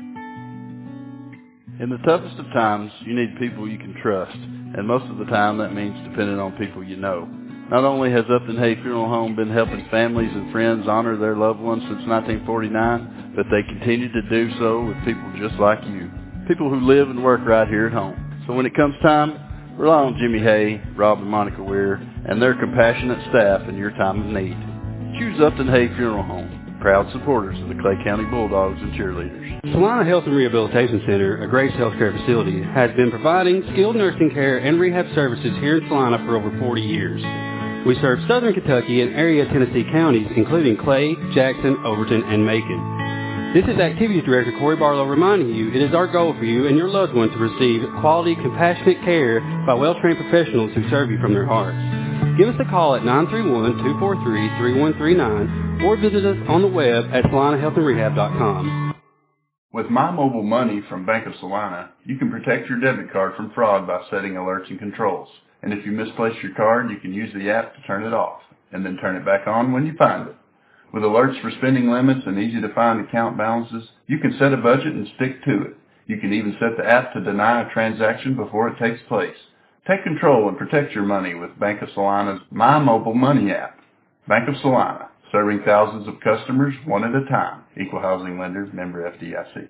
In the toughest of times, you need people you can trust, and most of the time that means depending on people you know. Not only has Upton Hay Funeral Home been helping families and friends honor their loved ones since nineteen forty-nine, but they continue to do so with people just like you, people who live and work right here at home. So when it comes time, rely on Jimmy Hay, Rob and Monica Weir, and their compassionate staff in your time of need. Choose Upton Hay Funeral Home, proud supporters of the Clay County Bulldogs and cheerleaders. Salina Health and Rehabilitation Center, a Grace Healthcare facility, has been providing skilled nursing care and rehab services here in Salina for over forty years. We serve southern Kentucky and area Tennessee counties, including Clay, Jackson, Overton, and Macon. This is Activities Director Corey Barlow reminding you it is our goal for you and your loved one to receive quality, compassionate care by well-trained professionals who serve you from their hearts. Give us a call at nine three one, two four three, three one three nine or visit us on the web at salina health and rehab dot com. With My Mobile Money from Bank of Salina, you can protect your debit card from fraud by setting alerts and controls. And if you misplace your card, you can use the app to turn it off, and then turn it back on when you find it. With alerts for spending limits and easy-to-find account balances, you can set a budget and stick to it. You can even set the app to deny a transaction before it takes place. Take control and protect your money with Bank of Salina's My Mobile Money app. Bank of Salina, serving thousands of customers one at a time. Equal housing lender, member F D I C.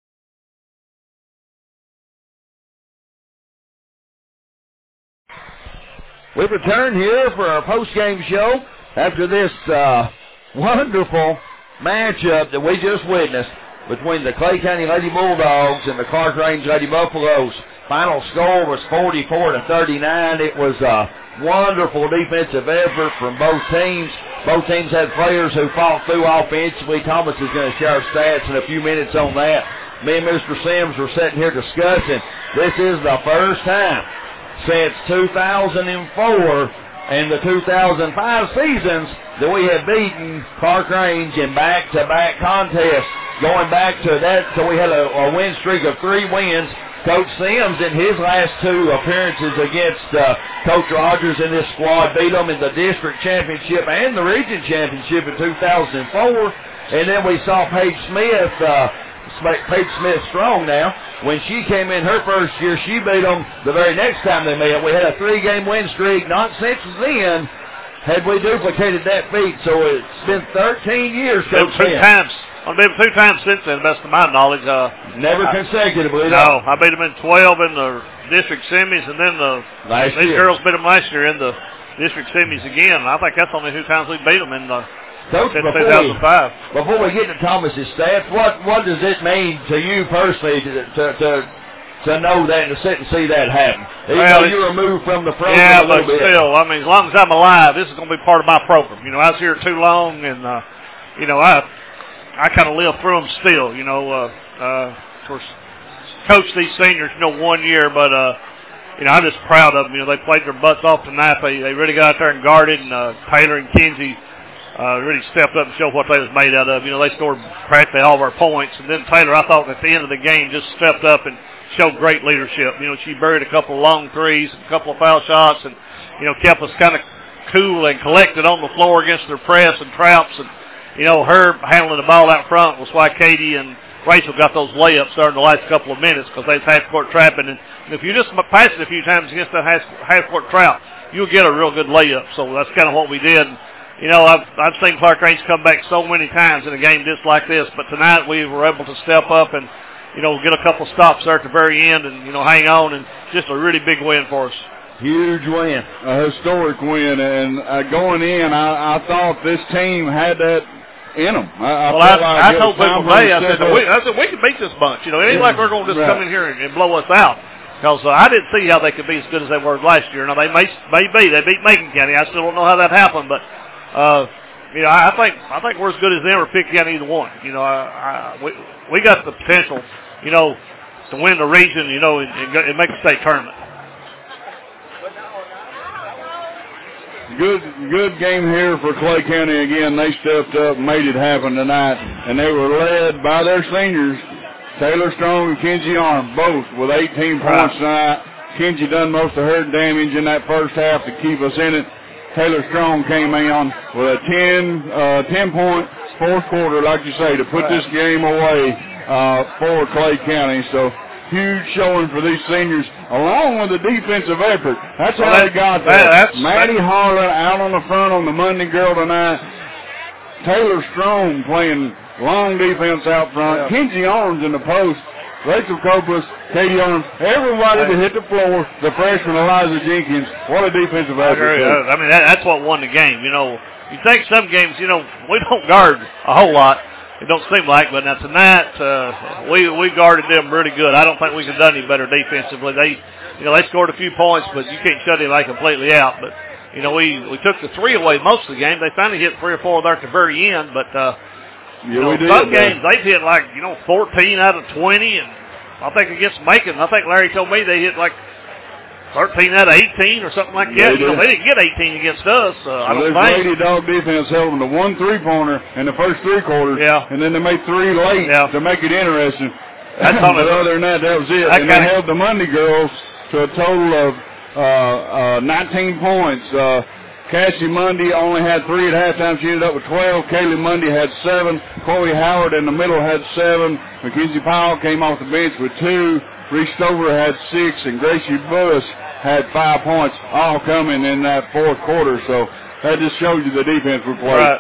We return here for our post-game show after this uh, wonderful matchup that we just witnessed. between the Clay County Lady Bulldogs and the Clark Range Lady Buffaloes. Final score was forty-four to thirty-nine. It was a wonderful defensive effort from both teams. Both teams had players who fought through offensively. Thomas is going to share stats in a few minutes on that. Me and Mister Sims were sitting here discussing. This is the first time since two thousand four and the two thousand five seasons that we have beaten Clark Range in back-to-back contests. Going back to that, so we had a, a win streak of three wins. Coach Sims, in his last two appearances against uh, Coach Rogers and his squad, beat them in the district championship and the region championship in two thousand four. And then we saw Paige Smith, uh, Paige Smith Strong now. When she came in her first year, she beat them the very next time they met. We had a three-game win streak. Not since then had we duplicated that feat. So it's been thirteen years, Coach Two Sims. times. I've been two times since then, best of my knowledge. Uh, Never I, consecutively. No, I beat them in twelve in the district semis, and then the last these year. girls beat them last year in the district semis again. And I think that's only two times we beat them in the Coach, since before two thousand five. We, before we get to Thomas's stats, what what does it mean to you personally to to to, to know that and to sit and see that happen? Even Well, though you're removed from the program Yeah, a but little bit. still, I mean, as long as I'm alive, this is going to be part of my program. You know, I was here too long, and uh, you know, I. I kind of live through them still, you know. Uh, uh, of course, coach these seniors, you know, one year, but, uh, you know, I'm just proud of them. You know, they played their butts off tonight. They they really got out there and guarded, and uh, Taylor and Kinsey uh, really stepped up and showed what they was made out of. You know, they scored practically all of our points. And then Taylor, I thought, at the end of the game, just stepped up and showed great leadership. You know, she buried a couple of long threes, a couple of foul shots, and, you know, kept us kind of cool and collected on the floor against their press and traps. And, you know, her handling the ball out front was why Katie and Rachel got those layups during the last couple of minutes, because they was half-court trapping. And if you just pass it a few times against that half-court trap, you'll get a real good layup. So that's kind of what we did. And, you know, I've, I've seen Clark Range come back so many times in a game just like this, but tonight we were able to step up and, you know, get a couple stops there at the very end and, you know, hang on, and just a really big win for us. Huge win. A historic win. And uh, going in, I, I thought this team had that in them. I, I, well, I, like I told people today, I said, we, I said, we can beat this bunch. You know, it ain't yeah, like we're going to just right. come in here and, and blow us out. Because uh, I didn't see how they could be as good as they were last year. Now, they may, may be. They beat Macon County. I still don't know how that happened. But, uh, you know, I think I think we're as good as them or pick out either one. You know, I, I, we, we got the potential, you know, to win the region, you know, and, and, go, and make a state tournament. Good good game here for Clay County again. They stepped up and made it happen tonight. And they were led by their seniors, Taylor Strong and Kenzie Arm, both with eighteen points tonight. Kenzie done most of her damage in that first half to keep us in it. Taylor Strong came in with a ten, uh, ten point fourth quarter, like you say, to put this game away uh, for Clay County. So huge showing for these seniors, along with the defensive effort. That's how well, they got that, there. that's, Maddie Harlan out on the front on the Monday girl tonight. Taylor Strong playing long defense out front. Yeah. Kenzie Arms in the post. Rachel Copas, Katie Arms, everybody to hit the floor. The freshman Eliza Jenkins. What a defensive effort. I, agree. I mean, that, that's what won the game. You know, you think some games, you know, we don't guard a whole lot. It don't seem like, but now tonight uh, we we guarded them really good. I don't think we could have done any better defensively. They, you know, they scored a few points, but you can't shut anybody completely out. But you know, we we took the three away most of the game. They finally hit three or four there at the very end, but uh, yeah, you know, we did, some man. games they've hit like you know fourteen out of twenty, and I think against Macon, I think Larry told me they hit like thirteen out of eighteen or something like that. Yeah, you know, they didn't get eighteen against us. Uh, I well, don't this think. Lady Dog defense held them to one three-pointer in the first three quarters, yeah. and then they made three late yeah. to make it interesting. That's but other than that, that was it. That and they held the Monday girls to a total of uh, uh, nineteen points. Uh, Cassie Mundy only had three at halftime. She ended up with twelve. Kaylee Mundy had seven. Chloe Howard in the middle had seven. Mackenzie Powell came off the bench with two. Reese Stover had six, and Gracie Bush had five points, all coming in that fourth quarter. So that just shows you the defense we played. Right.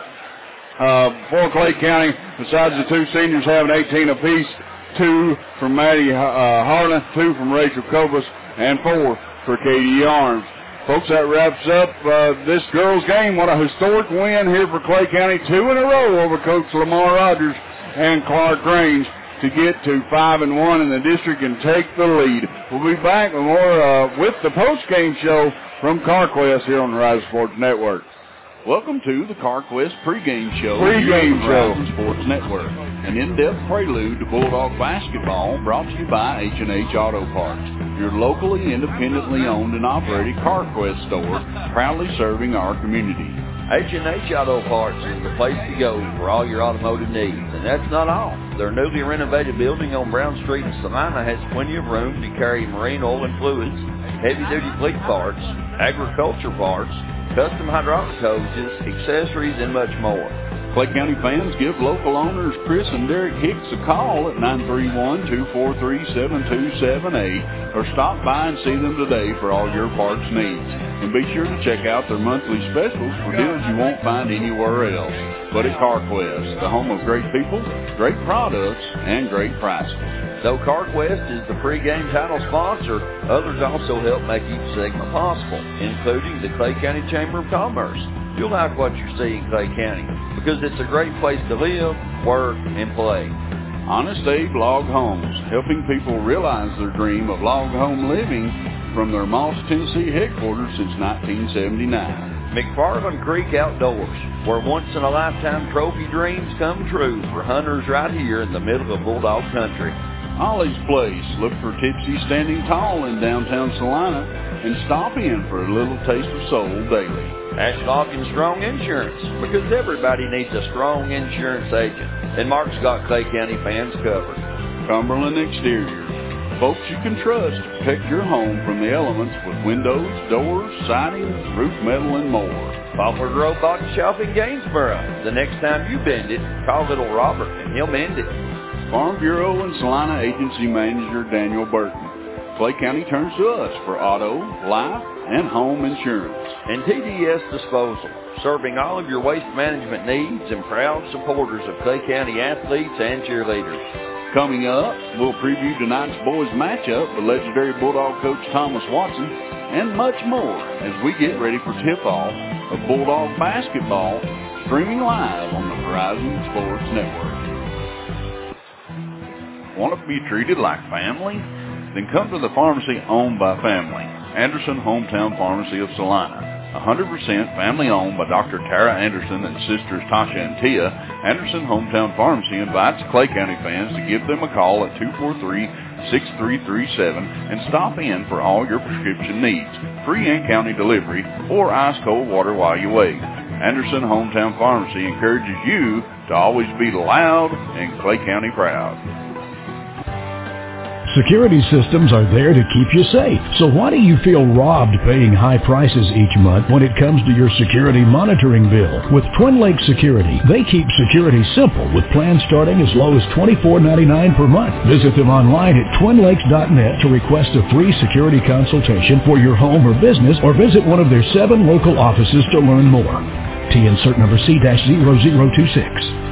Uh, for Clay County, besides the two seniors having eighteen apiece, two from Maddie uh, Harlan, two from Rachel Copas, and four for Katie Arms. Folks, that wraps up uh, this girls' game. What a historic win here for Clay County. Two in a row over Coach Lamar Rogers and Clark Range. to get to five and one in the district and take the lead. We'll be back with more uh, with the post-game show from CarQuest here on the Horizon Sports Network. Welcome to the CarQuest pregame show. Pregame show. Horizon Sports Network. An in-depth prelude to Bulldog basketball brought to you by H and H Auto Parts, your locally independently owned and operated CarQuest store, proudly serving our community. H and H Auto Parts is the place to go for all your automotive needs. And that's not all. Their newly renovated building on Brown Street in Salina has plenty of room to carry marine oil and fluids, heavy-duty fleet parts, agriculture parts, custom hydraulic hoses, accessories, and much more. Clay County fans, give local owners Chris and Derek Hicks a call at nine three one, two four three, seven two seven eight or stop by and see them today for all your parts needs. And be sure to check out their monthly specials for deals you won't find anywhere else but at CarQuest, the home of great people, great products, and great prices. Though CarQuest is the pregame title sponsor, others also help make each segment possible, including the Clay County Chamber of Commerce. You'll like what you see in Clay County because it's a great place to live, work, and play. Honest Abe Log Homes, helping people realize their dream of log home living from their Moss, Tennessee headquarters since nineteen seventy-nine. McFarland Creek Outdoors, where once-in-a-lifetime trophy dreams come true for hunters right here in the middle of Bulldog Country. Ollie's Place. Look for Tipsy Standing Tall in downtown Salina and stop in for a little taste of soul daily. Ashlock and Strong Insurance, because everybody needs a strong insurance agent. And Mark's got Clay County fans covered. Cumberland Exterior. Folks you can trust to protect your home from the elements with windows, doors, siding, roof metal, and more. Poplar Grove Body Shop in Gainsboro. The next time you bend it, call little Robert and he'll mend it. Farm Bureau and Salina Agency Manager Daniel Burton. Clay County turns to us for auto, life, and home insurance. And T D S Disposal, serving all of your waste management needs and proud supporters of Clay County athletes and cheerleaders. Coming up, we'll preview tonight's boys matchup with legendary Bulldog coach Thomas Watson and much more as we get ready for tip-off of Bulldog basketball streaming live on the Horizon Sports Network. Want to be treated like family? Then come to the pharmacy owned by family, Anderson Hometown Pharmacy of Salina. one hundred percent family owned by Doctor Tara Anderson and sisters Tasha and Tia, Anderson Hometown Pharmacy invites Clay County fans to give them a call at two four three, six three three seven and stop in for all your prescription needs, free in-county delivery, or ice-cold water while you wait. Anderson Hometown Pharmacy encourages you to always be loud and Clay County proud. Security systems are there to keep you safe. So why do you feel robbed paying high prices each month when it comes to your security monitoring bill? With Twin Lakes Security, they keep security simple with plans starting as low as twenty-four ninety-nine per month. Visit them online at twin lakes dot net to request a free security consultation for your home or business, or visit one of their seven local offices to learn more. T insert number C zero zero two six.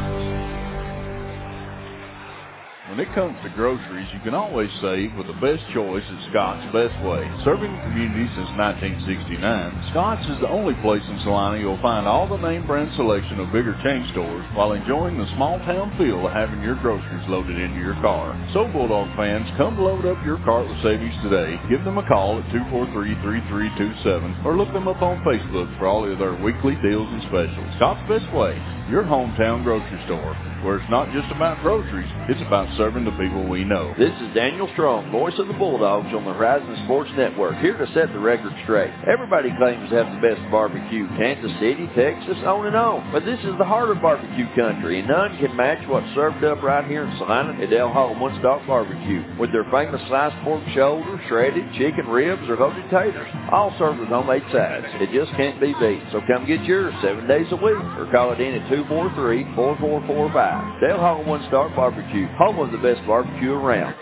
When it comes to groceries, you can always save with the best choice at Scott's Best Way. Serving the community since nineteen sixty-nine, Scott's is the only place in Salina you'll find all the name brand selection of bigger chain stores while enjoying the small town feel of having your groceries loaded into your car. So Bulldog fans, come load up your cart with savings today. Give them a call at two four three, three three two seven or look them up on Facebook for all of their weekly deals and specials. Scott's Best Way, your hometown grocery store, where it's not just about groceries, it's about serving the people we know. This is Daniel Strong, voice of the Bulldogs on the Horizon Sports Network, here to set the record straight. Everybody claims to have the best barbecue, Kansas City, Texas, on and on. But this is the heart of barbecue country, and none can match what's served up right here in Salina at Del Hall One Stop Barbecue, with their famous sliced pork shoulder, shredded chicken ribs, or loaded taters, all served with homemade sides. It just can't be beat, so come get yours seven days a week, or call it in at two four three, four four four five. Del Hall One Star Barbecue, home of the best barbecue around.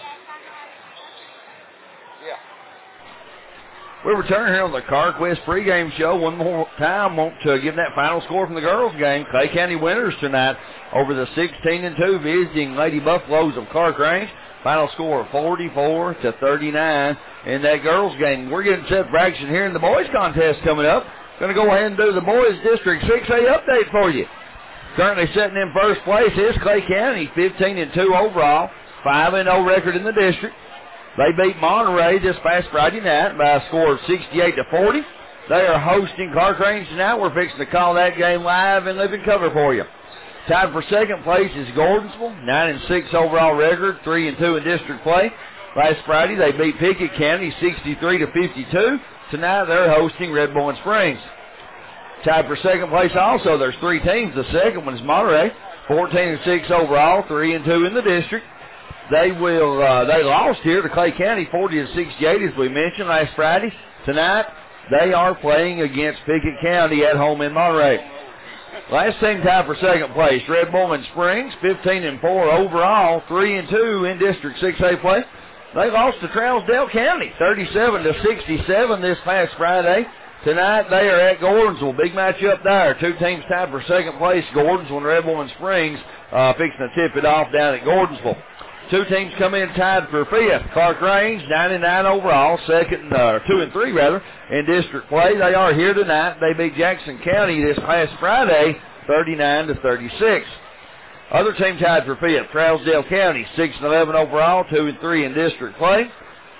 Yeah. We return here on the CarQuest pregame show one more time. Want to give that final score from the girls' game. Clay County winners tonight over the sixteen and two visiting Lady Buffaloes of Clark Range. Final score forty-four to thirty-nine in that girls' game. We're getting set for action here in the boys' contest coming up. Going to go ahead and do the boys' District six A update for you. Currently sitting in first place is Clay County, fifteen and two overall, five and oh record in the district. They beat Monterey this past Friday night by a score of sixty-eight to forty. They are hosting Clark Range tonight. We're fixing to call that game live and live in cover for you. Tied for second place is Gordonsville, nine and six overall record, three and two in district play. Last Friday they beat Pickett County sixty-three to fifty-two. Tonight they're hosting Red Bowling Springs. Tied for second place also, there's three teams. The second one is Monterey, fourteen and six overall, three and two in the district. They will. Uh, they lost here to Clay County, forty to sixty-eight, as we mentioned last Friday. Tonight they are playing against Pickett County at home in Monterey. Last team tied for second place, Red Bowling Springs, fifteen and four overall, three and two in District six A play. They lost to Trousdale County, thirty-seven to sixty-seven this past Friday. Tonight they are at Gordonsville. Big matchup there. Two teams tied for second place, Gordonsville and Red Bowling Springs, uh, fixing to tip it off down at Gordonsville. Two teams come in tied for fifth. Clark Range, ninety-nine overall, second, uh, two and three rather, in district play. They are here tonight. They beat Jackson County this past Friday, thirty-nine to thirty-six. Other team tied for fifth, Trousdale County, six and eleven overall, two and three in district play.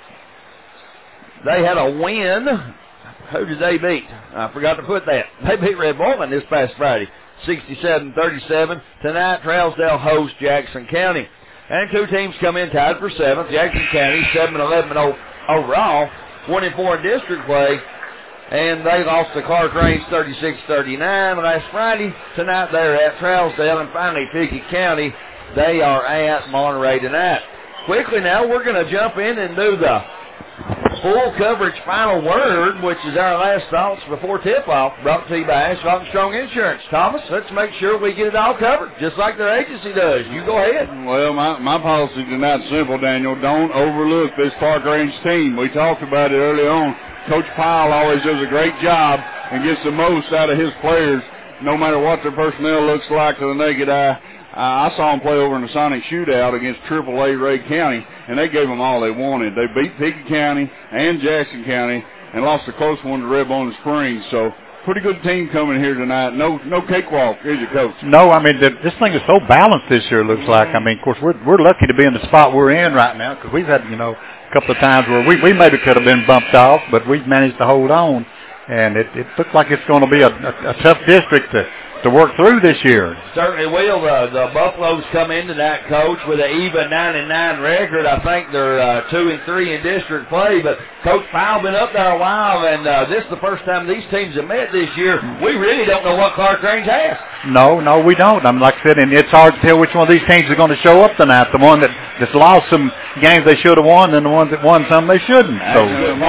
They had a win. Who did they beat? I forgot to put that. They beat Red Bowling this past Friday, sixty-seven thirty-seven. Tonight, Trousdale hosts Jackson County. And two teams come in tied for seventh. Jackson County, seven and eleven overall, one and four in district play. And they lost to Clark Range thirty-six thirty-nine last Friday. Tonight they're at Trousdale. And finally, Pickett County, they are at Monterey tonight. Quickly now, we're going to jump in and do the full coverage final word, which is our last thoughts before tip-off, brought to you by Ashlock and Strong Insurance. Thomas, let's make sure we get it all covered, just like their agency does. You go ahead. Well, my, my policy tonight's simple, Daniel. Don't overlook this Clark Range team. We talked about it early on. Coach Pyle always does a great job and gets the most out of his players, no matter what their personnel looks like to the naked eye. Uh, I saw them play over in the Sonic Shootout against triple A Ray County, and they gave them all they wanted. They beat Pickett County and Jackson County and lost a close one to Red Bowling Springs. So, pretty good team coming here tonight. No no cakewalk, is it, Coach? No, I mean, the, this thing is so balanced this year, it looks like. I mean, of course, we're we're lucky to be in the spot we're in right now because we've had, you know, a couple of times where we, we maybe could have been bumped off, but we've managed to hold on. And it, it looks like it's going to be a, a, a tough district to to work through this year. Certainly will. Uh, the Buffaloes come in tonight, Coach, with an even nine and nine record. I think they're uh, two and three in district play, but Coach Powell been up there a while, and uh, this is the first time these teams have met this year. We really don't know what Clark Range has. No, no, we don't. I mean, like I said, and it's hard to tell which one of these teams are going to show up tonight. The one that that's lost some games they should have won, and the ones that won some they shouldn't. So,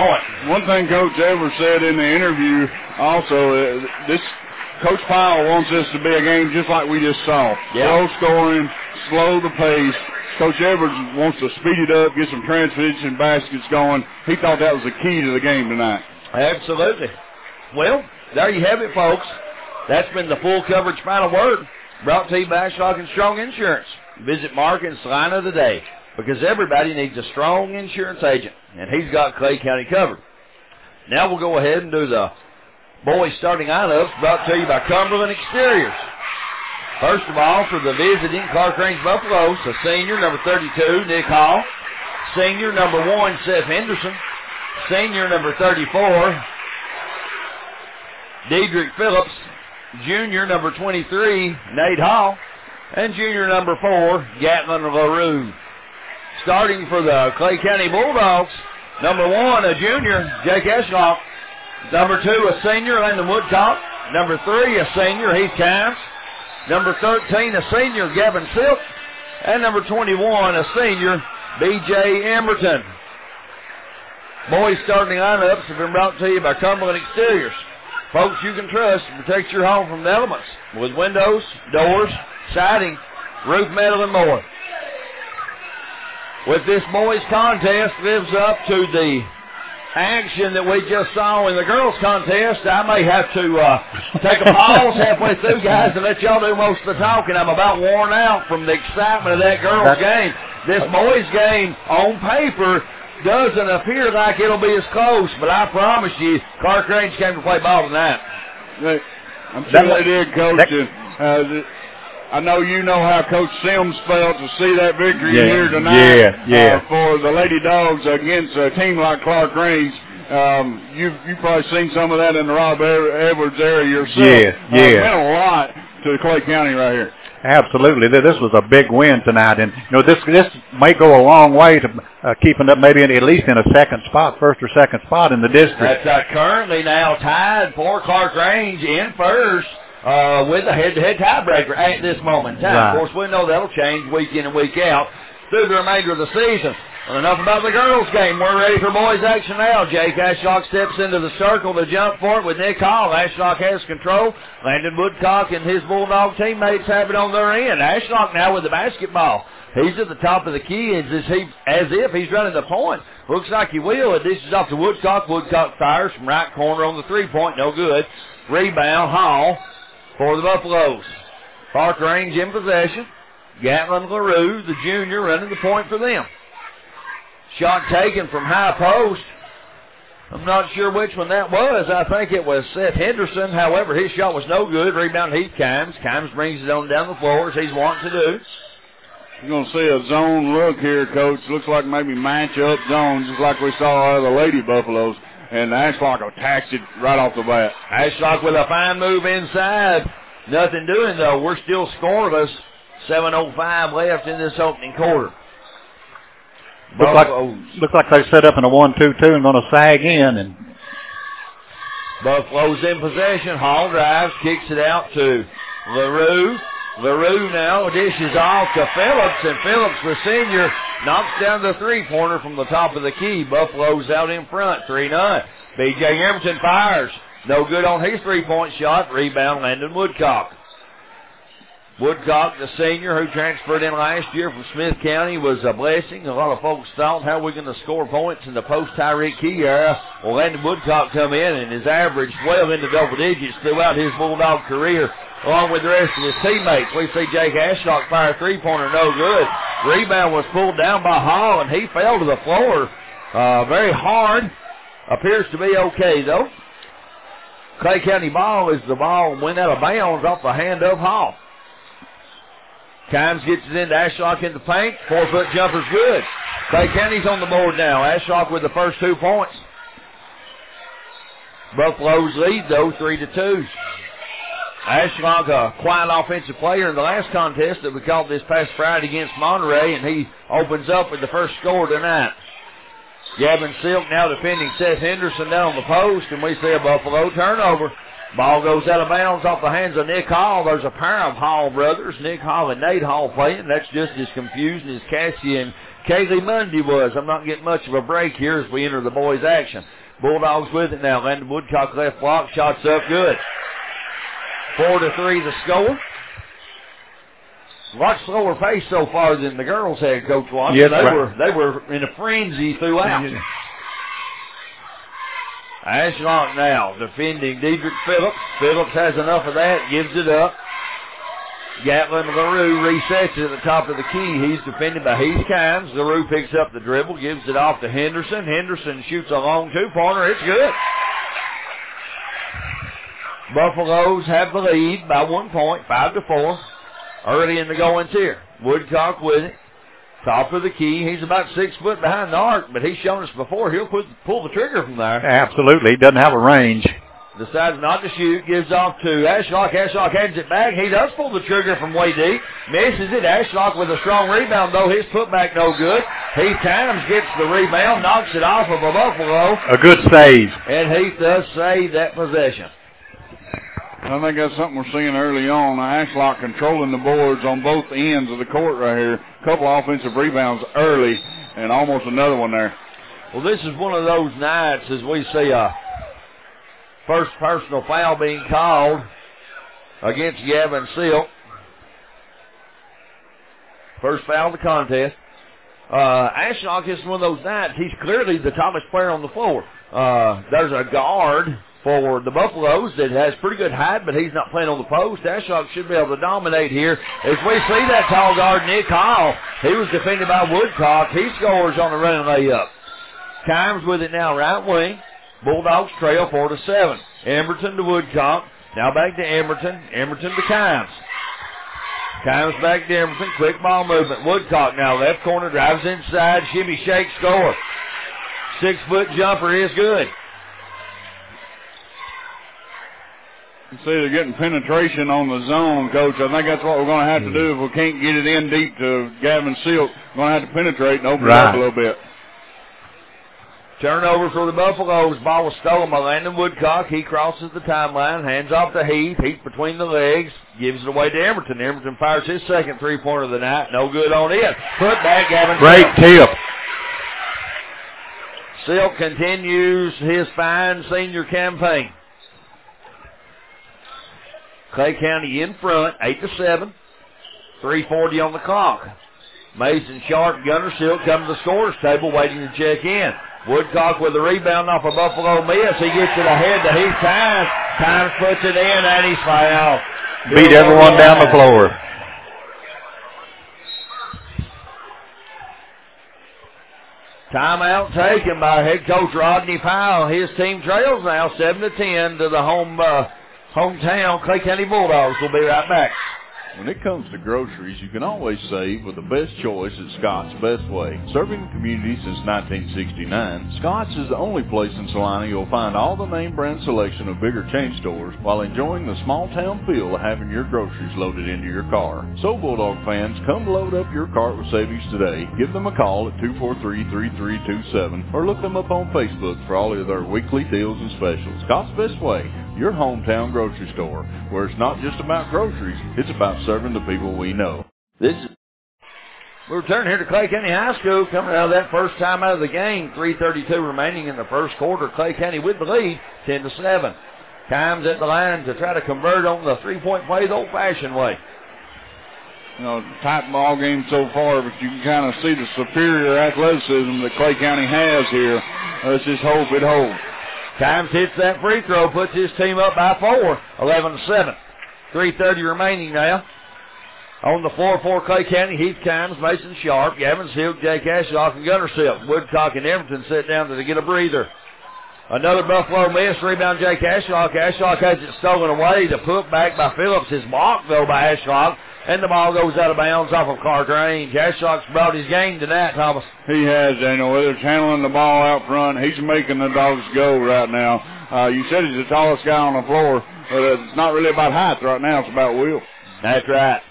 one thing Coach Evers said in the interview also, uh, this Coach Powell wants this to be a game just like we just saw. Yeah. Slow scoring, slow the pace. Coach Evers wants to speed it up, get some transition baskets going. He thought that was the key to the game tonight. Absolutely. Well, there you have it, folks. That's been the full coverage final word, brought to you by Ashlock and Strong Insurance. Visit Mark in Salina today, because everybody needs a strong insurance agent, and he's got Clay County covered. Now we'll go ahead and do the boys starting lineups, brought to you by Cumberland Exteriors. First of all, for the visiting Clark Range Buffaloes, a senior, number thirty-two, Nick Hall. Senior, number one, Seth Henderson. Senior, number thirty-four, Dedrick Phillips. Junior, number twenty-three, Nate Hall. And junior, number four, Gatlin LaRue. Starting for the Clay County Bulldogs, number one, a junior, Jake Ashlock. Number two, a senior, Landon Woodcock. Number three, a senior, Heath Kimes. Number thirteen, a senior, Gavin Silk. And number twenty-one, a senior, B J Emberton. Boys starting lineups have been brought to you by Cumberland Exteriors. Folks you can trust to protect your home from the elements with windows, doors, siding, roof metal, and more. With this boys contest lives up to the action that we just saw in the girls contest, I may have to uh, take a pause halfway through, guys, and let y'all do most of the talking. I'm about worn out from the excitement of that girls game. This boys game on paper doesn't appear like it'll be as close, but I promise you, Clark Range came to play ball tonight. I'm sure they did, Coach. And, uh, I know you know how Coach Sims felt to see that victory yeah, here tonight. Yeah, yeah. Uh, for the Lady Dogs against a team like Clark Range. Um, you've, you've probably seen some of that in the Rob Edwards area yourself. Yeah, yeah. Uh, it meant a lot to Clay County right here. Absolutely. This was a big win tonight. And, you know, this this may go a long way to uh, keeping up maybe in, at least in a second spot, first or second spot in the district. That's uh, currently now tied for Clark Range in first uh, with a head-to-head tiebreaker at this moment in time. Right. Of course, we know that'll change week in and week out through the remainder of the season. Well, enough about the girls' game. We're ready for boys' action now. Jake Ashlock steps into the circle to jump for it with Nick Hall. Ashlock has control. Landon Woodcock and his Bulldog teammates have it on their end. Ashlock now with the basketball. He's at the top of the key as, if he, as if he's running the point. Looks like he will. It dishes off to Woodcock. Woodcock fires from right corner on the three-point. No good. Rebound, Hall for the Buffaloes. Park Range in possession. Gatlin LaRue, the junior, running the point for them. Shot taken from high post. I'm not sure which one that was. I think it was Seth Henderson. However, his shot was no good. Rebound Heath Kimes. Kimes brings it on down the floor as he's wanting to do. You're going to see a zone look here, Coach. Looks like maybe match-up zone, just like we saw out of the Lady Buffaloes. And Ashlock attacks it right off the bat. Ashlock with a fine move inside. Nothing doing, though. We're still scoreless. seven oh five left in this opening quarter. Looks like, looks like they set up in a one two two and going to sag in. And Buffalo's in possession. Hall drives, kicks it out to LaRue. LaRue now dishes off to Phillips, and Phillips, the senior, knocks down the three-pointer from the top of the key. Buffalo's out in front, three none. B J Emerson fires. No good on his three-point shot. Rebound, Landon Woodcock. Woodcock, the senior who transferred in last year from Smith County, was a blessing. A lot of folks thought, how are we going to score points in the post-Tyreek Key era? Well, Landon Woodcock come in and has averaged well into double digits throughout his Bulldog career, along with the rest of his teammates. We see Jake Ashlock fire a three-pointer, no good. Rebound was pulled down by Hall, and he fell to the floor uh, very hard. Appears to be okay, though. Clay County ball as the ball went out of bounds off the hand of Hall. Kimes gets it into Ashlock in the paint. Four-foot jumper's good. Clay County's on the board now. Ashlock with the first two points. Buffaloes lead, though, three to two. Ashlock, a quiet offensive player in the last contest that we called this past Friday against Monterey, and he opens up with the first score tonight. Gavin Silk now defending Seth Henderson down on the post, and we see a Buffalo turnover. Ball goes out of bounds off the hands of Nick Hall. There's a pair of Hall brothers, Nick Hall and Nate Hall, playing. That's just as confusing as Cassie and Kaylee Mundy was. I'm not getting much of a break here as we enter the boys' action. Bulldogs with it now. Landon Woodcock left block. Shots up good. Four to three the score. A lot slower pace so far than the girls had, Coach Watson. Yes, they right. were they were in a frenzy throughout. Ashlock now defending Dedrick Phillips. Phillips has enough of that, gives it up. Gatlin LaRue resets it at the top of the key. He's defended by Heath Kimes. LaRue picks up the dribble, gives it off to Henderson. Henderson shoots a long two-pointer. It's good. Buffaloes have the lead by one point, five to four. Early in the goings here. Woodcock with it. Top of the key. He's about six foot behind the arc, but he's shown us before he'll put, pull the trigger from there. Absolutely. He doesn't have a range. Decides not to shoot. Gives off to Ashlock. Ashlock hands it back. He does pull the trigger from way deep. Misses it. Ashlock with a strong rebound, though. His putback no good. Heath Kimes gets the rebound, knocks it off of a Buffalo. A good save. And Heath does save that possession. I think that's something we're seeing early on. Ashlock controlling the boards on both ends of the court right here. A couple offensive rebounds early and almost another one there. Well, this is one of those nights as we see a first personal foul being called against Gavin Silk. First foul of the contest. Uh, Ashlock is one of those nights. He's clearly the tallest player on the floor. Uh, there's a guard for the Buffaloes that has pretty good height, but he's not playing on the post. Ashlock should be able to dominate here. As we see that tall guard, Nick Hall, he was defended by Woodcock. He scores on the running layup. Kimes with it now, right wing. Bulldogs trail four to seven. Emberton to Woodcock. Now back to Emberton. Emberton to Kimes. Times back to Emerson. Quick ball movement. Woodcock now left corner, drives inside. Shimmy shake, score. Six-foot jumper is good. You see they're getting penetration on the zone, Coach. I think that's what we're going to have to do if we can't get it in deep to Gavin Silk. We're going to have to penetrate and open right. it up a little bit. Turnover for the Buffaloes. Ball was stolen by Landon Woodcock. He crosses the timeline, hands off to Heath. Heath between the legs, gives it away to Emerson. Emerson fires his second three-pointer of the night. No good on it. Put back, Gavin. Great tip. Silk continues his fine senior campaign. Clay County in front, eight to seven. three forty on the clock. Mason Sharp, Gunner Silk come to the scorer's table, waiting to check in. Woodcock with the rebound off a Buffalo miss. He gets it ahead to Heath Times. Times puts it in, and he's fouled. Beat everyone down the floor. Timeout taken by head coach Rodney Powell. His team trails now seven to ten to the home uh, hometown Clay County Bulldogs. We'll be right back. When it comes to groceries, you can always save with the best choice at Scott's Best Way. Serving the community since nineteen sixty-nine, Scott's is the only place in Salina you'll find all the name brand selection of bigger chain stores while enjoying the small town feel of having your groceries loaded into your car. So Bulldog fans, come load up your cart with savings today. Give them a call at two four three, three three two seven or look them up on Facebook for all of their weekly deals and specials. Scott's Best Way, your hometown grocery store, where it's not just about groceries, it's about serving the people we know. This is we return here to Clay County High School, coming out of that first time out of the game. three thirty-two remaining in the first quarter. Clay County with the lead, ten to seven. Times at the line to try to convert on the three-point play the old-fashioned way. You know, tight ball game so far, but you can kind of see the superior athleticism that Clay County has here. Let's just hope it holds. Times hits that free throw, puts his team up by four, eleven to seven. three thirty remaining now. On the floor for Clay County, Heath Times, Mason Sharp, Gavin Silk, Jake Ashlock, and Gunner Silk. Woodcock and Everton sit down to get a breather. Another Buffalo miss, rebound Jake Ashlock. Ashlock has it stolen away. The put back by Phillips is blocked, though, by Ashlock. And the ball goes out of bounds off of Clark Range. Ashlock's brought his game tonight, Thomas. He has, Daniel. Whether it's handling the ball out front, he's making the dogs go right now. Uh, you said he's the tallest guy on the floor, but it's not really about height right now. It's about will. That's right.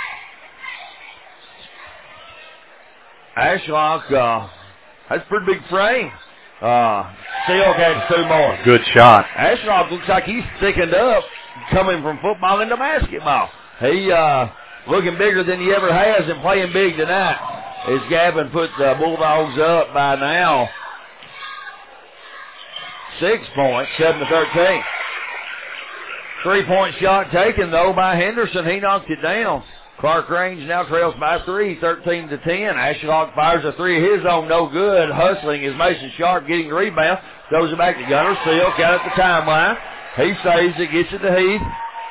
Ashlock, uh, that's a pretty big frame. Uh, Silk had two more. Good shot. Ashlock looks like he's thickened up, coming from football into basketball. He, uh, looking bigger than he ever has and playing big tonight. As Gavin puts the Bulldogs up by now six points, seven to thirteen. Three-point shot taken, though, by Henderson. He knocked it down. Clark Range now trails by three, thirteen to ten. Ashlock fires a three of his own, no good. Hustling is Mason Sharp getting the rebound. Throws it back to Gunner Silk out at the timeline. He saves it, gets it to Heath.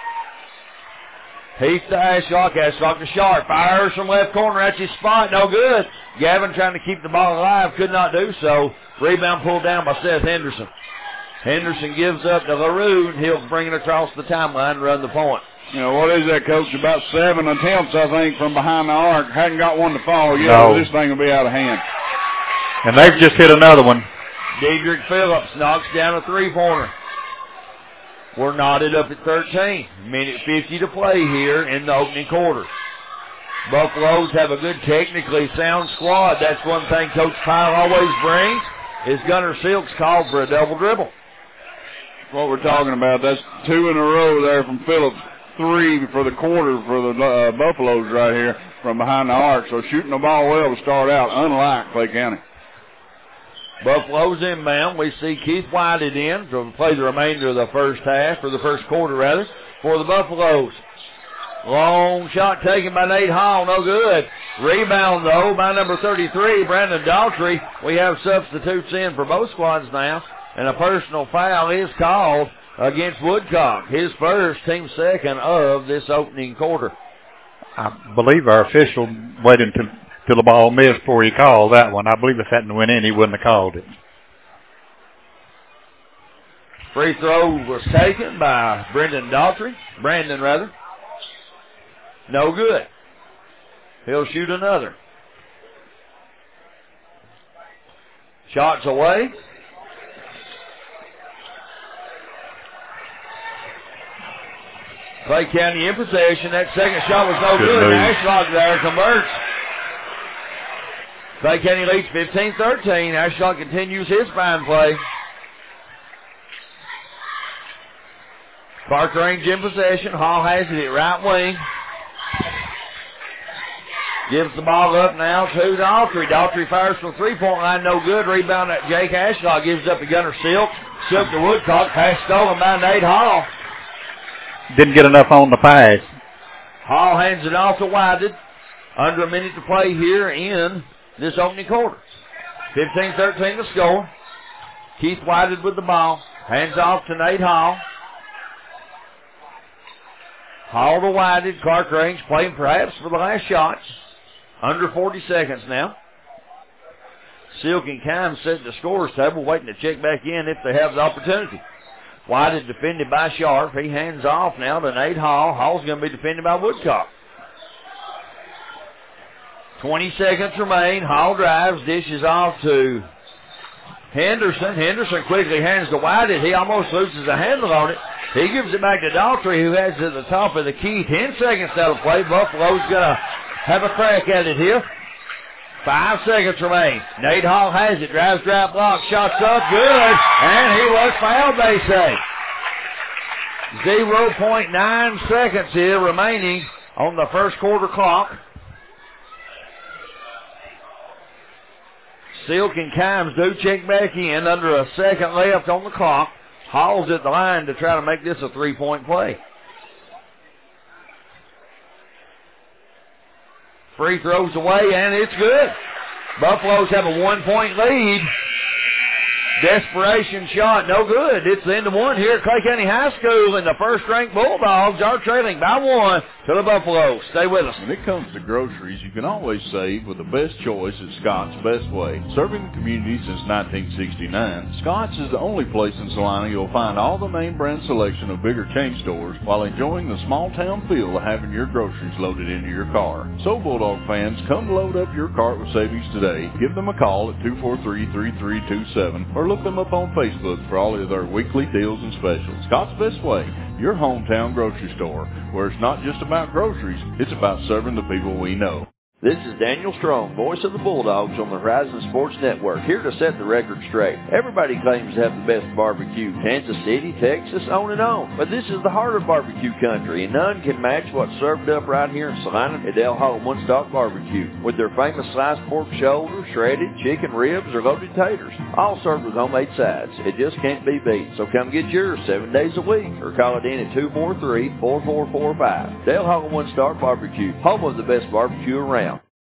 Heath to Ashlock, Ashlock to Sharp. Fires from left corner at his spot, no good. Gavin trying to keep the ball alive, could not do so. Rebound pulled down by Seth Henderson. Henderson gives up to LaRue, and he'll bring it across the timeline and run the point. You know, what is that, Coach? About seven attempts, I think, from behind the arc. Hadn't got one to fall yet. No. This thing will be out of hand. And they've just hit another one. Dedrick Phillips knocks down a three-pointer. We're knotted up at thirteen. Minute fifty to play here in the opening quarter. Buffaloes have a good technically sound squad. That's one thing Coach Pyle always brings, is Gunner Silk's called for a double dribble. What we're talking about, that's two in a row there from Phillips. Three for the quarter for the uh, Buffaloes right here from behind the arc. So shooting the ball well to start out, unlike Clay County. Buffaloes inbound. We see Keith Whited in to play the remainder of the first half, or the first quarter rather, for the Buffaloes. Long shot taken by Nate Hall, no good. Rebound though by number thirty-three, Brandon Daughtry. We have substitutes in for both squads now, and a personal foul is called against Woodcock. His first, team second of this opening quarter. I believe our official waited until, until the ball missed before he called that one. I believe if that hadn't went in, he wouldn't have called it. Free throw was taken by Brendan Daughtry. Brandon, rather. No good. He'll shoot another. Shots away. Clay County in possession. That second shot was no good. good. Ashlock there converts. Clay County leads fifteen thirteen. Ashlock continues his fine play. Clark Range in possession. Hall has it at right wing. Gives the ball up now to Daughtry. Daughtry fires from three-point line. No good. Rebound at Jake Ashlock. Gives up to Gunner Silk. Silk to Woodcock. Pass stolen by Nate Hall. Didn't get enough on the pass. Hall hands it off to Whited. Under a minute to play here in this opening quarter. fifteen thirteen to score. Keith Whited with the ball. Hands off to Nate Hall. Hall to Whited. Clark Range playing perhaps for the last shots. Under forty seconds now. Silk and Kime set the scorer's table, waiting to check back in if they have the opportunity. Whited defended by Sharp. He hands off now to Nate Hall. Hall's going to be defended by Woodcock. twenty seconds remain. Hall drives, dishes off to Henderson. Henderson quickly hands to Whited. He almost loses a handle on it. He gives it back to Daughtry, who has it at the top of the key. Ten seconds out of play. Buffalo's going to have a crack at it here. Five seconds remain. Nate Hall has it. Drives, drive, block. Shots up. Good. And he was fouled, they say. zero point nine seconds here remaining on the first quarter clock. Silk and Kimes do check back in under a second left on the clock. Hall's at the line to try to make this a three-point play. Free throws away, and it's good. Buffaloes have a one-point lead. Desperation shot, no good. It's the end of one here at Clay County High School, and the first-ranked Bulldogs are trailing by one to the Buffaloes. Stay with us. When it comes to groceries, you can always save with the best choice at Scott's Best Way. Serving the community since nineteen sixty-nine, Scott's is the only place in Salina you'll find all the name brand selection of bigger chain stores while enjoying the small-town feel of having your groceries loaded into your car. So, Bulldog fans, come load up your cart with savings today. Give them a call at two four three, three three two seven or look them up on Facebook for all of their weekly deals and specials. Scott's Best Way, your hometown grocery store, where it's not just about groceries, it's about serving the people we know. This is Daniel Strong, voice of the Bulldogs on the Horizon Sports Network, here to set the record straight. Everybody claims to have the best barbecue, Kansas City, Texas, on and on. But this is the heart of barbecue country, and none can match what's served up right here in Salina at Del Hall One Stop Barbecue, with their famous sliced pork shoulder, shredded chicken ribs, or loaded taters, all served with homemade sides. It just can't be beat. So come get yours seven days a week, or call it in at two four three, four four four five. Del Hall One Stop Barbecue, home of the best barbecue around.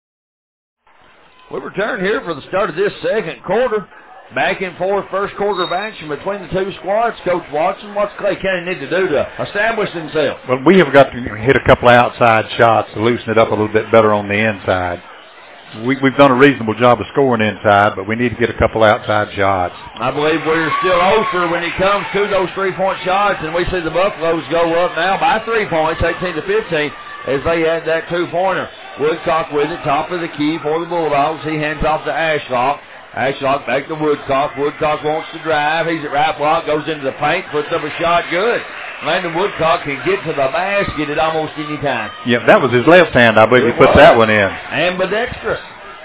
We return here for the start of this second quarter. Back and forth first quarter of action between the two squads. Coach Watson, what's Clay County need to do to establish themselves? Well, we have got to hit a couple of outside shots to loosen it up a little bit better on the inside. We, we've done a reasonable job of scoring inside, but we need to get a couple outside shots. I believe we're still over when it comes to those three-point shots, and we see the Buffaloes go up now by three points, eighteen to fifteen, as they add that two-pointer. Woodcock with it, top of the key for the Bulldogs. He hands off to Ashlock. Ashlock back to Woodcock. Woodcock wants to drive. He's at right block, goes into the paint, puts up a shot, good. Landon Woodcock can get to the basket at almost any time. Yeah, that was his left hand. I believe he put that one in. Ambidextrous.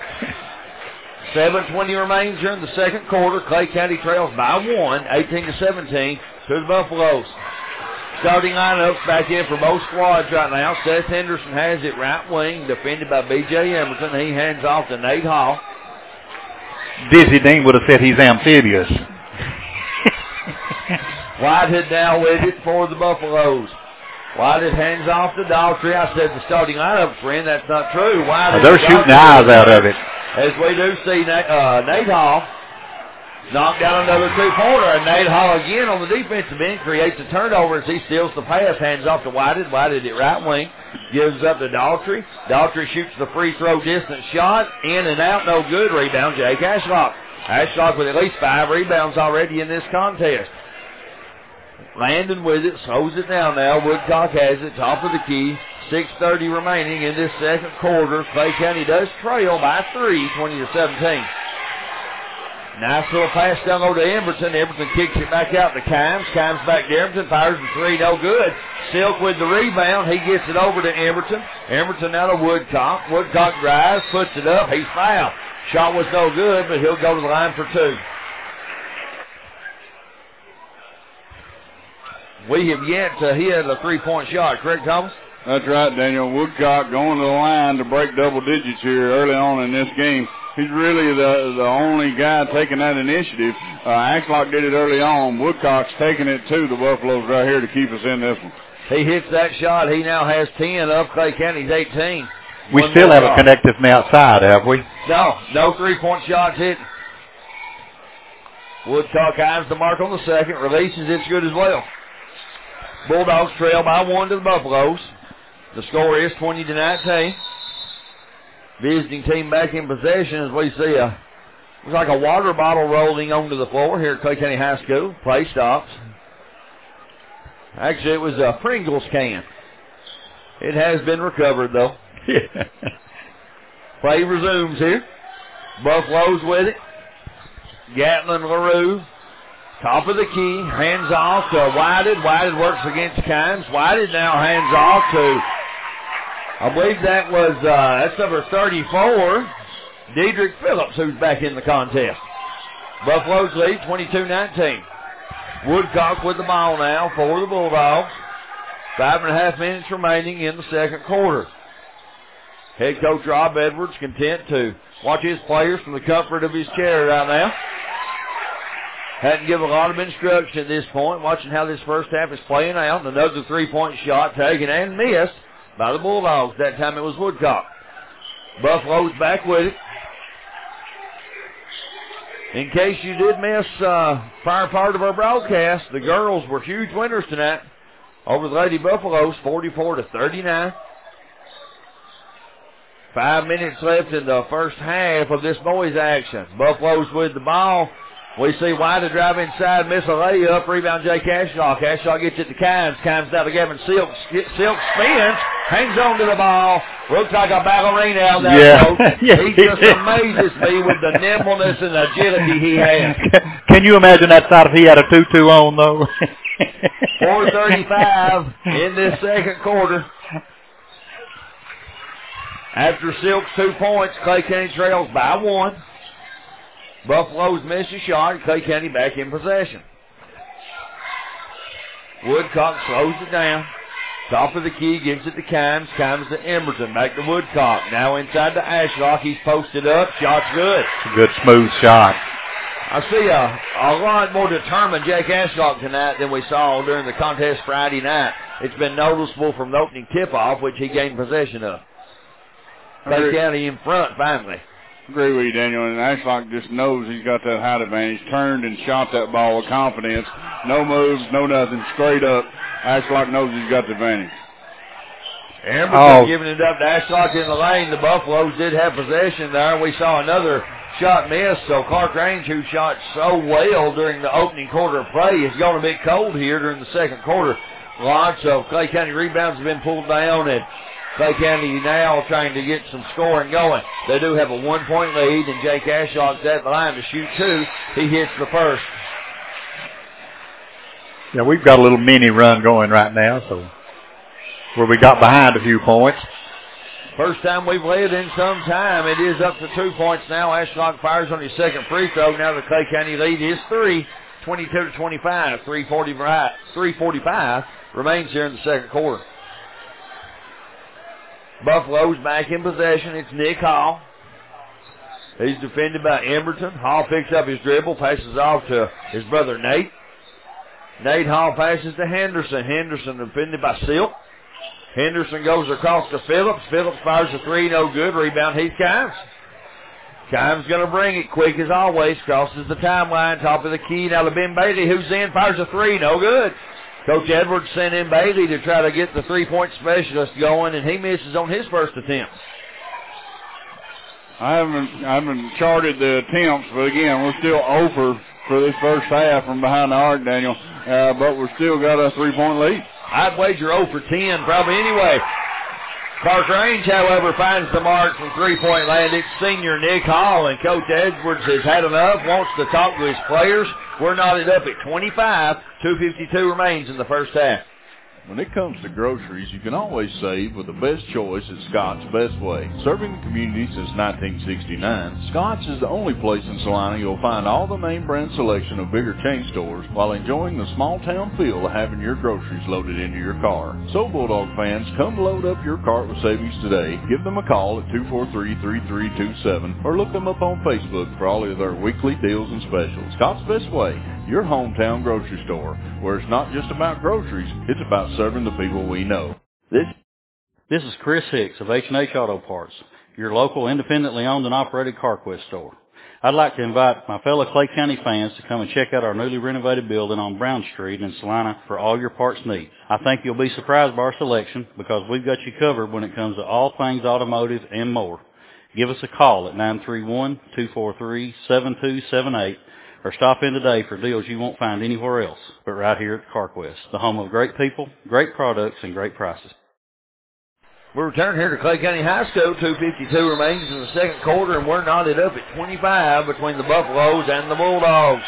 seven twenty remains here in the second quarter. Clay County trails by one, eighteen to seventeen to the Buffaloes. Starting lineups back in for both squads right now. Seth Henderson has it right wing, defended by B J Emerson. He hands off to Nate Hall. Dizzy Dean would have said he's amphibious. Whitehead now with it for the Buffaloes. Whitehead hands off to Daughtry. I said the starting lineup, friend. That's not true. Whitehead, they're shooting the eyes out of it. As we do see Nate, uh, Nate Hall knock down another two-pointer, and Nate Hall again on the defensive end creates a turnover as he steals the pass, hands off to Whitehead. Whitehead at right wing, gives up to Daughtry. Daughtry shoots the free throw distance shot, in and out, no good. Rebound, Jake Ashlock. Ashlock with at least five rebounds already in this contest. Landon with it, slows it down now. Woodcock has it, top of the key. six thirty remaining in this second quarter. Clay County does trail by three, twenty to seventeen. Nice little pass down over to Emberton. Emberton kicks it back out to Kimes. Kimes back to Emberton. Fires the three. No good. Silk with the rebound. He gets it over to Emberton. Emberton out of Woodcock. Woodcock drives. Puts it up. He's fouled. Shot was no good, but he'll go to the line for two. We have yet to hit a three-point shot. Correct, Thomas? That's right, Daniel. Woodcock going to the line to break double digits here early on in this game. He's really the the only guy taking that initiative. Uh, Axlock did it early on. Woodcock's taking it to the Buffaloes right here to keep us in this one. He hits that shot. He now has ten up. Clay County's eighteen. We One still haven't shot. connected from outside, have we? No, no three-point shots hit. Woodcock eyes the mark on the second. Releases, it's good as well. Bulldogs trail by one to the Buffaloes. The score is twenty to nineteen. Visiting team back in possession as we see a, looks like a water bottle rolling onto the floor here at Clay County High School. Play stops. Actually, it was a Pringles can. It has been recovered, though. Play resumes here. Buffaloes with it. Gatlin LaRue. Top of the key. Hands off to Whited. Whited works against Kimes. Whited now hands off to, I believe that was, uh, that's number thirty-four, Dedrick Phillips, who's back in the contest. Buffaloes lead twenty-two nineteen. Woodcock with the ball now for the Bulldogs. Five and a half minutes remaining in the second quarter. Head coach Rob Edwards content to watch his players from the comfort of his chair right now. Hadn't given a lot of instruction at this point, watching how this first half is playing out. Another three-point shot taken and missed by the Bulldogs. That time it was Woodcock. Buffalo's back with it. In case you did miss uh, prior part of our broadcast, the girls were huge winners tonight over the Lady Buffaloes, forty-four to thirty-nine. Five minutes left in the first half of this boys action. Buffaloes with the ball. We see White drive inside, miss a layup, rebound Jake Ashlock. Ashlock gets it to Kimes. Kimes down to Gavin Silk. Silk spins, hangs on to the ball. Looks like a ballerina out there. Yeah. yeah. He just amazes me with the nimbleness and agility he has. Can you imagine that side if he had a two-two on, though? four thirty-five in this second quarter. After Silk's two points, Clay County trails by one. Buffaloes miss a shot. Clay County back in possession. Woodcock slows it down. Top of the key, gives it to Kimes. Kimes to Emberton. Back to Woodcock. Now inside to Ashlock. He's posted up. Shot's good. It's a good, smooth shot. I see a, a lot more determined Jake Ashlock tonight than we saw during the contest Friday night. It's been noticeable from the opening tip-off, which he gained possession of. Clay County in front finally. Agree with you, Daniel. And Ashlock just knows he's got that height advantage. Turned and shot that ball with confidence. No moves, no nothing. Straight up. Ashlock knows he's got the advantage. Emberton oh. giving it up to Ashlock in the lane. The Buffaloes did have possession there. We saw another shot miss. So Clark Range, who shot so well during the opening quarter of play, is going a bit cold here during the second quarter. Lots of Clay County rebounds have been pulled down, and Clay County now trying to get some scoring going. They do have a one-point lead, and Jake Ashlock's at the line to shoot two. He hits the first. Yeah, we've got a little mini run going right now, so where we got behind a few points. First time we've led in some time. It is up to two points now. Ashlock fires on his second free throw. Now the Clay County lead is three, twenty-two to twenty-five. three forty-five remains here in the second quarter. Buffalo's back in possession. It's Nick Hall. He's defended by Emberton. Hall picks up his dribble, passes off to his brother Nate. Nate Hall passes to Henderson. Henderson defended by Silk. Henderson goes across to Phillips. Phillips fires a three, no good. Rebound, Heath Kimes. Kimes going to bring it quick as always. Crosses the timeline, top of the key. Now to Ben Bailey, who's in, fires a three, no good. Coach Edwards sent in Bailey to try to get the three-point specialist going, and he misses on his first attempt. I haven't, I haven't charted the attempts, but again, we're still over for this first half from behind the arc, Daniel. Uh, but we're still got a three-point lead. I'd wager oh for ten probably anyway. Clark Range, however, finds the mark from three-point land. It's senior Nick Hall, and Coach Edwards has had enough, wants to talk to his players. We're knotted up at twenty-five. two fifty-two remains in the first half. When it comes to groceries, you can always save with the best choice at Scott's Best Way. Serving the community since nineteen sixty-nine, Scott's is the only place in Salina you'll find all the name brand selection of bigger chain stores while enjoying the small town feel of having your groceries loaded into your car. So Bulldog fans, come load up your cart with savings today. Give them a call at two four three, three three two seven or look them up on Facebook for all of their weekly deals and specials. Scott's Best Way, your hometown grocery store, where it's not just about groceries, it's about serving the people we know. This This is Chris Hicks of H and H Auto Parts, your local independently owned and operated CarQuest store. I'd like to invite my fellow Clay County fans to come and check out our newly renovated building on Brown Street in Salina for all your parts needs. I think you'll be surprised by our selection because we've got you covered when it comes to all things automotive and more. Give us a call at nine three one, two four three, seven two seven eight or stop in today for deals you won't find anywhere else but right here at CarQuest, the home of great people, great products, and great prices. We return here to Clay County High School. two fifty-two remains in the second quarter, and we're knotted up at twenty-five between the Buffaloes and the Bulldogs.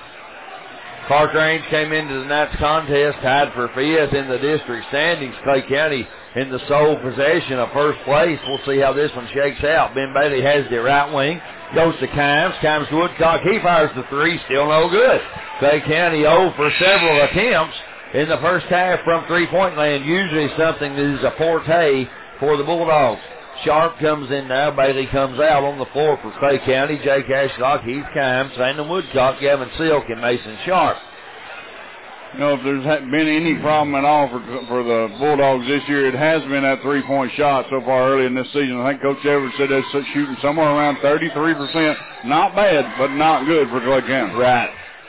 Clark Range came into the night's contest tied for fifth in the district standings. Clay County in the sole possession of first place. We'll see how this one shakes out. Ben Bailey has the right wing. Goes to Kimes. Kimes to Woodcock. He fires the three. Still no good. Clay County oh for several attempts in the first half from three-point land. Usually something that is a forte for the Bulldogs. Sharp comes in now. Bailey comes out on the floor for Clay County. Jake Ashlock, Heath Kimes, Brandon Woodcock, Gavin Silk, and Mason Sharp. You know, if there's been any problem at all for, for the Bulldogs this year, it has been that three-point shot so far early in this season. I think Coach Edwards said they're shooting somewhere around thirty-three percent. Not bad, but not good for Clay County. Right.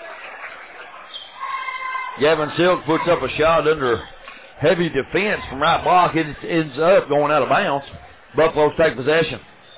Gavin Silk puts up a shot under heavy defense from right block. It ends up going out of bounds. Buffaloes take possession.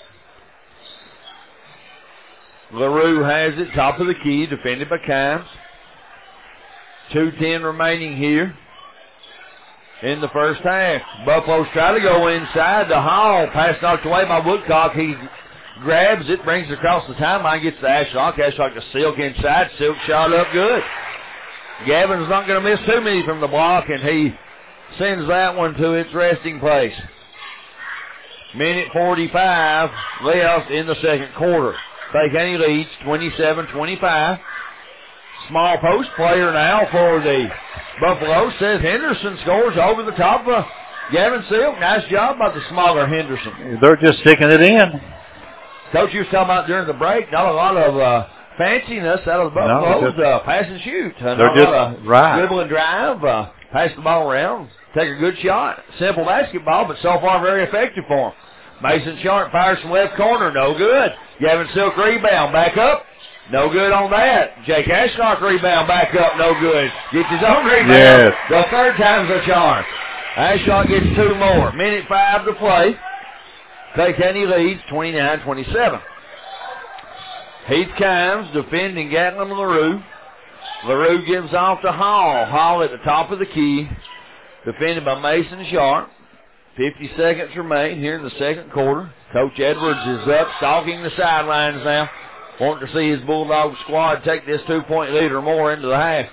LaRue has it, top of the key, defended by Kimes. two ten remaining here in the first half. Buffaloes try to go inside the Hall. Pass knocked away by Woodcock. He grabs it, brings it across the timeline, gets to Ashlock. Ashlock to Silk inside. Silk shot up good. Gavin's not going to miss too many from the block, and he sends that one to its resting place. Minute forty-five left in the second quarter. Clay County leads twenty-seven twenty-five. Small post player now for the Buffalo. Says Henderson scores over the top of Gavin Silk. Nice job by the smaller Henderson. They're just sticking it in. Coach, you was talking about during the break, not a lot of uh, fanciness out of the Buffaloes. No, uh, pass and shoot. Uh, they're just, uh, right. Dribble and drive. Uh, pass the ball around. Take a good shot. Simple basketball, but so far very effective for them. Mason Sharp fires from left corner. No good. Gavin Silk rebound. Back up. No good on that. Jake Ashlock rebound. Back up. No good. Gets his own rebound. Yes. The third time's a charm. Ashlock gets two more. Minute five to play. Clay County leads twenty-nine twenty-seven. Heath Kimes defending Gatlin LaRue. LaRue gives off to Hall. Hall at the top of the key. Defended by Mason Sharp. fifty seconds remain here in the second quarter. Coach Edwards is up, stalking the sidelines now. Wanting to see his Bulldog squad take this two-point lead or more into the half.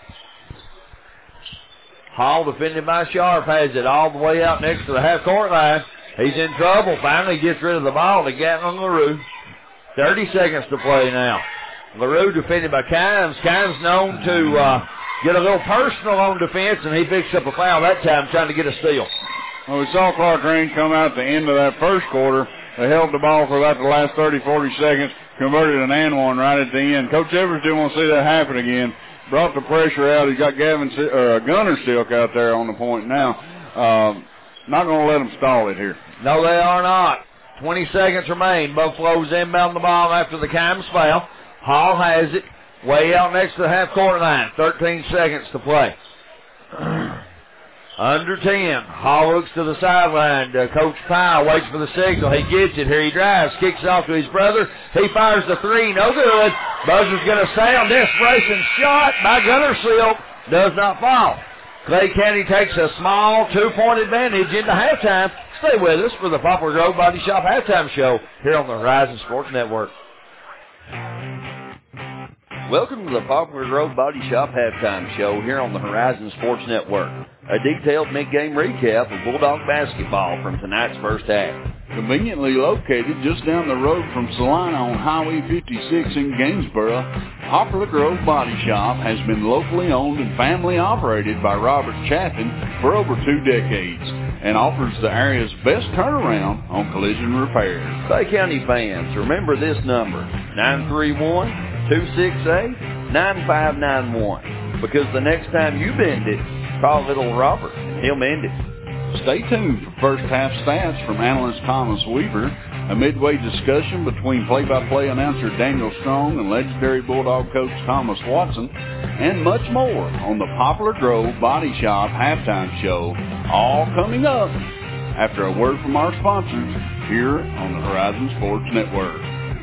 Hall, defended by Sharp, has it all the way out next to the half-court line. He's in trouble. Finally gets rid of the ball to Gatlin LaRue. thirty seconds to play now. LaRue defended by Kimes. Kimes known to uh, get a little personal on defense, and he picks up a foul that time trying to get a steal. Well, we saw Clark Range come out at the end of that first quarter. They held the ball for about the last thirty, forty seconds, converted an and one right at the end. Coach Evers didn't want to see that happen again. Brought the pressure out. He's got Gavin or uh, Gunner Silk out there on the point now. Um, not going to let them stall it here. No, they are not. twenty seconds remain. Buffalo's inbound the ball after the Kimes foul. Hall has it way out next to the half-court line. thirteen seconds to play. Under ten. Hall looks to the sideline. Uh, Coach Pyle waits for the signal. He gets it. Here he drives. Kicks off to his brother. He fires the three. No good. Buzzer's going to sound. Desperation shot by Gunner Silk. Does not fall. Clay County takes a small two-point advantage into halftime. Stay with us for the Poplar Grove Body Shop Halftime Show here on the Horizon Sports Network. Welcome to the Poplar Grove Body Shop Halftime Show here on the Horizon Sports Network. A detailed mid-game recap of Bulldog basketball from tonight's first half. Conveniently located just down the road from Salina on Highway fifty-six in Gainesboro, Poplar Grove Body Shop has been locally owned and family operated by Robert Chaffin for over two decades and offers the area's best turnaround on collision repairs. Clay County fans, remember this number, nine three one, two six eight, nine five nine one, because the next time you bend it, call little Robert and he'll mend it. Stay tuned for first half stats from analyst Thomas Weaver, a midway discussion between play-by-play announcer Daniel Strong and legendary Bulldog coach Thomas Watson, and much more on the Poplar Grove Body Shop Halftime Show, all coming up after a word from our sponsors here on the Horizon Sports Network.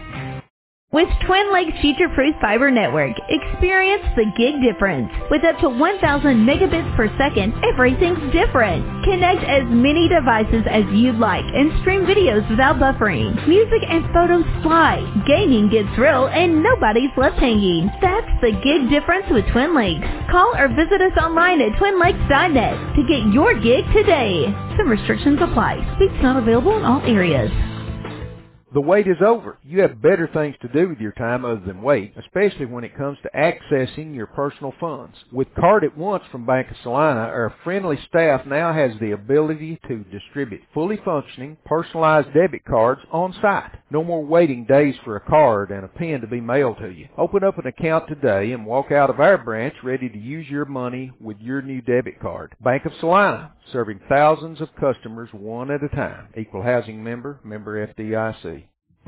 With Twin Lakes Future-Proof Fiber Network, experience the gig difference. With up to one thousand megabits per second, everything's different. Connect as many devices as you'd like and stream videos without buffering. Music and photos fly, gaming gets real, and nobody's left hanging. That's the gig difference with Twin Lakes. Call or visit us online at twin lakes dot net to get your gig today. Some restrictions apply. Speeds not available in all areas. The wait is over. You have better things to do with your time other than wait, especially when it comes to accessing your personal funds. With Card at Once from Bank of Salina, our friendly staff now has the ability to distribute fully functioning, personalized debit cards on site. No more waiting days for a card and a pen to be mailed to you. Open up an account today and walk out of our branch ready to use your money with your new debit card. Bank of Salina, serving thousands of customers one at a time. Equal housing member, member F D I C.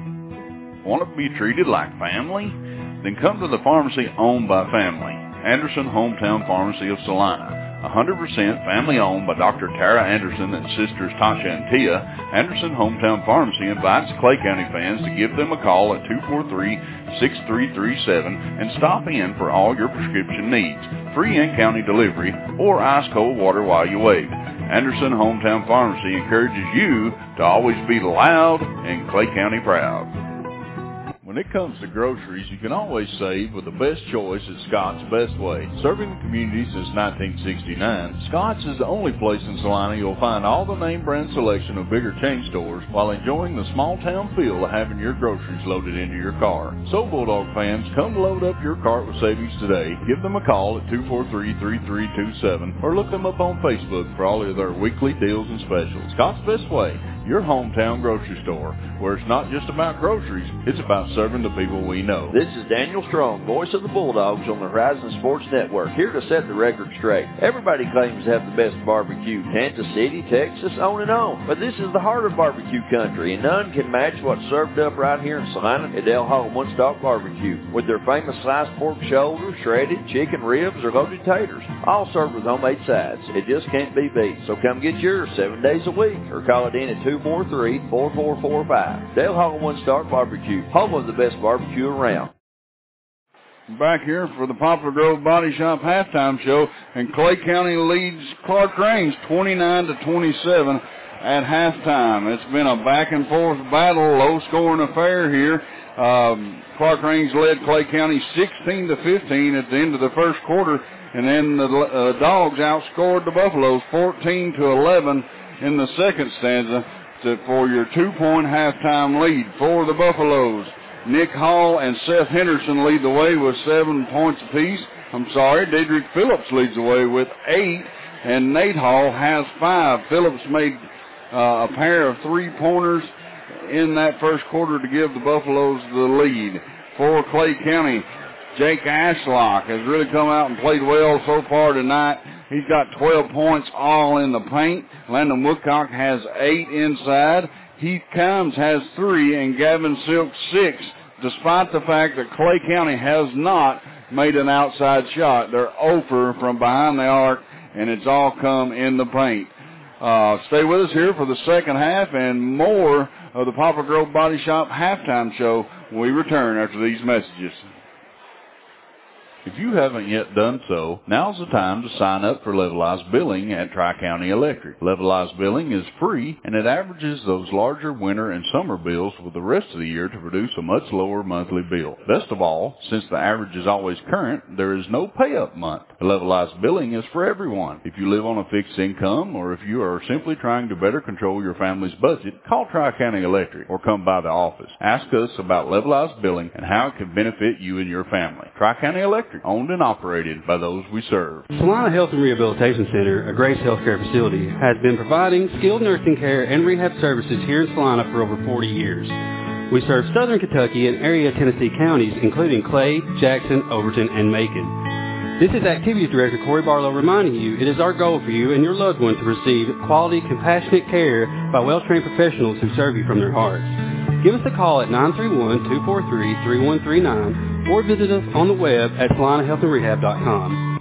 Want to be treated like family? Then come to the pharmacy owned by family, Anderson Hometown Pharmacy of Salina. one hundred percent family owned by Doctor Tara Anderson and sisters Tasha and Tia, Anderson Hometown Pharmacy invites Clay County fans to give them a call at two four three, six three three seven and stop in for all your prescription needs, free in-county delivery, or ice-cold water while you wait. Anderson Hometown Pharmacy encourages you to always be loud and Clay County proud. When it comes to groceries, you can always save with the best choice at Scott's Best Way. Serving the community since nineteen sixty-nine, Scott's is the only place in Salina you'll find all the name brand selection of bigger chain stores while enjoying the small town feel of having your groceries loaded into your car. So Bulldog fans, come load up your cart with savings today. Give them a call at two four three, three three two seven or look them up on Facebook for all of their weekly deals and specials. Scott's Best Way, your hometown grocery store, where it's not just about groceries, it's about serving the people we know. This is Daniel Strong, voice of the Bulldogs on the Horizon Sports Network, here to set the record straight. Everybody claims to have the best barbecue, Kansas City, Texas, on and on. But this is the heart of barbecue country, and none can match what's served up right here in Salina at Del Hall One Stop Barbecue, with their famous sliced pork shoulder, shredded chicken ribs, or loaded taters, all served with homemade sides. It just can't be beat. So come get yours seven days a week, or call it in at two four three, four four four five. Del Hall One Stop Barbecue, home of the best barbecue around. Back here for the Poplar Grove Body Shop halftime show, and Clay County leads Clark Range twenty-nine to twenty-seven at halftime. It's been a back and forth battle, low scoring affair here. Um, Clark Range led Clay County sixteen to fifteen at the end of the first quarter, and then the uh, Dogs outscored the Buffaloes fourteen to eleven in the second stanza to, for your two-point halftime lead for the Buffaloes. Nick Hall and Seth Henderson lead the way with seven points apiece. I'm sorry, Dedrick Phillips leads the way with eight, and Nate Hall has five. Phillips made uh, a pair of three-pointers in that first quarter to give the Buffaloes the lead. For Clay County, Jake Ashlock has really come out and played well so far tonight. He's got twelve points all in the paint. Landon Woodcock has eight inside. Heath Combs has three, and Gavin Silk six, despite the fact that Clay County has not made an outside shot. They're zero for from behind the arc, and it's all come in the paint. Uh, stay with us here for the second half and more of the Poplar Grove Body Shop halftime show when we return after these messages. If you haven't yet done so, now's the time to sign up for levelized billing at Tri-County Electric. Levelized billing is free, and it averages those larger winter and summer bills with the rest of the year to produce a much lower monthly bill. Best of all, since the average is always current, there is no pay-up month. Levelized billing is for everyone. If you live on a fixed income, or if you are simply trying to better control your family's budget, call Tri-County Electric or come by the office. Ask us about levelized billing and how it can benefit you and your family. Tri-County Electric, owned and operated by those we serve. Salina Health and Rehabilitation Center, a Grace Healthcare facility, has been providing skilled nursing care and rehab services here in Salina for over forty years. We serve southern Kentucky and area Tennessee counties, including Clay, Jackson, Overton, and Macon. This is Activities Director Corey Barlow reminding you it is our goal for you and your loved one to receive quality, compassionate care by well-trained professionals who serve you from their hearts. Give us a call at nine three one, two four three, three one three nine or visit us on the web at salina health and rehab dot com.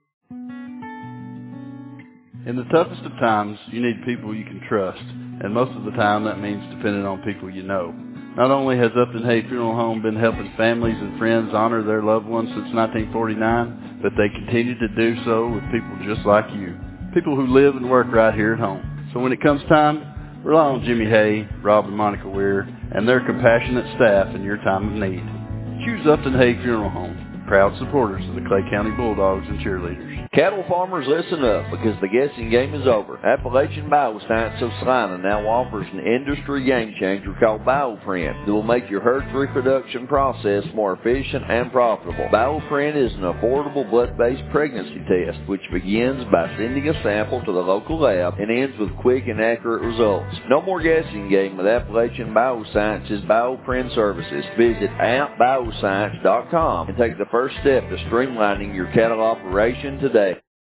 In the toughest of times, you need people you can trust, and most of the time that means depending on people you know. Not only has Upton Hay Funeral Home been helping families and friends honor their loved ones since nineteen forty-nine, but they continue to do so with people just like you, people who live and work right here at home. So when it comes time, rely on Jimmy Hay, Rob and Monica Weir, and their compassionate staff in your time of need. Choose Upton Hay Funeral Home, proud supporters of the Clay County Bulldogs and cheerleaders. Cattle farmers, listen up, because the guessing game is over. Appalachian Bioscience of Salina now offers an industry game changer called BioPrint that will make your herd's reproduction process more efficient and profitable. BioPrint is an affordable blood-based pregnancy test which begins by sending a sample to the local lab and ends with quick and accurate results. No more guessing game with Appalachian Bioscience's BioPrint services. Visit amp bioscience dot com and take the first step to streamlining your cattle operation today.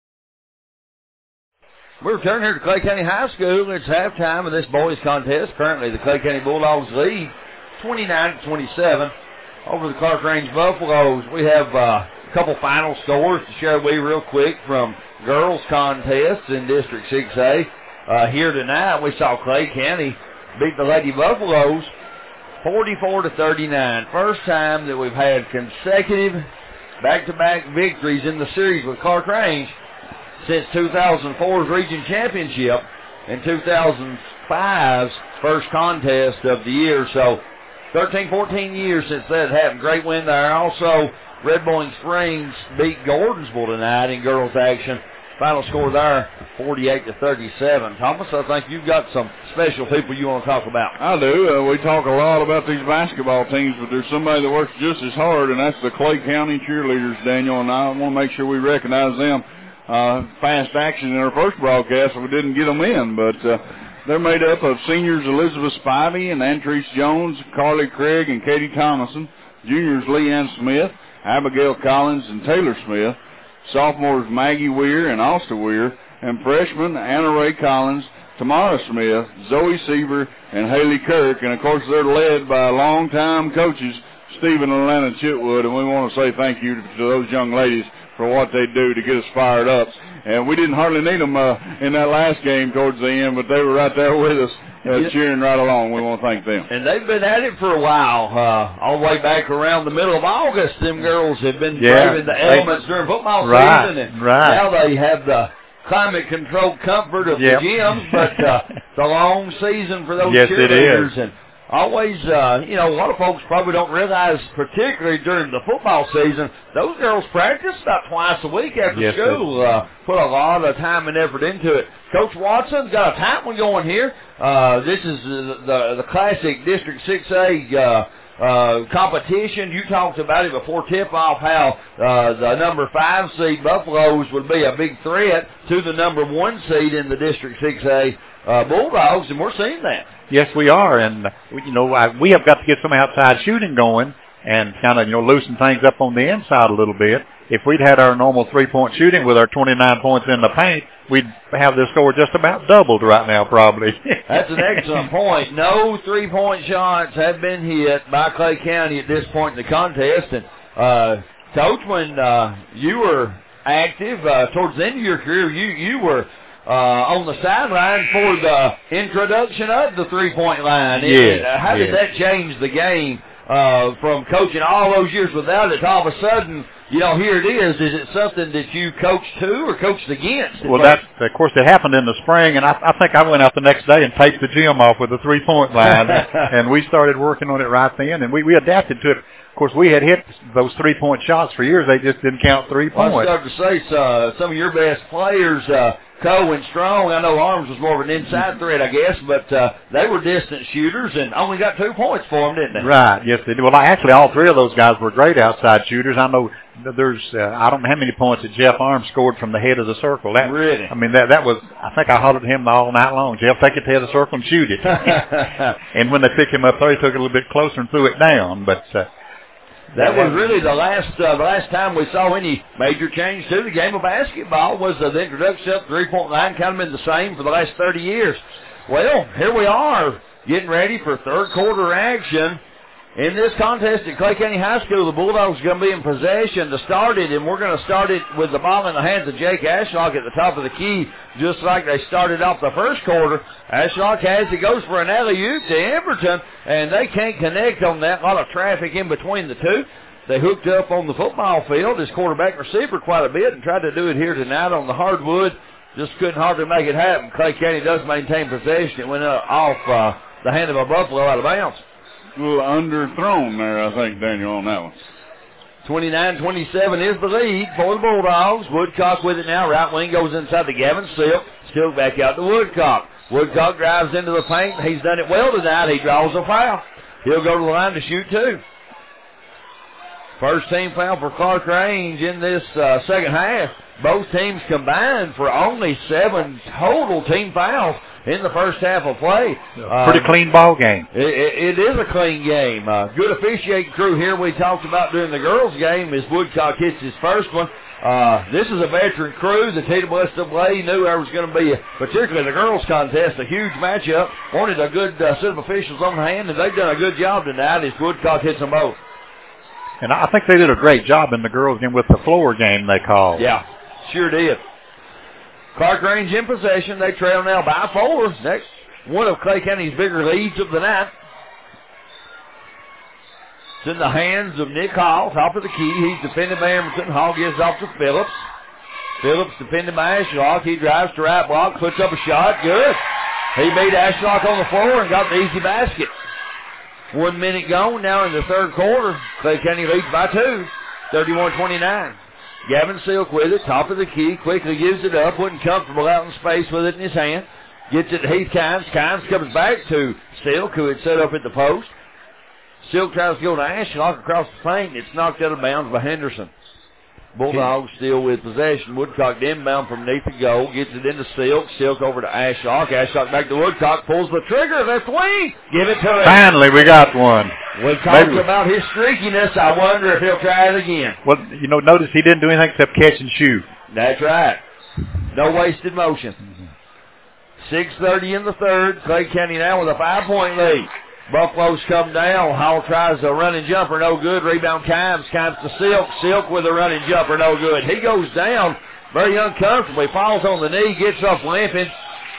We return here to Clay County High School. It's halftime of this boys contest. Currently, the Clay County Bulldogs lead twenty-nine to twenty-seven over the Clark Range Buffaloes. We have uh, a couple final scores to share with you real quick from girls contests in District six A. Uh, here tonight, we saw Clay County beat the Lady Buffaloes forty-four to thirty-nine. First time that we've had consecutive back-to-back victories in the series with Clark Range since two thousand four's region championship and two thousand five's first contest of the year. So thirteen, fourteen years since that happened. Great win there. Also, Red Bowling Springs beat Gordonsville tonight in girls action. Final score there, forty-eight to thirty-seven. Thomas, I think you've got some special people you want to talk about. I do. Uh, we talk a lot about these basketball teams, but there's somebody that works just as hard, and that's the Clay County cheerleaders, Daniel, and I want to make sure we recognize them. Uh, fast action in our first broadcast, we didn't get them in, but uh, they're made up of seniors Elizabeth Spivey and Antrice Jones, Carly Craig, and Katie Thomason, juniors Leanne Smith, Abigail Collins, and Taylor Smith, sophomores Maggie Weir and Alsta Weir, and freshmen Anna Ray Collins, Tamara Smith, Zoe Seaver, and Haley Kirk. And, of course, they're led by longtime coaches Stephen and Atlanta Chitwood, and we want to say thank you to, to those young ladies for what they do to get us fired up. And we didn't hardly need them uh, in that last game towards the end, but they were right there with us uh, yeah. cheering right along. We want to thank them. And they've been at it for a while, uh, all the way back around the middle of August. Them girls have been yeah. braving the elements during football right. season, and right. now they have the climate-controlled comfort of yep. the gyms, but uh, it's a long season for those yes, cheerleaders. It is. And always, uh, you know, a lot of folks probably don't realize, particularly during the football season, those girls practice about twice a week after yes, school. Uh, put a lot of time and effort into it. Coach Watson's got a tight one going here. Uh, this is the, the, the classic District six A uh, uh, competition. You talked about it before tip-off, how uh, the number five seed Buffaloes would be a big threat to the number one seed in the District six A uh, Bulldogs, and we're seeing that. Yes, we are, and you know I, we have got to get some outside shooting going and kind of you know loosen things up on the inside a little bit. If we'd had our normal three-point shooting with our twenty-nine points in the paint, we'd have the score just about doubled right now, probably. That's an excellent point. No three-point shots have been hit by Clay County at this point in the contest. And uh, Coach, when uh, you were active uh, towards the end of your career, you you were. Uh, on the sideline for the introduction of the three-point line. Yes, it, uh, how did yes. that change the game uh, from coaching all those years without it, all of a sudden, you know, here it is. Is it something that you coached to or coached against? Well, that, of course, it happened in the spring, and I, I think I went out the next day and taped the gym off with a three-point line, and we started working on it right then, and we, we adapted to it. Of course, we had hit those three-point shots for years. They just didn't count three well, points. I was starting to say, uh, some of your best players, uh, Coe and Strong, I know Arms was more of an inside threat, I guess, but uh, they were distant shooters and only got two points for them, didn't they? Right, yes, they did. Well, actually, all three of those guys were great outside shooters. I know there's, uh, I don't know how many points that Jeff Arms scored from the head of the circle. That, really? I mean, that that was, I think I hollered at him all night long. Jeff, take it to the head of the circle and shoot it. And when they picked him up there, he took it a little bit closer and threw it down, but... Uh, That was really the last uh, the last time we saw any major change to the game of basketball was uh, the introduction of three-point line, kind of been the same for the last thirty years. Well, here we are getting ready for third quarter action. In this contest at Clay County High School, the Bulldogs are going to be in possession to start it, and we're going to start it with the ball in the hands of Jake Ashlock at the top of the key, just like they started off the first quarter. Ashlock has it, goes for an alley-oop to Emberton, and they can't connect on that. A lot of traffic in between the two. They hooked up on the football field, his quarterback receiver, quite a bit, and tried to do it here tonight on the hardwood. Just couldn't hardly make it happen. Clay County does maintain possession. It went uh, off uh, the hand of a Buffalo out of bounds. A little underthrown there, I think, Daniel, on that one. twenty-nine twenty-seven is the lead for the Bulldogs. Woodcock with it now. Right wing goes inside to Gavin Silk. Still back out to Woodcock. Woodcock drives into the paint. He's done it well tonight. He draws a foul. He'll go to the line to shoot two. First team foul for Clark Range in this uh, second half. Both teams combined for only seven total team fouls in the first half of play. Pretty uh, clean ball game. It, it, it is a clean game. Uh, good officiating crew here we talked about during the girls' game as Woodcock hits his first one. Uh, this is a veteran crew. The T W S A A knew there was going to be, a, particularly the girls' contest, a huge matchup. Wanted a good uh, set of officials on hand, and they've done a good job tonight as Woodcock hits them both. And I think they did a great job in the girls' game with the floor game they called. Yeah, sure did. Clark Range in possession. They trail now by four. That's one of Clay County's bigger leads of the night. It's in the hands of Nick Hall, top of the key. He's defended by Emerson. Hall gives off to Phillips. Phillips defended by Ashlock. He drives to right block, puts up a shot. Good. He beat Ashlock on the floor and got the easy basket. One minute gone now in the third quarter. Clay County leads by two, thirty-one twenty-nine. Gavin Silk with it, top of the key, quickly gives it up, wasn't comfortable out in space with it in his hand. Gets it to Heath Kimes. Kimes comes back to Silk, who had set up at the post. Silk tries to go to Ashlock across the paint. It's knocked out of bounds by Henderson. Bulldogs still with possession. Woodcock inbound from beneath the goal. Gets it into Silk. Silk over to Ashlock. Ashlock back to Woodcock. Pulls the trigger. Left wing. Give it to him. Finally, we got one. We talked Maybe. about his streakiness. I wonder if he'll try it again. Well, you know, notice he didn't do anything except catch and shoot. That's right. No wasted motion. Mm-hmm. six thirty in the third. Clay County now with a five-point lead. Buffaloes come down. Hall tries a running jumper, no good. Rebound Kimes. Kimes to Silk. Silk with a running jumper, no good. He goes down very uncomfortably. Falls on the knee, gets up limping.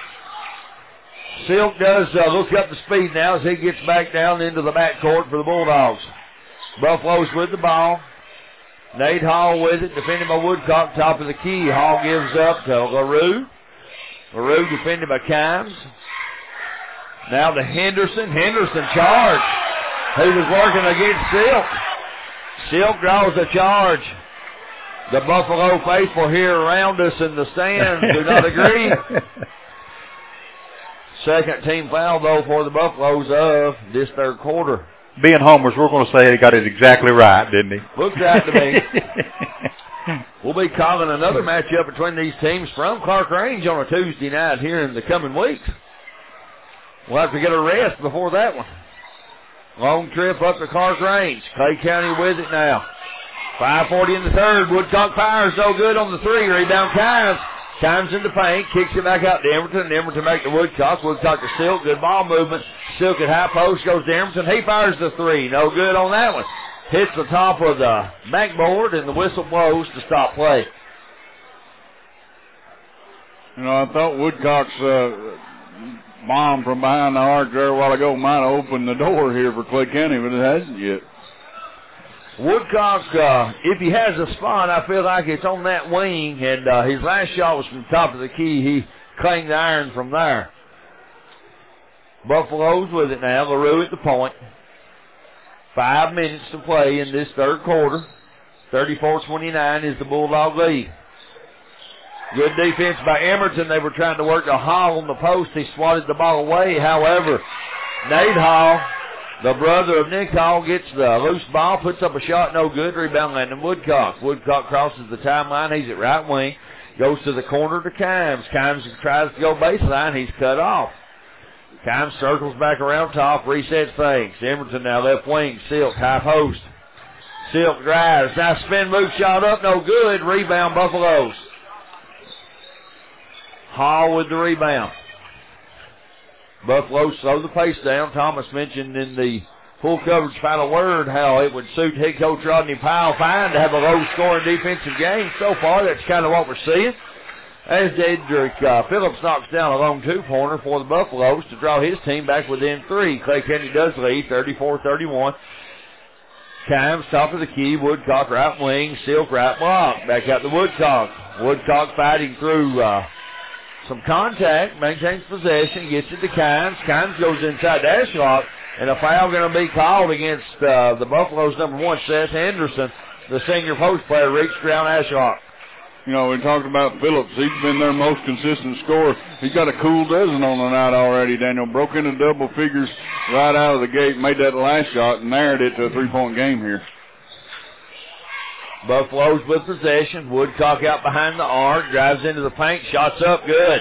Silk does uh, look up the speed now as he gets back down into the backcourt for the Bulldogs. Buffaloes with the ball. Nate Hall with it, defended by Woodcock, top of the key. Hall gives up to LaRue. LaRue defended by Kimes. Now to Henderson. Henderson charge. He was working against Silk. Silk draws a charge. The Buffalo faithful here around us in the stands do not agree. Second team foul, though, for the Buffaloes of this third quarter. Being homers, we're going to say he got it exactly right, didn't he? Looks right to me. We'll be calling another matchup between these teams from Clark Range on a Tuesday night here in the coming weeks. We'll have to get a rest before that one. Long trip up to Clark Range. Clay County with it now. five forty in the third. Woodcock fires no good on the three. Rebound Kimes. Kimes in the paint. Kicks it back out to Emerton. Emerton back to Woodcock. Woodcock to Silk. Good ball movement. Silk at high post goes to Emerton. He fires the three. No good on that one. Hits the top of the backboard and the whistle blows to stop play. You know, I thought Woodcock's uh, bomb from behind the arc there a while ago might have opened the door here for Clay County, but it hasn't yet. Woodcock, uh, if he has a spot, I feel like it's on that wing, and uh, his last shot was from the top of the key. He clanged the iron from there. Buffaloes with it now. LaRue at the point. Five minutes to play in this third quarter. thirty-four twenty-nine is the Bulldog lead. Good defense by Emerton. They were trying to work a Hall on the post. He swatted the ball away. However, Nate Hall, the brother of Nick Hall, gets the loose ball, puts up a shot, no good. Rebound landing Woodcock. Woodcock crosses the timeline. He's at right wing. Goes to the corner to Kimes. Kimes tries to go baseline. He's cut off. Kimes circles back around top, resets things. Emerton now left wing. Silk, high post. Silk drives. Now spin move shot up, no good. Rebound Buffaloes. Hall with the rebound. Buffalo slow the pace down. Thomas mentioned in the full coverage final word how it would suit head coach Rodney Powell fine to have a low-scoring defensive game. So far, that's kind of what we're seeing. As Dedrick uh, Phillips knocks down a long two-pointer for the Buffaloes to draw his team back within three. Clay County does lead thirty-four thirty-one. Kimes top of the key. Woodcock right wing. Silk right block. Back out to Woodcock. Woodcock fighting through Uh, some contact, maintains possession, gets it to Kimes. Kimes goes inside to Ashlock, and a foul going to be called against uh, the Buffaloes' number one, Seth Anderson. The senior post player reached around Ashlock. You know, we talked about Phillips. He's been their most consistent scorer. He's got a cool dozen on the night already, Daniel. Broke into double figures right out of the gate, made that last shot, and narrowed it to a three-point game here. Buffaloes with possession. Woodcock out behind the arc. Drives into the paint. Shots up. Good.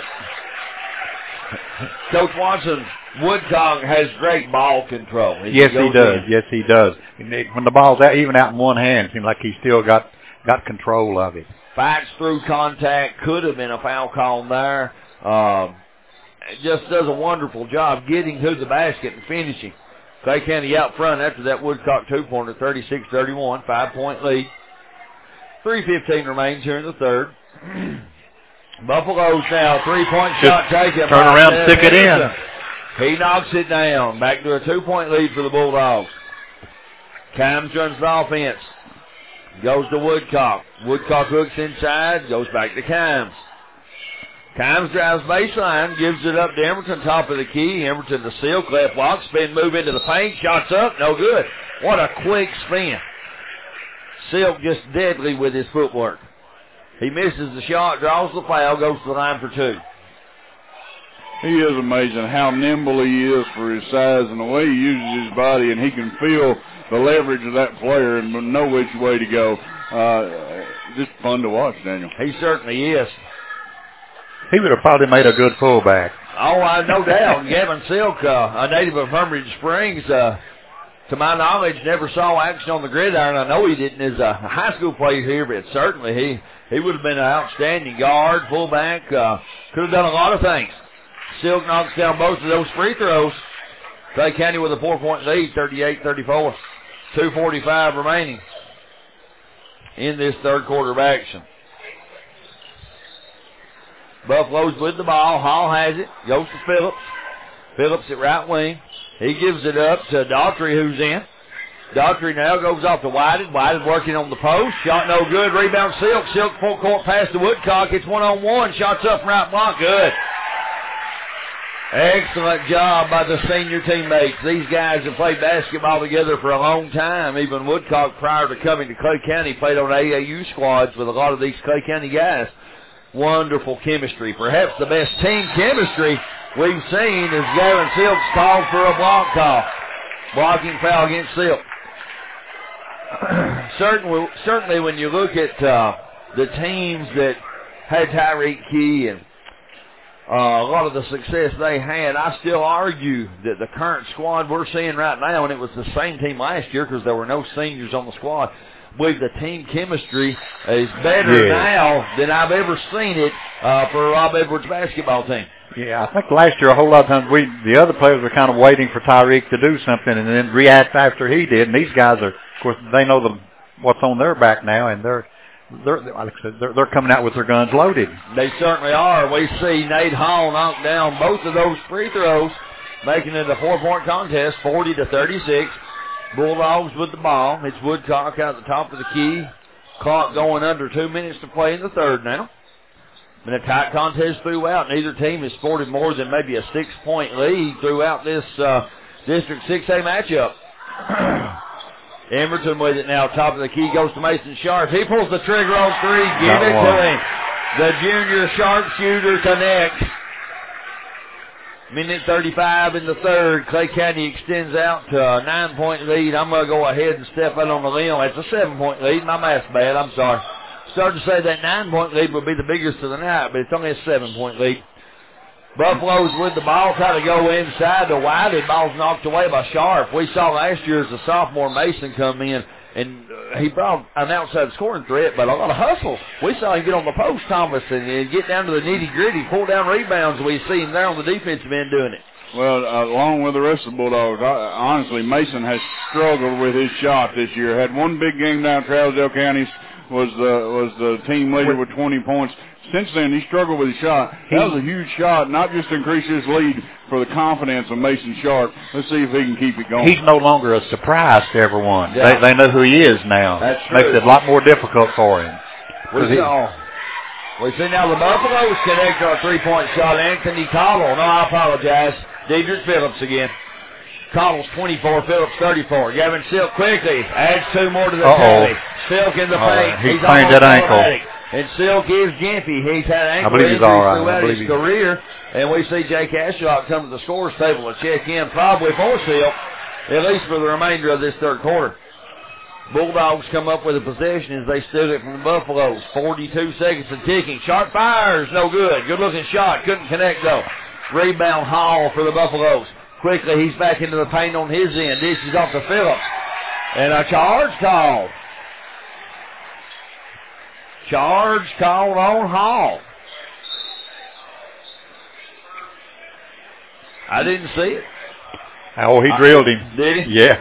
Coach Watson, Woodcock has great ball control. He yes, he does. In. Yes, he does. When the ball's out, even out in one hand, it seems like he's still got, got control of it. Fights through contact. Could have been a foul call there. Um, just does a wonderful job getting to the basket and finishing. Clay County out front after that Woodcock two-pointer, thirty-six thirty-one, five-point lead. three fifteen remains here in the third. Buffaloes now, three-point shot taken. Turn around and stick it in. He knocks it down. Back to a two-point lead for the Bulldogs. Kimes runs the offense. Goes to Woodcock. Woodcock hooks inside, goes back to Kimes. Kimes drives baseline, gives it up to Emerton, top of the key. Emerton to Silk, left block, spin move into the paint, shots up, no good. What a quick spin. Silk just deadly with his footwork. He misses the shot, draws the foul, goes to the line for two. He is amazing how nimble he is for his size and the way he uses his body, and he can feel the leverage of that player and know which way to go. Uh, just fun to watch, Daniel. He certainly is. He would have probably made a good fullback. Oh, I no doubt. Gavin Silk, uh, a native of Hermitage Springs, uh, to my knowledge, never saw action on the gridiron. I know he didn't as a high school player here, but certainly he, he would have been an outstanding guard, fullback, uh, could have done a lot of things. Silk knocks down both of those free throws. Clay County with a four-point lead, thirty-eight thirty-four. two forty-five remaining in this third quarter of action. Buffaloes with the ball. Hall has it. Goes to Phillips. Phillips at right wing. He gives it up to Daughtry, who's in. Daughtry now goes off to Whited. Whited working on the post. Shot no good. Rebound Silk. Silk full court pass to Woodcock. It's one-on-one. Shots up from right block. Good. Excellent job by the senior teammates. These guys have played basketball together for a long time. Even Woodcock, prior to coming to Clay County, played on A A U squads with a lot of these Clay County guys. Wonderful chemistry. Perhaps the best team chemistry we've seen is Gavin Silk's called for a block call. Blocking foul against Silk. certainly, certainly when you look at uh, the teams that had Tyreek Key and Uh, a lot of the success they had, I still argue that the current squad we're seeing right now, and it was the same team last year because there were no seniors on the squad, I believe the team chemistry is better yeah. now than I've ever seen it uh, for Rob Edwards' basketball team. Yeah, I think last year a whole lot of times we, the other players were kind of waiting for Tyreek to do something and then react after he did. And these guys are, of course, they know the, what's on their back now, and they're they're like I said, they're, they're coming out with their guns loaded. They certainly are. We see Nate Hall knock down both of those free throws, making it a four-point contest, forty to thirty-six. Bulldogs with the ball. It's Woodcock out at the top of the key. Clock going under two minutes to play in the third now. Been a tight contest throughout. Neither team has sported more than maybe a six-point lead throughout this uh, District six A matchup. Emberton with it now. Top of the key goes to Mason Sharp. He pulls the trigger on three. Give it to him. The junior sharpshooter connects. Minute thirty-five in the third. Clay County extends out to a nine-point lead. I'm going to go ahead and step out on the limb. It's a seven-point lead. My math's bad. I'm sorry. Started to say that nine-point lead would be the biggest of the night, but it's only a seven-point lead. Buffaloes with the ball, try to go inside to Wiley. Ball's knocked away by Sharp. We saw last year as a sophomore Mason come in, and uh, he brought an outside scoring threat, but a lot of hustle. We saw him get on the post, Thomas, and, and get down to the nitty-gritty, pull down rebounds. We see him there on the defensive end doing it. Well, uh, along with the rest of the Bulldogs, I, honestly, Mason has struggled with his shot this year. Had one big game down at Trousdale County, was the was the team leader with twenty points. Since then, he struggled with his shot. That was a huge shot, not just to increase his lead for the confidence of Mason Sharp. Let's see if he can keep it going. He's no longer a surprise to everyone. Yeah. They, they know who he is now. That's true. Makes it a lot more difficult for him. We saw, we see now the Buffaloes connect our three-point shot. Anthony Cottle. No, I apologize. Dedrick Phillips again. Cottle's twenty-four, Phillips thirty-four. Gavin Silk quickly adds two more to the tally. Silk in the paint. Uh, he's he's playing that ankle. Automatic. And Silk is gimpy. He's had ankle I believe he's injuries all right. throughout I believe his he... career. And we see Jake Ashlock come to the scores table to check in, probably for Silk, at least for the remainder of this third quarter. Bulldogs come up with a possession as they steal it from the Buffaloes. forty-two seconds and ticking. Sharp fires, no good. Good-looking shot, couldn't connect though. Rebound Hall for the Buffaloes. Quickly, he's back into the paint on his end. Dishes off to Phillips. And a charge call. Charge called on Hall. I didn't see it. Oh, he drilled him. Did he? Yeah.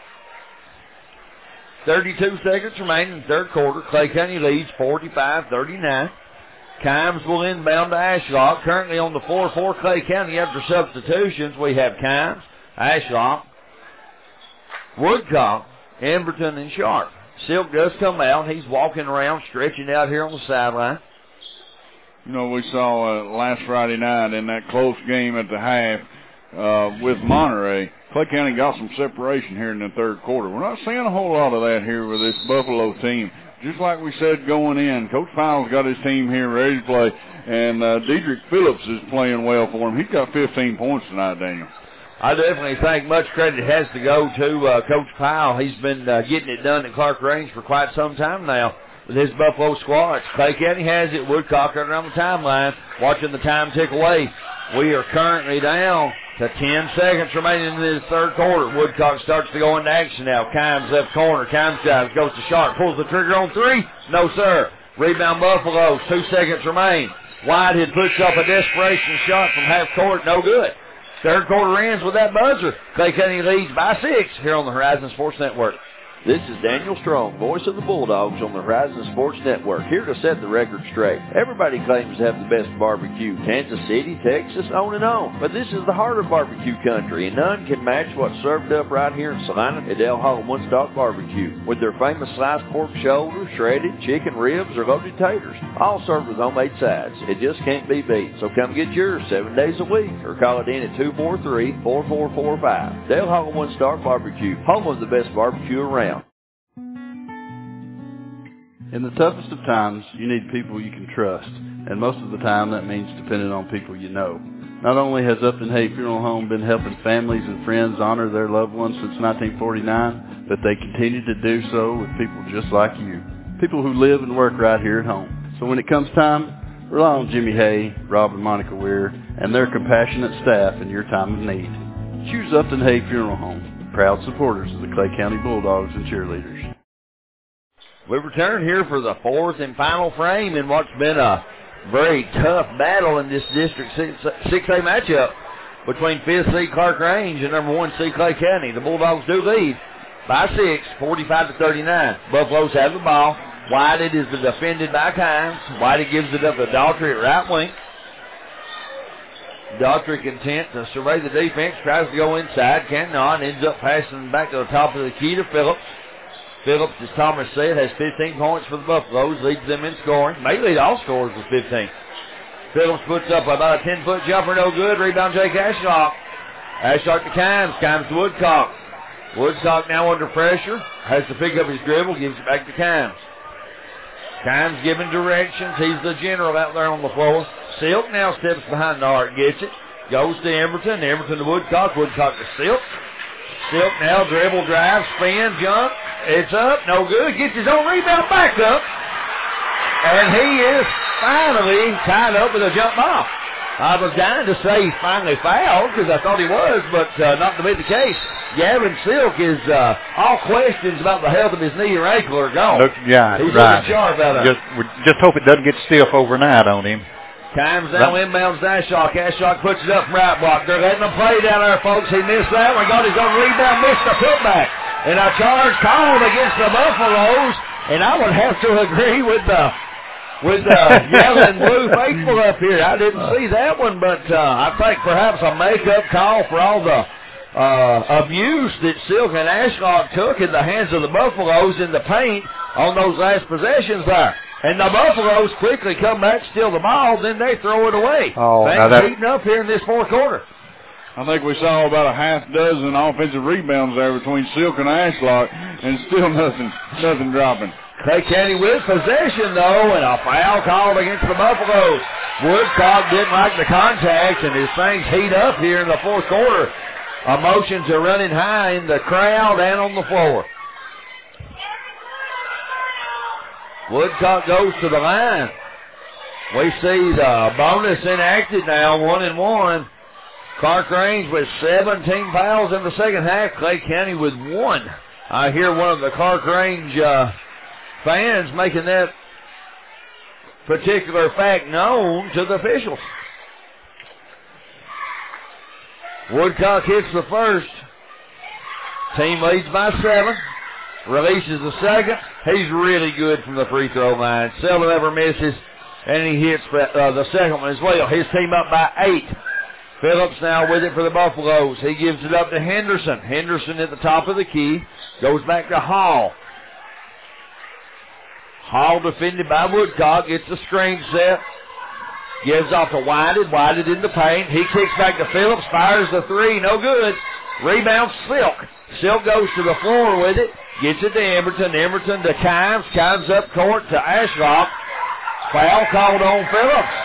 thirty-two seconds remaining in the third quarter. Clay County leads forty-five thirty-nine. Kimes will inbound to Ashlock. Currently on the floor for Clay County after substitutions, we have Kimes, Ashlock, Woodcock, Emberton, and Sharp. Silk does come out. He's walking around, stretching out here on the sideline. You know, we saw uh, last Friday night in that close game at the half uh, with Monterey, Clay County got some separation here in the third quarter. We're not seeing a whole lot of that here with this Buffalo team. Just like we said going in, Coach Powell's got his team here ready to play, and uh, Dedrick Phillips is playing well for him. He's got fifteen points tonight, Daniel. I definitely think much credit has to go to uh, Coach Powell. He's been uh, getting it done at Clark Range for quite some time now with his Buffalo squads. Clay County has it. Woodcock right around the timeline, watching the time tick away. We are currently down to ten seconds remaining in this third quarter. Woodcock starts to go into action now. Kimes left corner. Kimes drives, goes to Sharp, pulls the trigger on three. No, sir. Rebound Buffaloes. Two seconds remain. Whitehead puts up a desperation shot from half court. No good. Third quarter ends with that buzzer. Clay County leads by six here on the Horizon Sports Network. This is Daniel Strong, voice of the Bulldogs on the Horizon Sports Network, here to set the record straight. Everybody claims to have the best barbecue. Kansas City, Texas, on and on. But this is the heart of barbecue country, and none can match what's served up right here in Salina at El Hall One Stop Barbecue. With their famous sliced pork shoulder, shredded chicken ribs, or loaded taters, all served with homemade sides. It just can't be beat. So come get yours seven days a week, or call it in at two four three, four four four five. Dale Hall One Star Barbecue, home of the best barbecue around. In the toughest of times, you need people you can trust, and most of the time that means depending on people you know. Not only has Upton Hay Funeral Home been helping families and friends honor their loved ones since nineteen forty-nine, but they continue to do so with people just like you, people who live and work right here at home. So when it comes time, rely on Jimmy Hay, Rob and Monica Weir, and their compassionate staff in your time of need. Choose Upton Hay Funeral Home, proud supporters of the Clay County Bulldogs and cheerleaders. We return here for the fourth and final frame in what's been a very tough battle in this District six A matchup between fifth seed Clark Range and number one seed Clay County. The Bulldogs do lead by six, forty-five to thirty-nine. Buffaloes have the ball. Whited is the defended by Kimes. Whited gives it up to Daughtry at right wing. Daughtry content to survey the defense, tries to go inside, cannot, ends up passing back to the top of the key to Phillips. Phillips, as Thomas said, has fifteen points for the Buffaloes, leads them in scoring. May lead all scorers with fifteen. Phillips puts up about a ten-foot jumper, no good. Rebound, Jake Ashlock. Ashlock to Kimes. Kimes to Woodcock. Woodcock now under pressure. Has to pick up his dribble, gives it back to Kimes. Kimes giving directions. He's the general out there on the floor. Silk now steps behind the arc, gets it. Goes to Emberton. Emberton to Woodcock. Woodcock to Silk. Silk now dribble, drive, spin, jump. It's up, no good. Gets his own rebound back up. And he is finally tied up with a jump ball. I was dying to say he finally fouled because I thought he was, but uh, not to be the case. Gavin Silk is uh, all questions about the health of his knee or ankle are gone. Look, yeah, He's right. looking sharp out of just, we just hope it doesn't get stiff overnight on him. Kimes down Right. inbounds to Ashlock. Ashlock puts it up from right block. They're letting him play down there, folks. He missed that one. Got his own rebound, missed the putback. And a charge called against the Buffaloes. And I would have to agree with the with the yellow and blue faithful up here. I didn't see that one, but uh, I think perhaps a make-up call for all the uh, abuse that Silk and Ashlock took in the hands of the Buffaloes in the paint on those last possessions there. And the Buffaloes quickly come back, steal the ball, then they throw it away. Oh, Things now that- heating up here in this fourth quarter. I think we saw about a half dozen offensive rebounds there between Silk and Ashlock, and still nothing, nothing dropping. Clay County with possession, though, and a foul called against the Buffaloes. Woodcock didn't like the contact, and as things heat up here in the fourth quarter, emotions are running high in the crowd and on the floor. Woodcock goes to the line. We see the bonus enacted now, one and one. Clark Range with seventeen fouls in the second half. Clay County with one. I hear one of the Clark Range uh, fans making that particular fact known to the officials. Woodcock hits the first. Team leads by seven. Releases the second. He's really good from the free throw line. Seldom ever misses. And he hits uh, the second one as well. His team up by eight. Phillips now with it for the Buffaloes. He gives it up to Henderson. Henderson at the top of the key. Goes back to Hall. Hall defended by Woodcock. Gets the screen set. Gives off to Whited. Whited in the paint. He kicks back to Phillips. Fires the three. No good. Rebound Silk. Silk goes to the floor with it. Gets it to Emberton. Emberton to Kimes. Kimes up court to Ashlock. Foul called on Phillips.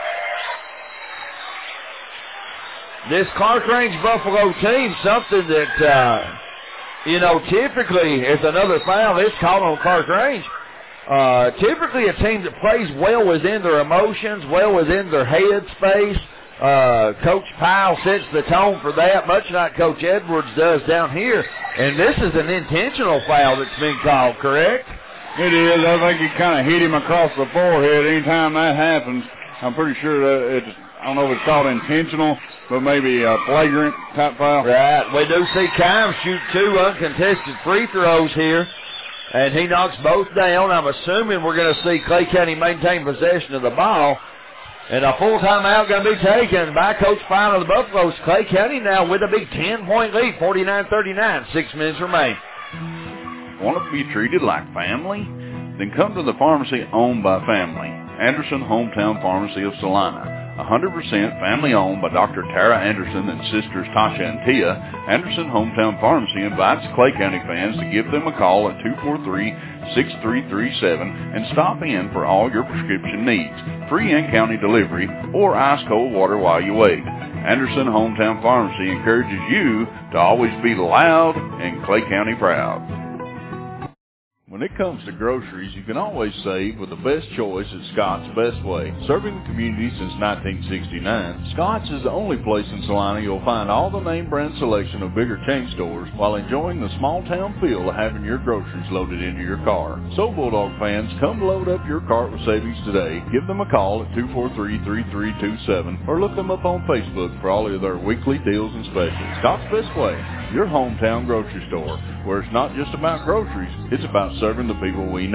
This Clark Range Buffalo team, something that, uh, you know, typically is another foul. It's called on Clark Range. Uh, typically a team that plays well within their emotions, well within their head space. Uh, Coach Pyle sets the tone for that, much like Coach Edwards does down here. And this is an intentional foul that's been called, correct? It is. I think he kind of hit him across the forehead. Anytime that happens, I'm pretty sure that it's, I don't know if it's called intentional, but maybe a flagrant type foul. Right. We do see Kimes shoot two uncontested free throws here, and he knocks both down. I'm assuming we're going to see Clay County maintain possession of the ball. And a full timeout going to be taken by Coach Pyle of the Buffaloes. Clay County now with a big ten-point lead, forty-nine thirty-nine. Six minutes remain. Want to be treated like family? Then come to the pharmacy owned by family. Anderson Hometown Pharmacy of Salina. one hundred percent family owned by Doctor Tara Anderson and sisters Tasha and Tia. Anderson Hometown Pharmacy invites Clay County fans to give them a call at two four three, six three three seven and stop in for all your prescription needs. Free in-county delivery or ice-cold water while you wait. Anderson Hometown Pharmacy encourages you to always be loud and Clay County proud. When it comes to groceries, you can always save with the best choice at Scott's Best Way. Serving the community since nineteen sixty-nine, Scott's is the only place in Salina you'll find all the name brand selection of bigger chain stores while enjoying the small town feel of having your groceries loaded into your car. So Bulldog fans, come load up your cart with savings today. Give them a call at two four three, three three two seven or look them up on Facebook for all of their weekly deals and specials. Scott's Best Way, your hometown grocery store, where it's not just about groceries, it's about serving the people we know.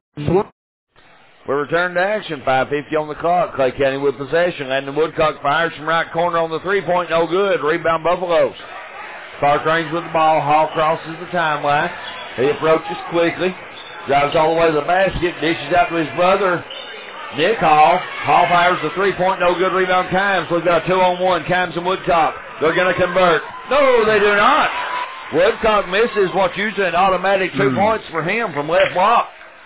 We return to action. five fifty on the clock. Clay County with possession. Landon Woodcock fires from right corner on the three-point. No good. Rebound Buffaloes. Clark Range with the ball. Hall crosses the timeline. He approaches quickly. Drives all the way to the basket. Dishes out to his brother, Nick Hall. Hall fires the three-point. No good. Rebound Kimes. We've got a two-on-one. Kimes and Woodcock. They're going to convert. No, they do not. Woodcock misses what's usually an automatic two mm. points for him from left block.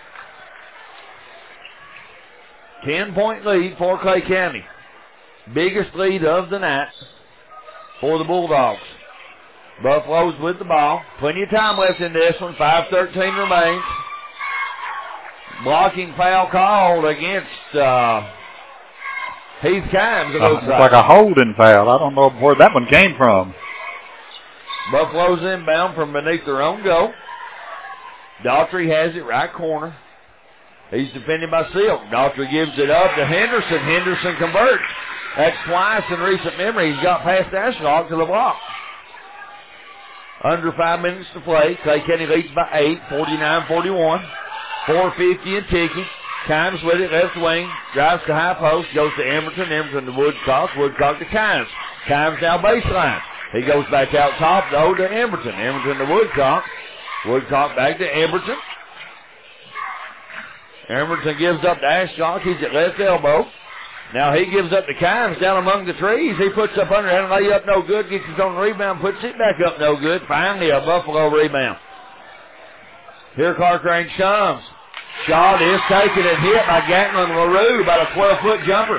Ten-point lead for Clay County. Biggest lead of the night for the Bulldogs. Buffaloes with the ball. Plenty of time left in this one. five thirteen remains. Blocking foul called against uh, Heath Kimes. It uh, looks it's like. like a holding foul. I don't know where that one came from. Buffaloes inbound from beneath their own goal. Daughtry has it right corner. He's defended by Silk. Daughtry gives it up to Henderson. Henderson converts. That's twice in recent memory. He's got past Ashlock to the block. Under five minutes to play. Clay County leads by eight, forty-nine forty-one. four fifty and ticking. Kimes with it, left wing. Drives to high post. Goes to Emerson. Emerson to Woodcock. Woodcock to Kimes. Kimes now baseline. He goes back out top, though, to Emerson. Emerson to Woodcock. Woodcock back to Emerson. Emerson gives up to Ashlock. He's at left elbow. Now he gives up to Kimes down among the trees. He puts up under and lay up no good. Gets his own rebound. Puts it back up no good. Finally a Buffalo rebound. Here Clark Range comes. Shot is taken and hit by Gatlin LaRue. About a twelve-foot jumper.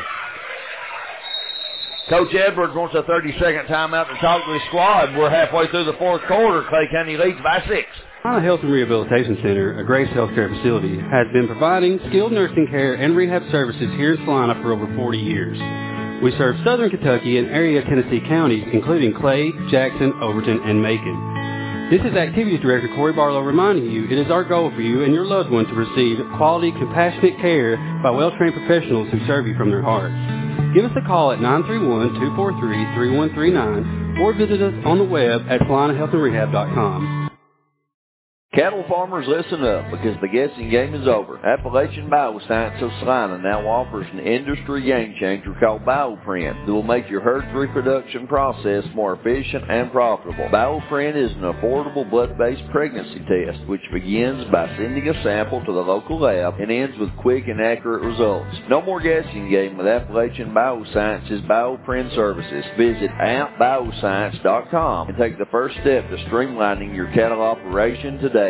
Coach Edwards wants a thirty-second timeout to talk to his squad. We're halfway through the fourth quarter. Clay County leads by six. Salina Health and Rehabilitation Center, a Grace Healthcare facility, has been providing skilled nursing care and rehab services here in Salina for over forty years. We serve southern Kentucky and area Tennessee counties, including Clay, Jackson, Overton, and Macon. This is Activities Director Corey Barlow reminding you it is our goal for you and your loved one to receive quality, compassionate care by well-trained professionals who serve you from their hearts. Give us a call at nine three one, two four three, three one three nine or visit us on the web at salina health and rehab dot com. Cattle farmers, listen up, because the guessing game is over. Appalachian Bioscience of Salina now offers an industry game changer called BioPrint that will make your herd's reproduction process more efficient and profitable. BioPrint is an affordable blood-based pregnancy test, which begins by sending a sample to the local lab and ends with quick and accurate results. No more guessing game with Appalachian Bioscience's BioPrint services. Visit app bioscience dot com and take the first step to streamlining your cattle operation today.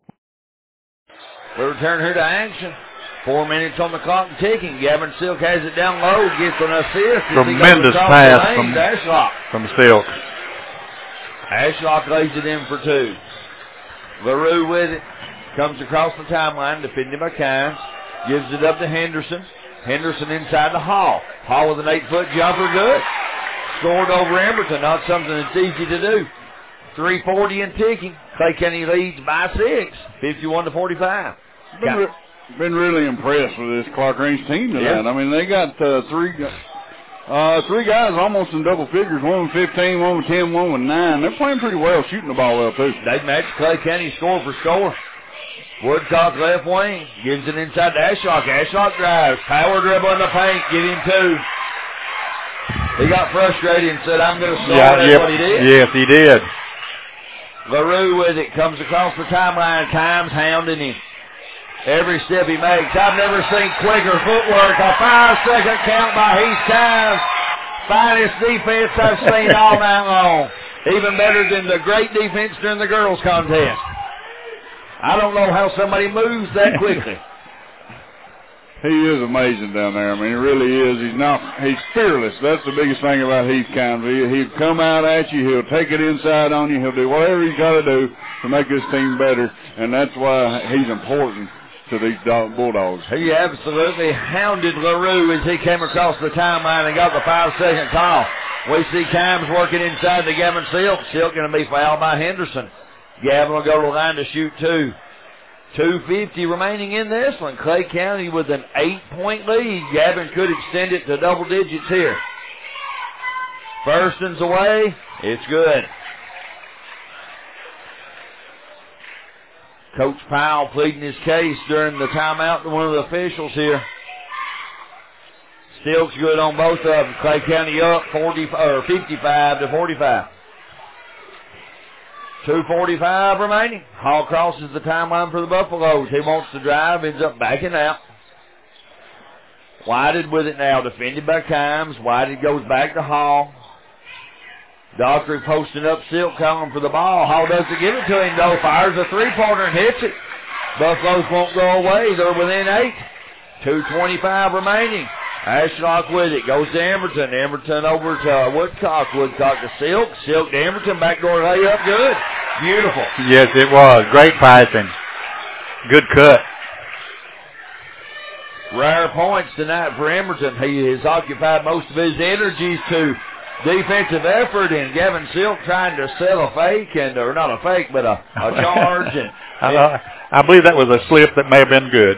We return here to action. Four minutes on the clock and ticking. Gavin Silk has it down low, gets an assist. Tremendous pass from, Ashlock. from Silk. Ashlock lays it in for two. LaRue with it. Comes across the timeline, defended by Kimes. Gives it up to Henderson. Henderson inside the Hall. Hall with an eight-foot jumper, good. Scored over Emberton, not something that's easy to do. three forty and ticking. Clay County leads by six, fifty-one to forty-five. Been, re- been really impressed with this Clark Range team tonight. Yeah. I mean, they got uh, three uh, three guys almost in double figures. One with fifteen, one with ten, one with nine. They're playing pretty well, shooting the ball well too. They matched Clay County score for score. Woodcock left wing, gives it inside to Ashlock. Ashlock drives, power dribble in the paint, get him two. He got frustrated and said, "I'm going to score." Yeah, That's yep. what he did. Yes, he did. LaRue with it, comes across the timeline, Kimes hounding him. Every step he makes. I've never seen quicker footwork. A five-second count by Heath Kimes. Finest defense I've seen all night long. Even better than the great defense during the girls' contest. I don't know how somebody moves that quickly. He is amazing down there. I mean, he really is. He's not. He's fearless. That's the biggest thing about Heath Kimes. He, he'll come out at you. He'll take it inside on you. He'll do whatever he's got to do to make this team better, and that's why he's important to these dog, Bulldogs. He absolutely hounded LaRue as he came across the timeline and got the five-second call. We see Kimes working inside to Gavin Silk. Silk going to be fouled by Henderson. Gavin will go to the line to shoot two. two fifty remaining in this one. Clay County with an eight-point lead. Gavin could extend it to double digits here. First and's away. It's good. Coach Powell pleading his case during the timeout to one of the officials here. Stilk's good on both of them. Clay County up forty or fifty-five to forty-five. two forty-five remaining. Hall crosses the timeline for the Buffaloes. He wants to drive, ends up backing out. Whited with it now, defended by Kimes. Whited goes back to Hall. Dockery posting up Silk, calling for the ball. Hall doesn't give it to him, though. Fires a three-pointer and hits it. Buffaloes won't go away. They're within eight. two twenty-five remaining. Ashlock with it. Goes to Emerton. Emerton over to Woodcock. Woodcock to Silk. Silk to Emerton. Backdoor layup. Good. Beautiful. Yes, it was. Great passing. Good cut. Rare points tonight for Emerton. He has occupied most of his energies to defensive effort, and Gavin Silk trying to sell a fake, and or not a fake, but a, a charge. And I, I believe that was a slip that may have been good.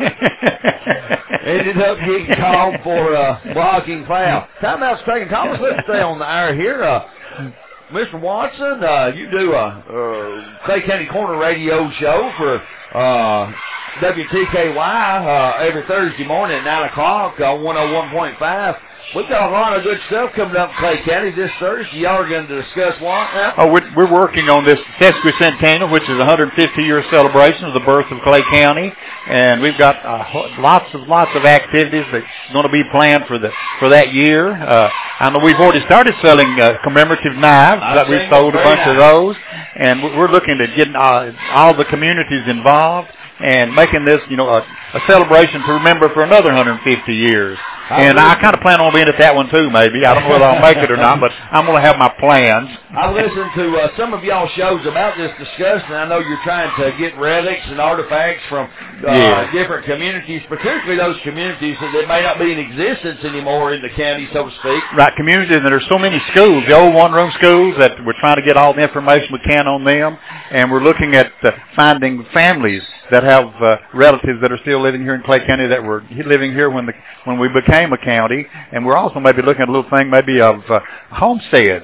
Ended up getting called for a blocking foul. Timeout's taken. Thomas, let's stay on the air here. Uh, Mister Watson, uh, you do a uh, Clay County Corner radio show for uh, W T K Y uh, every Thursday morning at nine o'clock on one oh one point five. We've got a lot of good stuff coming up in Clay County this Thursday. Y'all are going to discuss what now? Oh, we're, we're working on this sesquicentennial, which is a one hundred fifty year celebration of the birth of Clay County, and we've got uh, lots of lots of activities that's going to be planned for the for that year. Uh, I know we've already started selling uh, commemorative knives. I've that we've sold a bunch nice. of those, and we're looking at getting uh, all the communities involved and making this, you know, a, a celebration to remember for another one hundred fifty years. And I kind of plan on being at that one too, maybe. I don't know whether I'll make it or not, but I'm going to have my plans. I've listened to uh, some of y'all's shows about this discussion. I know you're trying to get relics and artifacts from uh, yeah. different communities, particularly those communities that may not be in existence anymore in the county, so to speak. Right, communities, and there's so many schools, the old one-room schools, that we're trying to get all the information we can on them, and we're looking at uh, finding families that have uh, relatives that are still living here in Clay County that were living here when the when we became a county, and we're also maybe looking at a little thing maybe of uh, homesteads,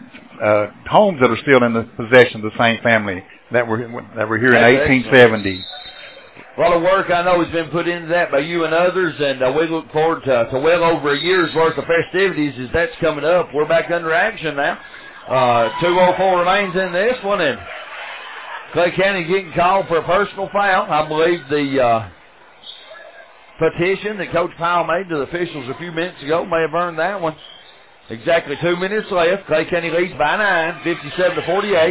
uh, homes that are still in the possession of the same family that were that were here in That's eighteen seventy. A lot of work I know has been put into that by you and others, and uh, we look forward to, to well over a year's worth of festivities as that's coming up. We're back under action now. Uh, two oh four remains in this one, and Clay County getting called for a personal foul. I believe the uh, petition that Coach Powell made to the officials a few minutes ago may have earned that one. Exactly two minutes left. Clay County leads by nine, fifty-seven to forty-eight.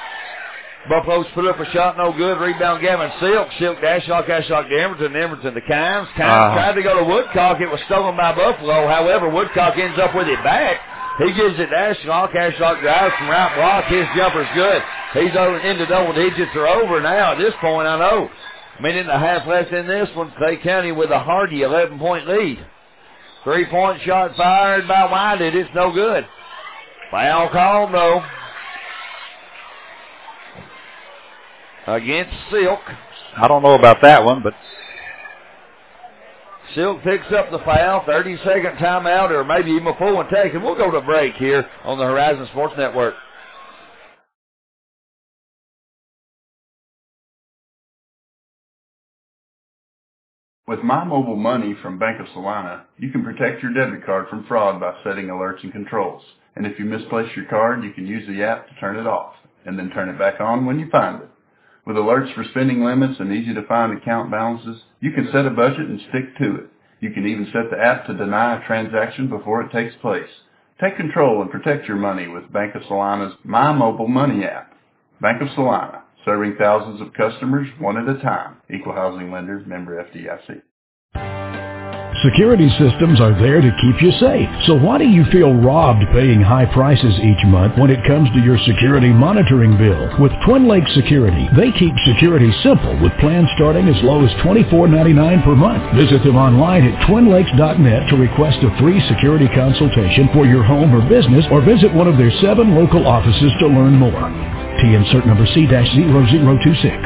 Buffaloes put up a shot, no good. Rebound Gavin Silk. Silk to Ashlock, Ashlock to Emerton, Emerton to Kimes. Kimes uh-huh. tried to go to Woodcock. It was stolen by Buffalo. However, Woodcock ends up with it back. He gives it to Ashlock. Ashlock drives from right block. His jumper's good. He's into double digits or over now at this point, I know. Minute and a half left in this one. Clay County with a hearty eleven-point lead. Three-point shot fired by Whited. It's no good. Foul called, though, against Silk. I don't know about that one, but Silk picks up the foul. thirty-second timeout, or maybe even a full one taken. We'll go to break here on the Horizon Sports Network. With My Mobile Money from Bank of Salina, you can protect your debit card from fraud by setting alerts and controls. And if you misplace your card, you can use the app to turn it off, and then turn it back on when you find it. With alerts for spending limits and easy-to-find account balances, you can set a budget and stick to it. You can even set the app to deny a transaction before it takes place. Take control and protect your money with Bank of Salina's My Mobile Money app. Bank of Salina, serving thousands of customers one at a time. Equal housing lender, member F D I C. Security systems are there to keep you safe. So why do you feel robbed paying high prices each month when it comes to your security monitoring bill? With Twin Lakes Security, they keep security simple with plans starting as low as twenty-four ninety-nine per month. Visit them online at twin lakes dot net to request a free security consultation for your home or business, or visit one of their seven local offices to learn more. T insert number C zero zero two six.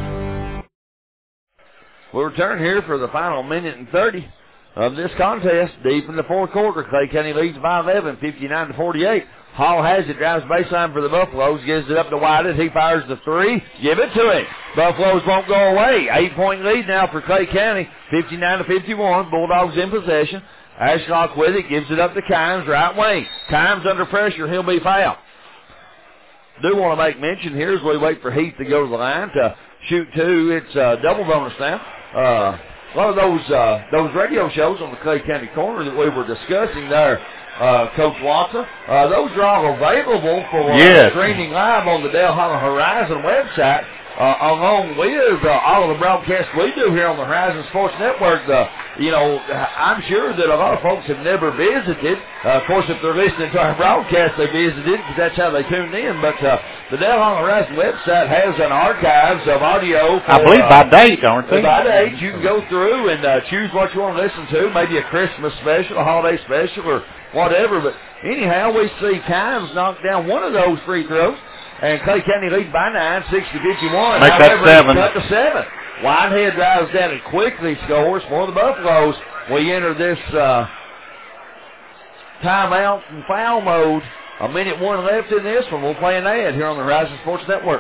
We'll return here for the final minute and thirty of this contest. Deep in the fourth quarter, Clay County leads by eleven, fifty-nine to forty-eight. Hall has it, drives baseline for the Buffaloes, gives it up to Whited. He fires the three. Give it to him. Buffaloes won't go away. Eight-point lead now for Clay County, fifty-nine to fifty-one. Bulldogs in possession. Ashlock with it, gives it up to Kimes, right wing. Kimes under pressure, he'll be fouled. Do want to make mention here as we wait for Heath to go to the line to shoot two. It's uh, double bonus now. Uh, a lot of those uh, those radio shows on the Clay County Corner that we were discussing there, uh, Coach Watson, uh, those are all available for yes. uh, streaming live on the Dale Hollow Horizon website. Uh, along with uh, all of the broadcasts we do here on the Horizon Sports Network. Uh, you know, I'm sure that a lot of folks have never visited. Uh, of course, if they're listening to our broadcast, they visited because that's how they tuned in. But uh, the Dale Hollow Horizon website has an archives of audio. For, I believe uh, by date, aren't they? By date, you can go through and uh, choose what you want to listen to, maybe a Christmas special, a holiday special, or whatever. But anyhow, we see Kimes knock down one of those free throws. And Clay County leads by nine, sixty to fifty-one. Make that seven. Cut to seven. Whitehead drives down and quickly scores for the Buffaloes. We enter this uh, timeout and foul mode. A minute one left in this one. We'll play an ad here on the Horizon Sports Network.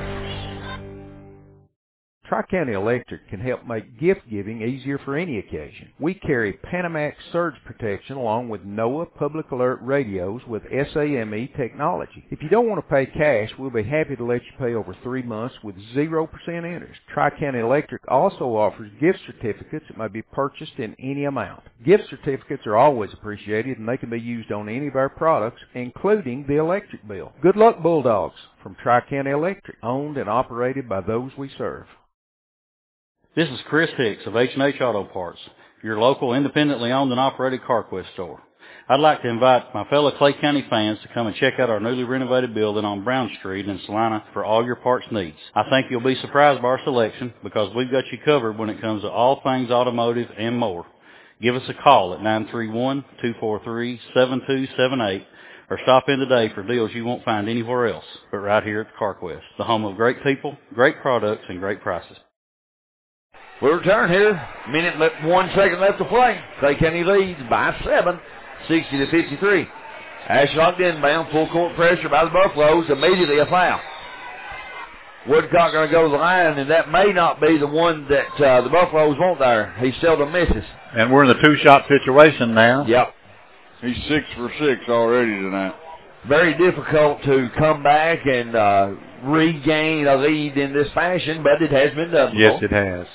Tri-County Electric can help make gift-giving easier for any occasion. We carry Panamax surge protection along with NOAA Public Alert radios with S A M E technology. If you don't want to pay cash, we'll be happy to let you pay over three months with zero percent interest. Tri-County Electric also offers gift certificates that may be purchased in any amount. Gift certificates are always appreciated, and they can be used on any of our products, including the electric bill. Good luck, Bulldogs, from Tri-County Electric, owned and operated by those we serve. This is Chris Hicks of H and H Auto Parts, your local independently owned and operated CarQuest store. I'd like to invite my fellow Clay County fans to come and check out our newly renovated building on Brown Street in Salina for all your parts needs. I think you'll be surprised by our selection because we've got you covered when it comes to all things automotive and more. Give us a call at nine three one, two four three, seven two seven eight or stop in today for deals you won't find anywhere else but right here at CarQuest, the home of great people, great products, and great prices. We'll return here. Minute left, one second left to play. Clay County leads by seven, sixty to fifty-three. Ashlock inbound, full court pressure by the Buffaloes. Immediately a foul. Woodcock going to go to the line, and that may not be the one that uh, the Buffaloes want there. He seldom misses. And we're in the two-shot situation now. Yep. He's six for six already tonight. Very difficult to come back and uh, regain a lead in this fashion, but it has been done before. Yes, it has.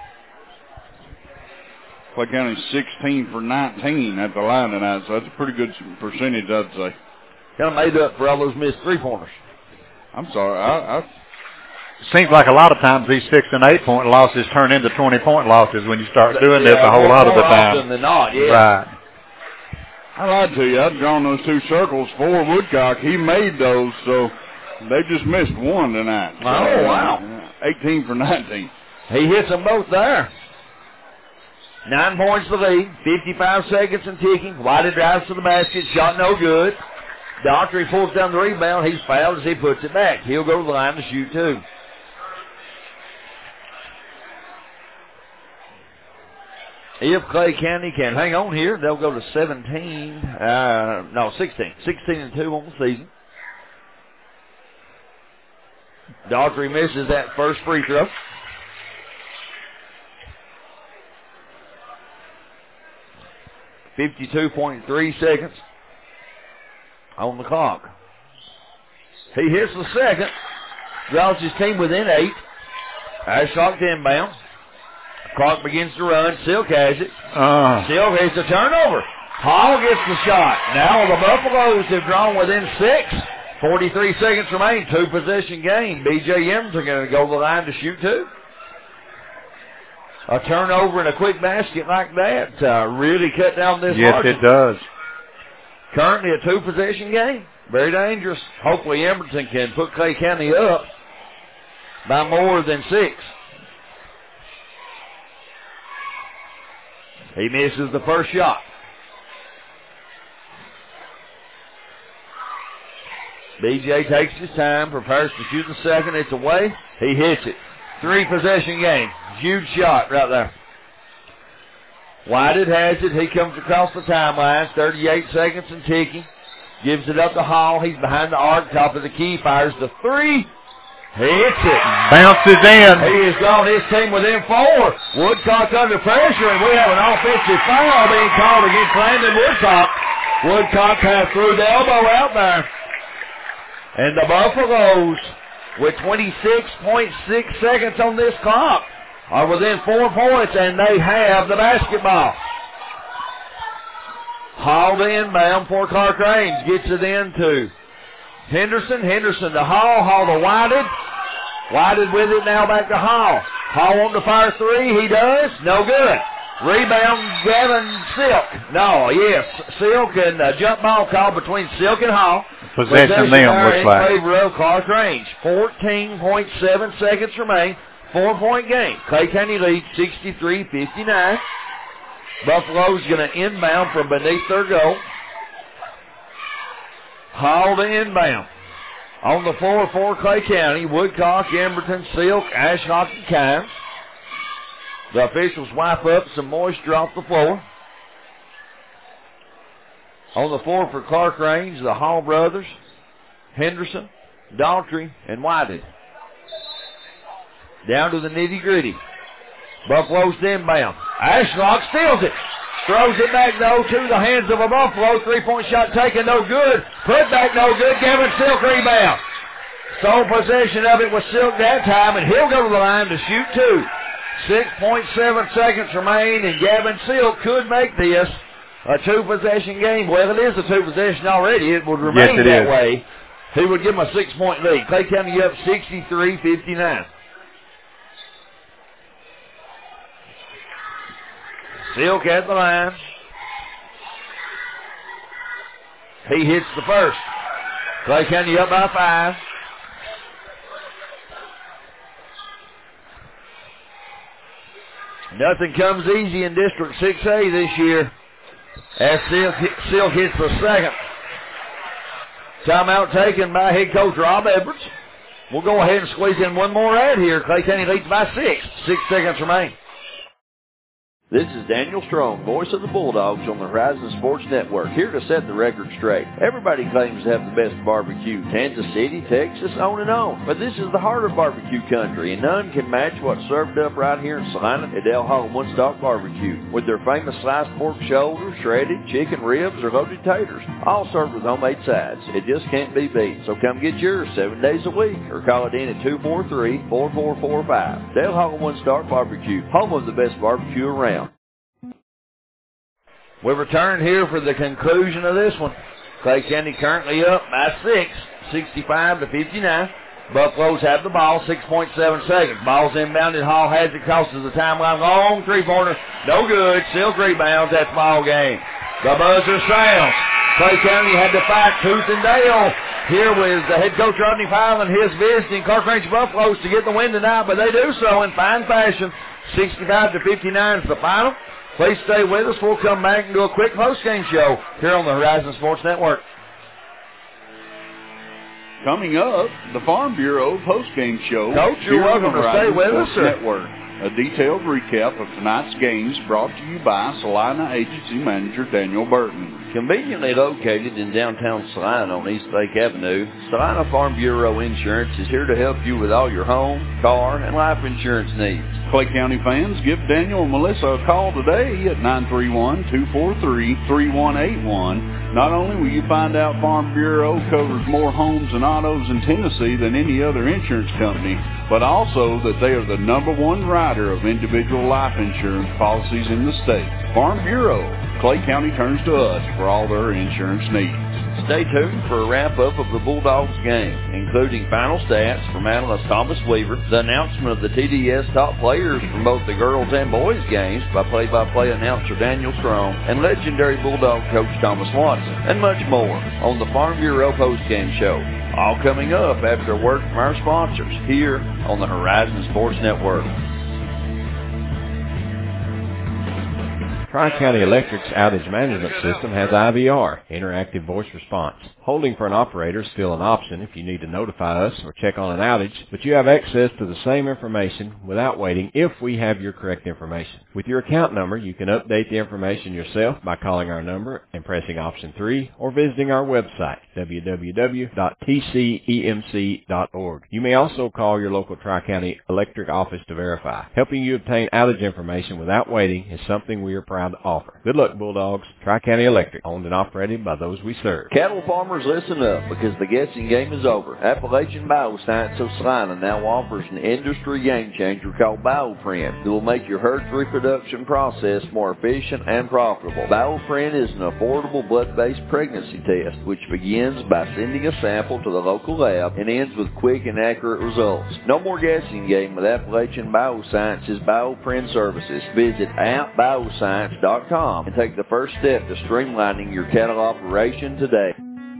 Clay County sixteen for nineteen at the line tonight, so that's a pretty good percentage, I'd say. Kind of made up for all those missed three-pointers. I'm sorry. I, I Seems like a lot of times these six and eight point losses turn into twenty point losses when you start doing yeah, this a whole lot of the more time. often than not, yeah. Right. I lied to you. I'd drawn those two circles for Woodcock. He made those, so they just missed one tonight. So, oh, wow. eighteen for nineteen. He hits them both there. Nine points to the lead, fifty-five seconds and ticking. Whitey drives to the basket, shot no good. Daughtry pulls down the rebound. He's fouled as he puts it back. He'll go to the line to shoot two. If Clay County can hang on here, they'll go to seventeen, uh, no, sixteen. sixteen and two on the season. Daughtry misses that first free throw. fifty-two point three seconds on the clock. He hits the second. Draws his team within eight. Ashlock inbound. Clock begins to run. Silk has it. Uh. Silk has the turnover. Hall gets the shot. Now the Buffaloes have drawn within six. forty-three seconds remain. Two possession game. B J Emerson going to go to the line to shoot two. A turnover and a quick basket like that uh, really cut down this Yes, margin. it does. Currently a two-possession game. Very dangerous. Hopefully Emerson can put Clay County up by more than six. He misses the first shot. B J takes his time, prepares to shoot the second. It's away. He hits it. Three-possession game. Huge shot right there. Whited has it. He comes across the timeline. thirty-eight seconds and ticking. Gives it up to Hall. He's behind the arc, top of the key. Fires the three. Hits it. Bounces in. He has gone his team within four. Woodcock under pressure, and we have an offensive foul being called against Landon Woodcock. Woodcock has threw the elbow out there. And the Buffaloes, with twenty-six point six seconds on this clock, are within four points, and they have the basketball. Hall the inbound for Clark Range. Gets it into Henderson. Henderson to Hall. Hall to Whited. Whited with it now back to Hall. Hall on to fire three. He does. No good. Rebound Gavin Silk. No, yes. Silk and a jump ball call between Silk and Hall. Possession, Possession them looks in like. favor of Clark Range. fourteen point seven seconds remain. Four-point game. Clay County leads sixty-three fifty-nine. Buffalo's going to inbound from beneath their goal. Hall to inbound. On the floor for Clay County, Woodcock, Emberton, Silk, Ashlock, and Kimes. The officials wipe up some moisture off the floor. On the floor for Clark Range, the Hall brothers, Henderson, Daughtry, and Whited. Down to the nitty-gritty. Buffalo's inbound. Ashlock steals it. Throws it back, though, to the hands of a Buffalo. Three-point shot taken, no good. Put back, no good. Gavin Silk rebound. Sole possession of it was Silk that time, and he'll go to the line to shoot two. six point seven seconds remain, and Gavin Silk could make this a two-possession game. Well, it is a two-possession already. It would remain yes, it that is. way. He would give him a six-point lead. Clay County up sixty-three fifty-nine. Silk at the line. He hits the first. Clay County up by five. Nothing comes easy in District six A this year. As Silk, Silk hits the second. Timeout taken by head coach Rob Edwards. We'll go ahead and squeeze in one more ad here. Clay County leads by six. Six seconds remain. This is Daniel Strong, voice of the Bulldogs on the Horizon Sports Network, here to set the record straight. Everybody claims to have the best barbecue, Kansas City, Texas, on and on. But this is the heart of barbecue country, and none can match what's served up right here in Salina at Del Hall One Stop Barbecue, with their famous sliced pork shoulder, shredded chicken ribs, or loaded taters, all served with homemade sides. It just can't be beat. So come get yours seven days a week, or call it in at two four three, four four four five. Del Hall One Stop Barbecue, home of the best barbecue around. We return here for the conclusion of this one. Clay County currently up by six, sixty-five to fifty-nine. Buffaloes have the ball, six point seven seconds. Ball's inbounded. Hall has it, crosses the timeline. Long three-pointer, no good. Silk rebounds. That's ball game. The buzzer sounds. Clay County had to fight tooth and nail here with the head coach Rodney Pyle and his visiting Clark Range Buffaloes to get the win tonight, but they do so in fine fashion. sixty-five to fifty-nine is the final. Please stay with us. We'll come back and do a quick post-game show here on the Horizon Sports Network. Coming up, the Farm Bureau post-game show. Coach, you're welcome to stay with us, sir. Network. A detailed recap of tonight's games brought to you by Salina Agency Manager Daniel Burton. Conveniently located in downtown Salina on East Lake Avenue, Salina Farm Bureau Insurance is here to help you with all your home, car, and life insurance needs. Clay County fans, give Daniel and Melissa a call today at nine three one, two four three, three one eight one. Not only will you find out Farm Bureau covers more homes and autos in Tennessee than any other insurance company, but also that they are the number one writer of individual life insurance policies in the state. Farm Bureau. Clay County turns to us for all their insurance needs. Stay tuned for a wrap-up of the Bulldogs game, including final stats from analyst Thomas Weaver, the announcement of the T D S top players from both the girls and boys games by play-by-play announcer Daniel Strong, and legendary Bulldog coach Thomas Watson, and much more on the Farm Bureau post-game show. All coming up after a word from our sponsors here on the Horizon Sports Network. Tri-County Electric's outage management system has I V R, interactive voice response. Holding for an operator is still an option if you need to notify us or check on an outage, but you have access to the same information without waiting if we have your correct information. With your account number, you can update the information yourself by calling our number and pressing option three or visiting our website, w w w dot t c e m c dot org. You may also call your local Tri-County Electric office to verify. Helping you obtain outage information without waiting is something we are proud to offer. Good luck, Bulldogs. Tri-County Electric, owned and operated by those we serve. Cattle farmers, listen up, because the guessing game is over. Appalachian Bioscience of Salina now offers an industry game changer called BioPrint that will make your herd's reproduction process more efficient and profitable. BioPrint is an affordable blood-based pregnancy test which begins by sending a sample to the local lab and ends with quick and accurate results. No more guessing game with Appalachian Bioscience's BioPrint services. Visit app bioscience dot com and take the first step to streamlining your cattle operation today.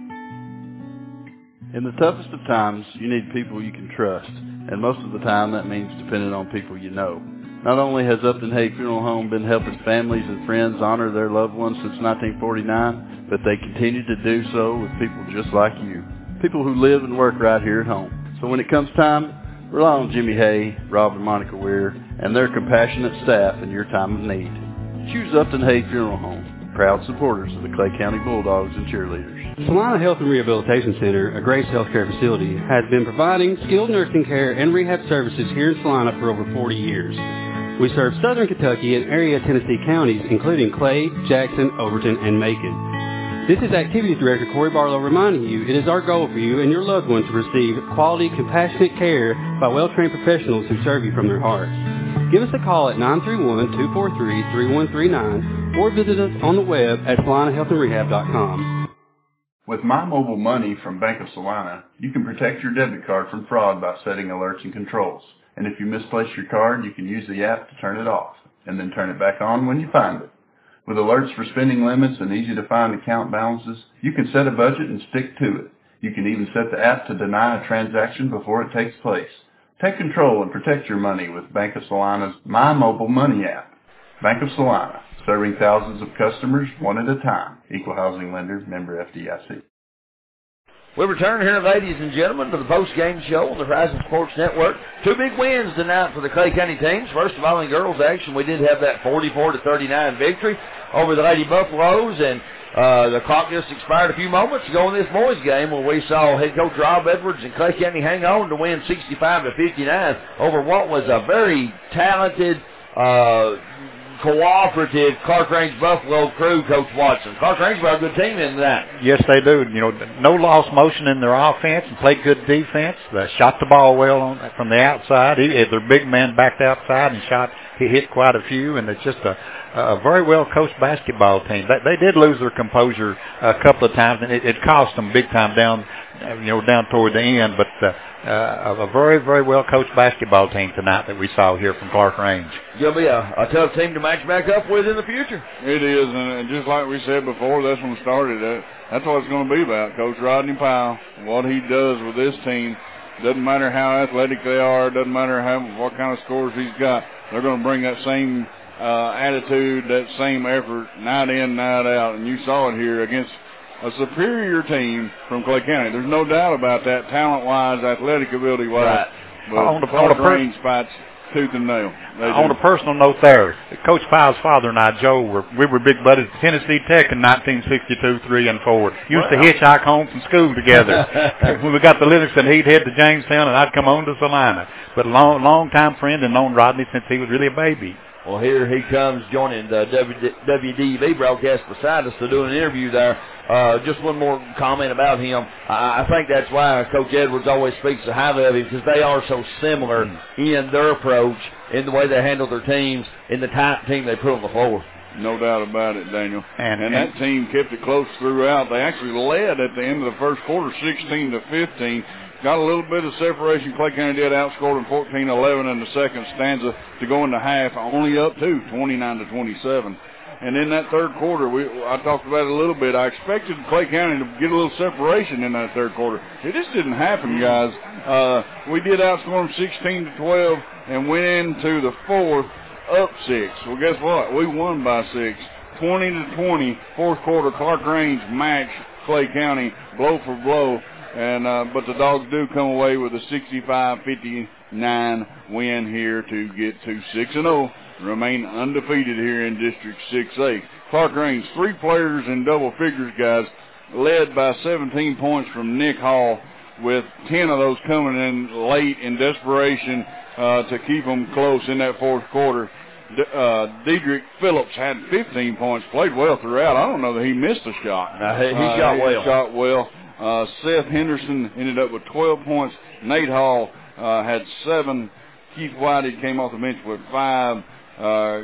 In the toughest of times, you need people you can trust, and most of the time that means depending on people you know. Not only has Upton Hay Funeral Home been helping families and friends honor their loved ones since nineteen forty-nine, but they continue to do so with people just like you, people who live and work right here at home. So when it comes time, rely on Jimmy Hay, Rob and Monica Weir, and their compassionate staff in your time of need. Choose Upton Hay Funeral Home, proud supporters of the Clay County Bulldogs and cheerleaders. Salina Health and Rehabilitation Center, a Grace Healthcare facility, has been providing skilled nursing care and rehab services here in Salina for over forty years. We serve southern Kentucky and area Tennessee counties, including Clay, Jackson, Overton, and Macon. This is Activities Director Corey Barlow reminding you it is our goal for you and your loved one to receive quality, compassionate care by well-trained professionals who serve you from their hearts. Give us a call at nine three one, two four three, three one three nine or visit us on the web at salina health and rehab dot com. With My Mobile Money from Bank of Salina, you can protect your debit card from fraud by setting alerts and controls. And if you misplace your card, you can use the app to turn it off, and then turn it back on when you find it. With alerts for spending limits and easy-to-find account balances, you can set a budget and stick to it. You can even set the app to deny a transaction before it takes place. Take control and protect your money with Bank of Salina's My Mobile Money app. Bank of Salina, serving thousands of customers one at a time. Equal housing lender, member F D I C. We return here, ladies and gentlemen, to the post-game show on the Horizon Sports Network. Two big wins tonight for the Clay County teams. First of all, in girls action, we did have that forty-four to thirty-nine victory over the Lady Buffaloes, and uh, the clock just expired a few moments ago in this boys game where we saw head coach Rob Edwards and Clay County hang on to win sixty-five to fifty-nine over what was a very talented, uh, cooperative Clark Range Buffalo crew, Coach Watson. Clark Range got a good team in that. Yes, they do. You know, no lost motion in their offense and played good defense. They shot the ball well on, from the outside. He, their big man backed outside and shot. He hit quite a few, and it's just a, a very well coached basketball team. They, they did lose their composure a couple of times, and it, it cost them big time down, you know, down toward the end. But uh, uh, a very, very well coached basketball team tonight that we saw here from Clark Range. Going to be a, a tough team to match back up with in the future. It is, and just like we said before, that's when we started. Uh, that's what it's going to be about. Coach Rodney Powell, what he does with this team. Doesn't matter how athletic they are. Doesn't matter how what kind of scores he's got. They're going to bring that same uh, attitude, that same effort, night in, night out. And you saw it here against a superior team from Clay County. There's no doubt about that, talent-wise, athletic ability-wise. Right. But on the, Clark on the Range fights tooth and nail. They on do. a personal note there, Coach Powell's father and I, Joe, were we were big buddies at Tennessee Tech in nineteen sixty-two, three and four. Used wow. to hitchhike home from school together. When we got to Livingston, he'd head to Jamestown and I'd come on to Salina. But a long, long time friend and known Rodney since he was really a baby. Well, here he comes joining the W D E V broadcast beside us to do an interview there. Uh, just one more comment about him. I, I think that's why Coach Edwards always speaks so highly of him, because they are so similar in their approach, in the way they handle their teams, in the type team they put on the floor. No doubt about it, Daniel. And, and, and that team kept it close throughout. They actually led at the end of the first quarter, sixteen to fifteen. Got a little bit of separation. Clay County did outscore them fourteen eleven in the second stanza to go into half, only up to twenty-nine to twenty-seven. And in that third quarter, we I talked about it a little bit. I expected Clay County to get a little separation in that third quarter. It just didn't happen, guys. Uh, we did outscore them sixteen to twelve and went into the fourth up six. Well, guess what? We won by six. twenty to twenty, fourth quarter, Clark Range matched Clay County blow for blow. And uh, but the Dogs do come away with a sixty-five fifty-nine win here to get to six and oh, remain undefeated here in District six A. Clark-Range, three players in double figures, guys, led by seventeen points from Nick Hall, with ten of those coming in late in desperation uh, to keep them close in that fourth quarter. D- uh, Dedrick Phillips had fifteen points, played well throughout. I don't know that he missed a shot. Uh, he uh, shot he well. shot well. Uh, Seth Henderson ended up with twelve points. Nate Hall uh, had seven. Keith Whitey came off the bench with five. Uh,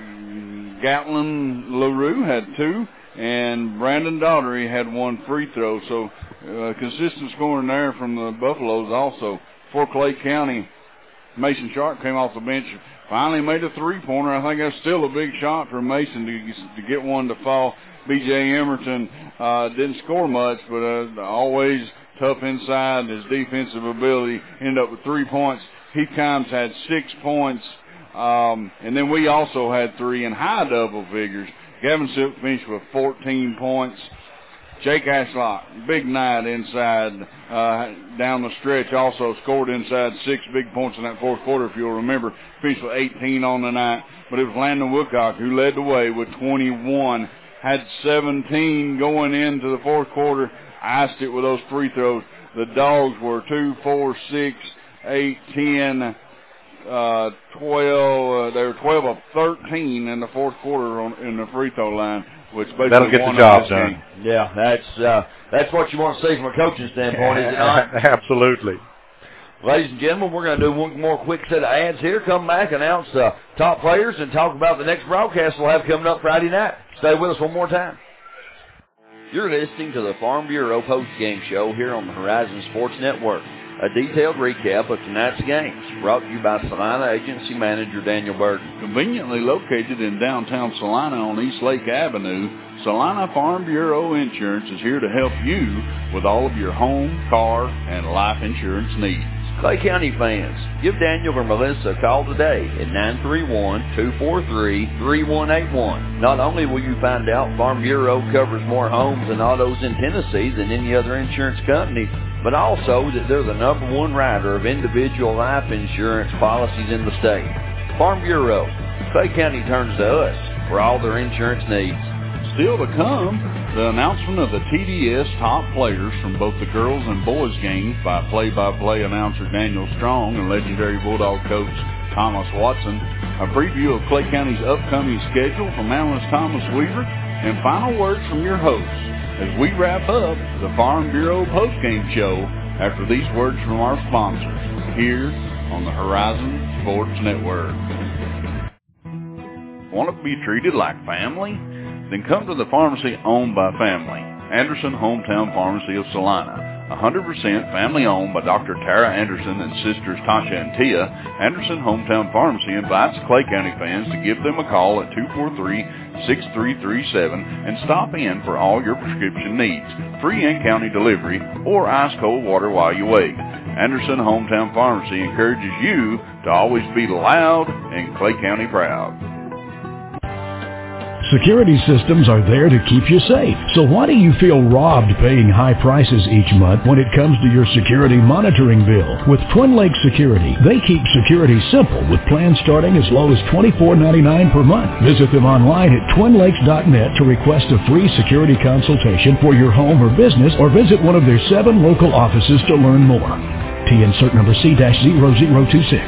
Gatlin LaRue had two. And Brandon Daughtery had one free throw. So uh, consistent scoring there from the Buffaloes also. For Clay County, Mason Sharp came off the bench, finally made a three-pointer. I think that's still a big shot for Mason to, to get one to fall. B J Emerton uh, didn't score much, but uh, always tough inside. His defensive ability ended up with three points. Heath Kimes had six points, um, and then we also had three in high double figures. Gavin Silk finished with fourteen points. Jake Ashlock, big night inside uh, down the stretch, also scored inside six big points in that fourth quarter, if you'll remember. Finished with eighteen on the night, but it was Landon Woodcock who led the way with twenty-one. Had seventeen going into the fourth quarter, iced it with those free throws. The Dogs were two, four, six, eight, ten, uh, twelve. Uh, they were twelve of thirteen in the fourth quarter on, in the free throw line, which basically that'll get won the job this done. game. Yeah, that's uh, that's what you want to see from a coaching standpoint, is it not? Absolutely. Ladies and gentlemen, we're going to do one more quick set of ads here. Come back, announce the uh, top players, and talk about the next broadcast we'll have coming up Friday night. Stay with us one more time. You're listening to the Farm Bureau post-game show here on the Horizon Sports Network. A detailed recap of tonight's games, brought to you by Salina Agency Manager Daniel Burton. Conveniently located in downtown Salina on East Lake Avenue, Salina Farm Bureau Insurance is here to help you with all of your home, car, and life insurance needs. Clay County fans, give Daniel or Melissa a call today at nine three one, two four three, three one eight one. Not only will you find out Farm Bureau covers more homes and autos in Tennessee than any other insurance company, but also that they're the number one writer of individual life insurance policies in the state. Farm Bureau, Clay County turns to us for all their insurance needs. Still to come, the announcement of the T D S top players from both the girls and boys games by play-by-play announcer Daniel Strong and legendary Bulldog coach Thomas Watson, a preview of Clay County's upcoming schedule from analyst Thomas Weaver, and final words from your hosts as we wrap up the Farm Bureau postgame show after these words from our sponsors here on the Horizon Sports Network. Want to be treated like family? Then come to the pharmacy owned by family, Anderson Hometown Pharmacy of Salina. one hundred percent family owned by Doctor Tara Anderson and sisters Tasha and Tia. Anderson Hometown Pharmacy invites Clay County fans to give them a call at two four three, six three three seven and stop in for all your prescription needs, free in-county delivery, or ice-cold water while you wait. Anderson Hometown Pharmacy encourages you to always be loud and Clay County proud. Security systems are there to keep you safe. So why do you feel robbed paying high prices each month when it comes to your security monitoring bill? With Twin Lakes Security, they keep security simple with plans starting as low as twenty-four ninety-nine per month. Visit them online at twin lakes dot net to request a free security consultation for your home or business, or visit one of their seven local offices to learn more. T N cert number C zero zero two six.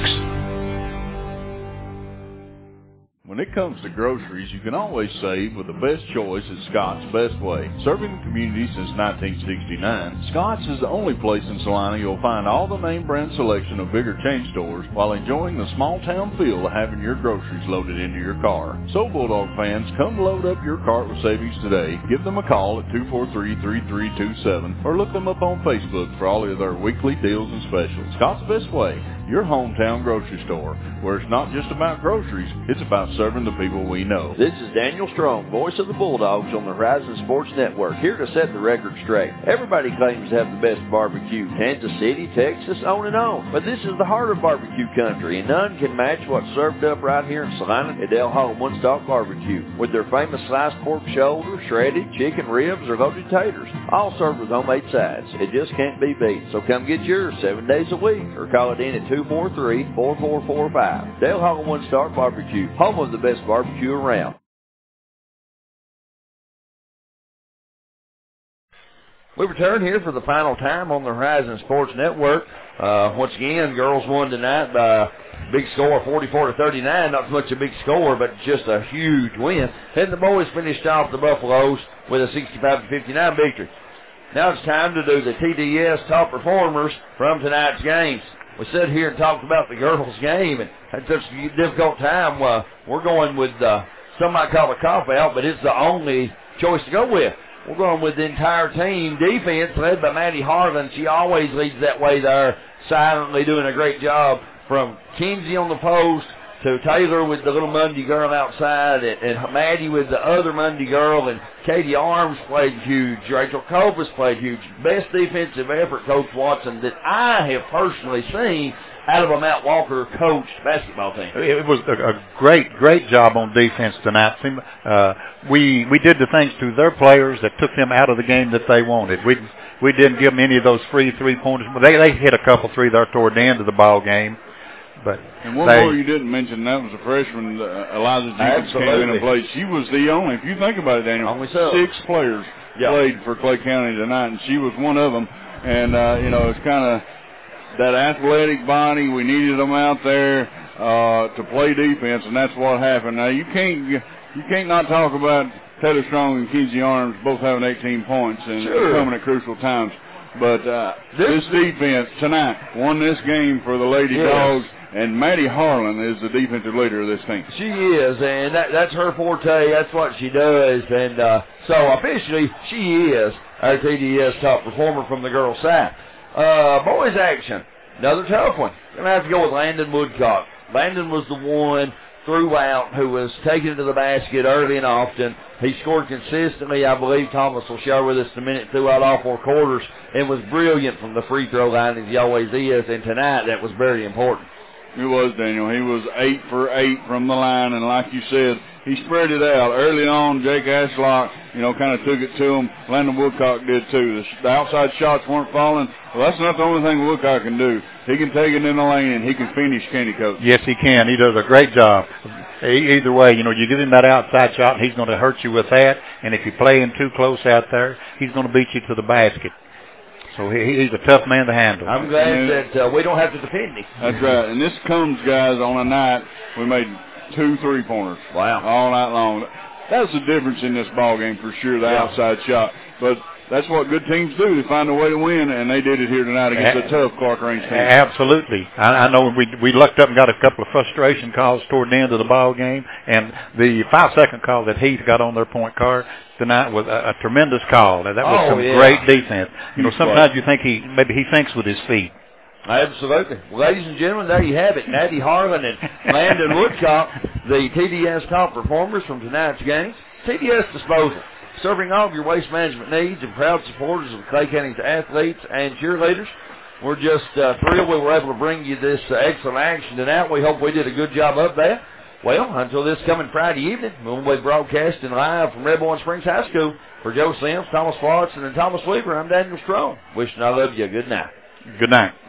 When it comes to groceries, you can always save with the best choice at Scott's Best Way. Serving the community since nineteen sixty-nine, Scott's is the only place in Salina you'll find all the name brand selection of bigger chain stores while enjoying the small town feel of having your groceries loaded into your car. So Bulldog fans, come load up your cart with savings today. Give them a call at two four three, three three two seven or look them up on Facebook for all of their weekly deals and specials. Scott's Best Way, your hometown grocery store, where it's not just about groceries, it's about serving the people we know. This is Daniel Strong, voice of the Bulldogs on the Horizon Sports Network, here to set the record straight. Everybody claims to have the best barbecue, Kansas City, Texas, on and on. But this is the heart of barbecue country, and none can match what's served up right here in Salina at Del Hall One Stop Barbecue, with their famous sliced pork shoulder, shredded chicken ribs, or loaded taters, all served with homemade sides. It just can't be beat. So come get yours seven days a week, or call it in at two four three, four four four five. Del Hall One Star Barbecue, home of the best barbecue around. We return here for the final time on the Horizon Sports Network. Uh, once again, girls won tonight by a big score, forty-four to thirty-nine. Not so much a big score, but just a huge win. And the boys finished off the Buffaloes with a sixty-five to fifty-nine victory. Now it's time to do the T D S top performers from tonight's games. We sat here and talked about the girls' game, and had such a difficult time. Uh, we're going with, uh, some might call it a cop-out, but it's the only choice to go with. We're going with the entire team defense led by Maddie Harlan. She always leads that way there, silently doing a great job, from Kinsey on the post to Taylor with the little Mundy girl outside, and, and Maddie with the other Mundy girl, and Katie Arms played huge. Rachel Copas played huge. Best defensive effort, Coach Watson, that I have personally seen out of a Matt Walker coached basketball team. It was a, a great, great job on defense tonight. Uh, we we did the things to their players that took them out of the game that they wanted. We we didn't give them any of those free three-pointers. They they hit a couple three there toward the end of the ball game. But and one they, more you didn't mention, that was a freshman, uh, Eliza Jenkins came in and played. She was the only, if you think about it, Daniel, only so. six players yeah. played for Clay County tonight, and she was one of them. And, uh, you know, it's kind of that athletic body. We needed them out there uh, to play defense, and that's what happened. Now, you can't you can't not talk about Taylor Strong and Kinsey Arms both having eighteen points and sure. coming at crucial times. But uh, this, this defense tonight won this game for the Lady yes. Dogs. And Maddie Harlan is the defensive leader of this team. She is, and that, that's her forte. That's what she does. And uh, so officially, she is our T D S top performer from the girls' side. Uh, boys' action, another tough one. Going to have to go with Landon Woodcock. Landon was the one throughout who was taking it to the basket early and often. He scored consistently. I believe Thomas will share with us in a minute throughout all four quarters, and was brilliant from the free throw line, as he always is. And tonight, that was very important. It was, Daniel. He was eight for eight from the line, and like you said, he spread it out. Early on, Jake Ashlock, you know, kind of took it to him. Landon Woodcock did too. The, the outside shots weren't falling. Well, that's not the only thing Woodcock can do. He can take it in the lane, and he can finish, can he, Coach? Yes, he can. He does a great job. Either way, you know, you give him that outside shot, and he's going to hurt you with that. And if you play him too close out there, he's going to beat you to the basket. So he, he's a tough man to handle. I'm glad and that uh, we don't have to defend him. That's right. And this comes, guys, on a night we made two three-pointers. Wow. All night long. That's the difference in this ball game for sure, the yeah. outside shot. But that's what good teams do. They find a way to win, and they did it here tonight against a tough Clark Range team. Absolutely. I, I know we we lucked up and got a couple of frustration calls toward the end of the ball game, and the five-second call that Heath got on their point card tonight was a, a tremendous call. That was oh, some yeah. great defense. You know, sometimes you think he maybe he thinks with his feet. Absolutely. Well, ladies and gentlemen, there you have it. Maddie Harlan and Landon Woodcock, the T D S top performers from tonight's games. T D S Disposal, serving all of your waste management needs and proud supporters of Clay County's athletes and cheerleaders. We're just uh, thrilled we were able to bring you this uh, excellent action tonight. We hope we did a good job of that. Well, until this coming Friday evening, we'll be broadcasting live from Red Boy Springs High School. For Joe Sims, Thomas Watson, and Thomas Weaver, I'm Daniel Strong. Wishing all of you a good night. Good night.